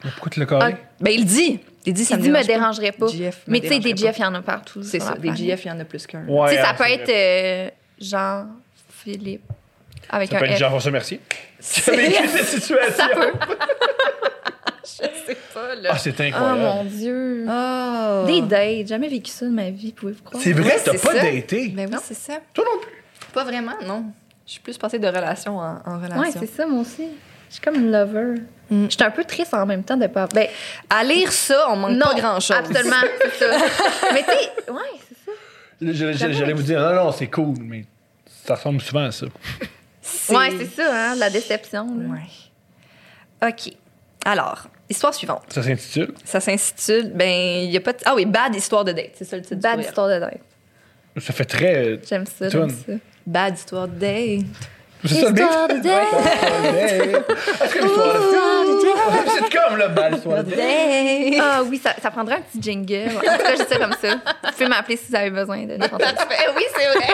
Pourquoi tu l'as carré? Ah, ben, il dit. Il dit, ça Il me dit me dérange pas. dérangerait pas. G F me Mais tu sais, des dérangerait G F, il y en a partout. C'est sur ça. la Des planète. G F, il y en a plus qu'un. Ouais, Tu sais, ça hein, peut c'est être vrai. euh, Jean-Philippe. Avec Ça un peut être F. Jean-François Mercier. Qui a vécu cette situation. Je sais pas, là. Ah, c'est Oh incroyable. mon Dieu. Oh. Des dates. Jamais vécu ça de ma vie, pouvez-vous croire? C'est vrai Ouais, que t'as c'est pas ça. daté. Ben oui, c'est ça. Toi non plus. Pas vraiment, non. Je suis plus passée de relation en, en relation. Ouais, c'est ça, moi aussi. Je suis comme une lover. Mm. J'étais un peu triste en même temps de pas. Ben, À lire ça, on manque non, pas grand-chose. absolument, c'est ça. Mais tu sais, ouais, c'est ça. Je- je- J'allais vous dire, non, non, c'est cool, mais ça ressemble souvent à ça. C'est- Ouais, c'est ça, hein, la déception. là. Ouais. OK. Alors, histoire suivante. Ça s'intitule. Ça s'intitule, ben, il y a pas de... Ah oui, Bad Histoire de date, c'est ça le titre du Bad courriel. histoire de date. Ça fait très. euh, J'aime ça, Toune. j'aime ça. Bad Histoire de date. C'est ça le beat? Histoire de date. Est-ce que l'histoire de C'est comme le bal, l'histoire de Date. Ah oui, ça, ça prendrait un petit jingle. En tout cas, je dis ça comme ça. Vous pouvez m'appeler si vous avez besoin de chanter. Oui, c'est vrai.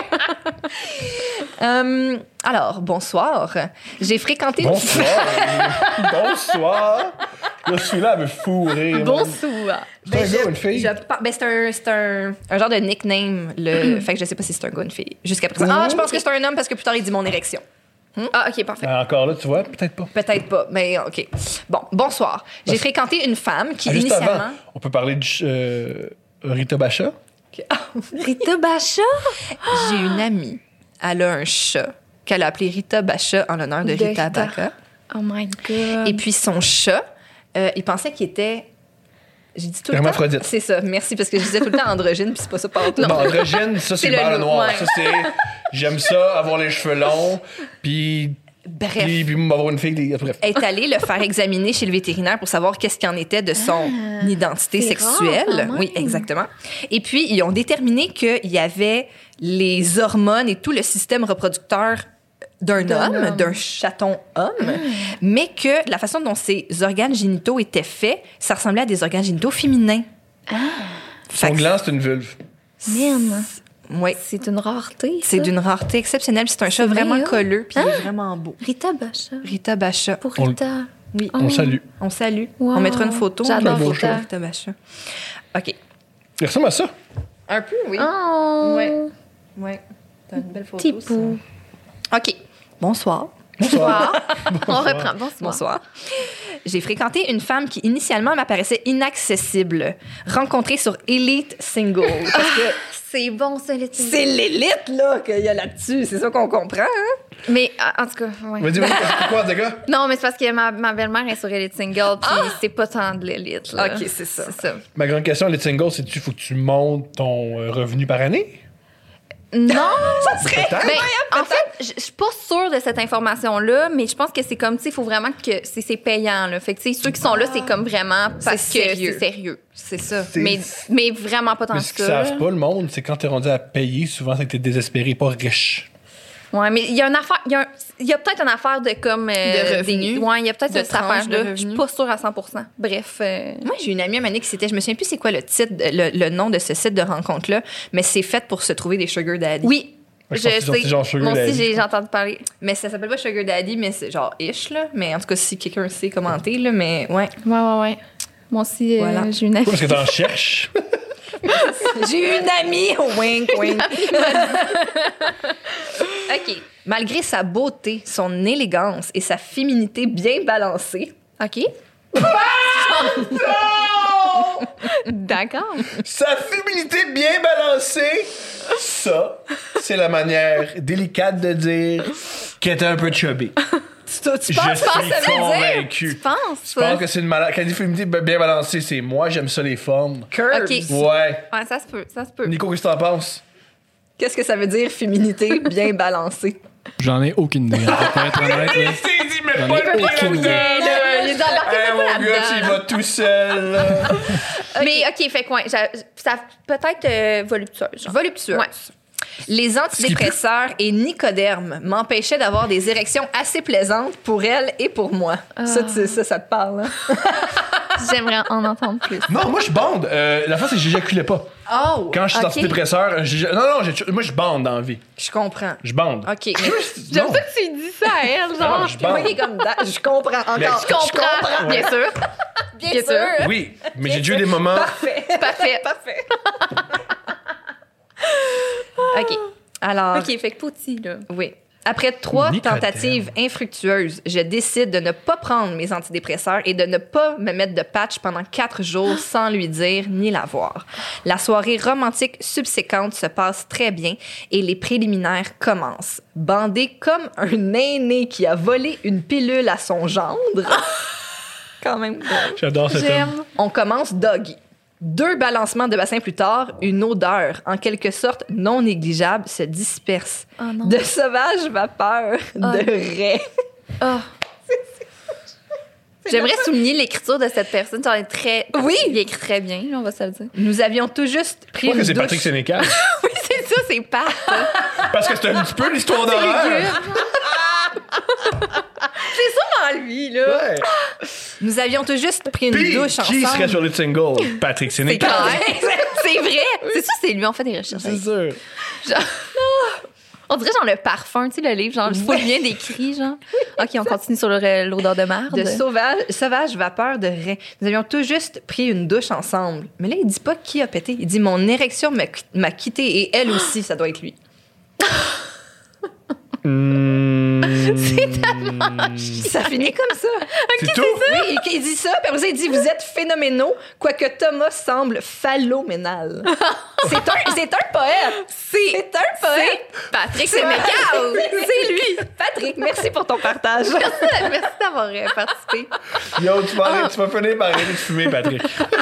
Euh, alors, bonsoir. J'ai fréquenté une Bonsoir. Bonsoir. Là, celui-là, elle me fourrer. man. Bonsoir. C'est un gars ou une fille? Je par- ben, c'est un, c'est un, un genre de nickname. Le... fait que je sais pas si c'est un gars ou une fille. Jusqu'à présent. Ah, je pense que c'est un homme parce que plus tard, il dit mon érection. Ah, OK, parfait. Ah, encore là, tu vois, peut-être pas. Peut-être pas, mais OK. Bon, bonsoir. J'ai Parce- fréquenté une femme qui, Ah, juste initialement... avant, on peut parler de euh, Rita Bacha. Rita Bacha? J'ai une amie. Elle a un chat qu'elle a appelé Rita Bacha en l'honneur de, De Rita Rita. Bacha. Oh my God. Et puis son chat, euh, il pensait qu'il était... J'ai dit tout le temps... Hermaphrodite. C'est ça, merci, parce que je disais tout le temps androgyne, puis c'est pas ça par Non, androgyne, ça, c'est C'est le le bal loup, noir. ouais. Ça, c'est. J'aime ça, avoir les cheveux longs, puis. Bref. Puis, puis avoir une fille. Des... Bref. Est allée le faire examiner chez le vétérinaire pour savoir qu'est-ce qu'il en était de son identité c'est sexuelle. rare, quand même. Oui, exactement. Et puis, ils ont déterminé qu'il y avait les hormones et tout le système reproducteur d'un D'un homme, homme. d'un chaton homme, mais que la façon dont ses organes génitaux étaient faits, ça ressemblait à des organes génitaux féminins. Son gland, c'est une vulve. Man, Oui. c'est une rareté. C'est ça. d'une rareté exceptionnelle. puis C'est un chat C'est vraiment bien. colleux, puis il est vraiment beau. Rita Bacha. Rita Bacha. Pour On- Rita. Oui. On le salue. On salue. Wow. On mettra une photo. J'adore On met une Rita. photo de Rita Bacha. OK. Il ressemble à ça. Un peu, oui. Oh. Ouais. Ouais. T'as une belle photo. Petit ça. pou. OK. Bonsoir. Bonsoir. On reprend. Bonsoir. Bonsoir. J'ai fréquenté une femme qui initialement m'apparaissait inaccessible, rencontrée sur Elite Single. Parce que C'est bon, ça, les c'est l'élite, là, qu'il y a là-dessus. C'est ça qu'on comprend, hein? Mais euh, en tout cas, ouais. Vas-y, vas-y, c'est quoi, les gars? Non, mais c'est parce que ma, ma belle-mère est sur Elite Single, puis c'est pas tant de l'élite, là. OK, c'est ça. C'est ça. Ma grande question, les singles, c'est tu faut que tu montes ton euh, revenu par année? Non! Ça serait... Peut-être. Ben, en fait, je je suis pas sûre de cette information-là, mais je pense que c'est comme, tu sais, il faut vraiment que c'est c'est payant, là. Fait que, tu sais, ceux qui sont là, c'est comme vraiment parce C'est que sérieux. c'est sérieux. C'est ça. C'est- Mais, mais vraiment pas tant Mais que ce qu'ils ça. savent pas, le monde, c'est quand t'es rendu à payer, souvent, c'est que t'es désespéré, pas riche. Ouais, mais il y a une affaire, il y a, un- il y a peut-être une affaire de comme. euh, De revenus, des- ouais, il y a peut-être de cette tranches de affaire-là. Je revenus. suis pas sûre à cent pour cent. Bref. euh, Moi, j'ai une amie à Mané qui c'était, je me souviens plus c'est quoi le titre, le, le nom de ce site de rencontre-là, mais c'est fait pour se trouver des sugar daddy. Oui. Ouais, Je je pense que c'est sais. genre Sugar Moi aussi, Daddy. j'ai j'ai entendu parler. Mais ça s'appelle pas sugar daddy, mais c'est genre ish, là. Mais en tout cas, si quelqu'un sait commenter, là, mais ouais. Ouais, ouais, ouais. Moi aussi, euh, Voilà. j'ai une amie. Parce que t'en cherches. J'ai une amie! Wink, wink. OK. Malgré sa beauté, son élégance et sa féminité bien balancée, OK. D'accord. Sa féminité bien balancée, ça, c'est la manière délicate de dire qu'elle était un peu chubby. tu, tu Je penses suis pas que ça veut dire? convaincu. Tu penses? Je pense que c'est une malade. Quand il dit féminité bien balancée, c'est moi, j'aime ça les formes. Curbs. OK. Ouais. Ouais, ça se peut, ça se peut. Nico, qu'est-ce que t'en penses? Qu'est-ce que ça veut dire, féminité bien balancée? J'en ai aucune idée. En fait, pour être honnête, là. C'est dit, mais J'en pas ai le aucune idée. Il est embarqué Hey, un peu mon gars, là-dedans. tu y vas tout seul. là. Mais OK, fait quoi? Ça peut-être euh, voluptueuse. genre. Voluptueuse. Ouais. Les antidépresseurs et Nicoderme m'empêchaient d'avoir des érections assez plaisantes pour elle et pour moi. Ça, tu- ça, ça te parle, hein? J'aimerais en entendre plus. Non, moi, je bande. Euh, la fois, c'est que j'éjaculais pas. Oh! Quand je suis Ok. dans dépresseur, j'éja- non, non, j'ai- moi, je bande dans la vie. Je comprends. Je bande. OK, mais J'aime Non. ça que tu dis ça à elle, Non, genre. je moi bande. qui est comme da- je comprends encore. Mais- Je comprends, Ouais. bien sûr. Bien Bien sûr. sûr. Oui, mais j'ai déjà eu des moments. Parfait. Parfait. Parfait. OK. Alors, OK, fait que Pouty, là. oui. Après trois Nicodème. tentatives infructueuses, je décide de ne pas prendre mes antidépresseurs et de ne pas me mettre de patch pendant quatre jours sans lui dire ni la voir. La soirée romantique subséquente se passe très bien et les préliminaires commencent. Bandé comme un aîné qui a volé une pilule à son gendre. Quand même drôle. J'adore cet homme. J'aime. On commence doggy. Deux balancements de bassin plus tard, une odeur, en quelque sorte non négligeable, se disperse. Oh non. De sauvage vapeur, de raie. Oh. J'aimerais souligner l'écriture de cette personne. Ça est très... Oui. Il écrit très bien, là, on va se le dire. Nous avions tout juste Je pris crois une que c'est douche. Patrick Sénécal. Oui, c'est ça, c'est pas. Parce que c'est un petit peu l'histoire d'horreur. C'est sûrement lui, là. Ouais. Nous avions tout juste pris une Puis, douche qui ensemble. serait sur le single? Patrick C'est Sénécal. clair. C'est vrai. C'est ça, c'est lui. On fait des recherches. C'est sûr. Genre... On dirait genre le parfum, tu sais, le livre, genre, il faut le bien décrit, genre. OK, on continue sur le- l'odeur de merde. De sauvage, sauvage vapeur de raie. Nous avions tout juste pris une douche ensemble. Mais là, il dit pas qui a pété. Il dit mon érection m'a m'a quitté et elle aussi, ça doit être lui. Mmh. Ça finit comme ça. C'est tout? Oui, il, il dit ça, puis après ça, il dit vous êtes phénoménaux, quoique Thomas semble phalloménal. C'est un, c'est un poète. C'est un poète. Patrick Sénécal. C'est lui. Patrick, merci pour ton partage. Merci d'avoir euh, participé. Yo, tu vas, aller- tu vas finir par arrêter de fumer, Patrick.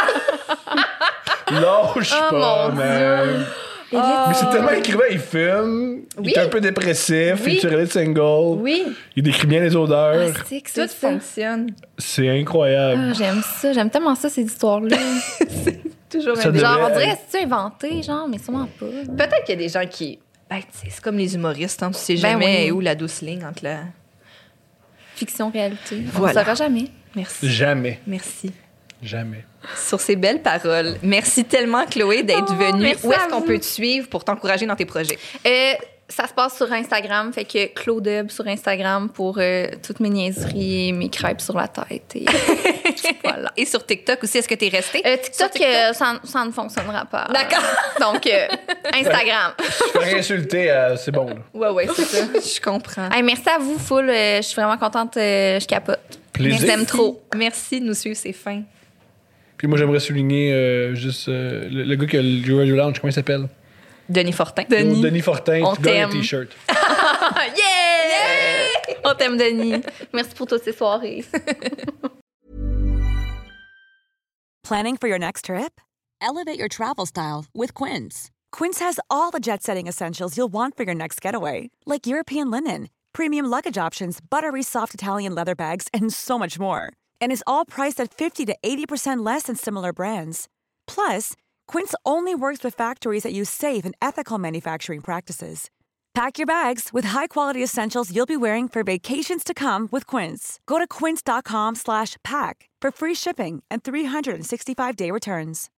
Lâche Oh, pas, mon man. Mais c'est tellement écrivain, il fume, il Oui. est un peu dépressif, Oui. il est sur le single, Oui, il décrit bien les odeurs. Ah, c'est que tout c'est ça. fonctionne. C'est incroyable. Ah, j'aime ça. J'aime tellement ça, ces histoires-là. Toujours Ça un devrait- Genre, on dirait, c'est-tu inventé, genre, mais sûrement pas. Peut-être qu'il y a des gens qui. Ben, tu sais, c'est comme les humoristes, hein, tu sais Ben jamais oui. où la douce ligne entre la. Fiction, réalité. Voilà. On saura jamais. Merci. Jamais, Merci. jamais. Sur ces belles paroles, merci tellement, Chloé, d'être Oh, venue. merci Où est-ce à qu'on vous. peut te suivre pour t'encourager dans tes projets? Euh, ça se passe sur Instagram, fait que Claudeb sur Instagram pour euh, toutes mes niaiseries et mes crêpes sur la tête. Et voilà. Et sur TikTok aussi, est-ce que t'es resté? Euh, Sur TikTok, euh, ça, ça ne fonctionnera pas. D'accord. Donc, euh, Instagram. Je peux insulter, euh, c'est bon. Là. Ouais, ouais, c'est ça. Je comprends. Hey, merci à vous, full. Euh, je suis vraiment contente. euh, je capote. Plaisir. Je vous aime trop. Merci de nous suivre, c'est fin. Puis moi, j'aimerais souligner euh, juste euh, le, le gars qui a le Joe Radio Lounge, comment il s'appelle? Denis Fortin. Denis, Denis Fortin, On tu gagnes un t'aime. T-shirt. Ah, yeah! On t'aime, Denis. Merci pour toutes ces soirées. Planning for your next trip? Elevate your travel style with Quince. Quince has all the jet-setting essentials you'll want for your next getaway, like European linen, premium luggage options, buttery soft Italian leather bags, and so much more. And is all priced at fifty to eighty percent less than similar brands. Plus, Quince only works with factories that use safe and ethical manufacturing practices. Pack your bags with high-quality essentials you'll be wearing for vacations to come with Quince. Go to quince.com slash pack for free shipping and three sixty-five day returns.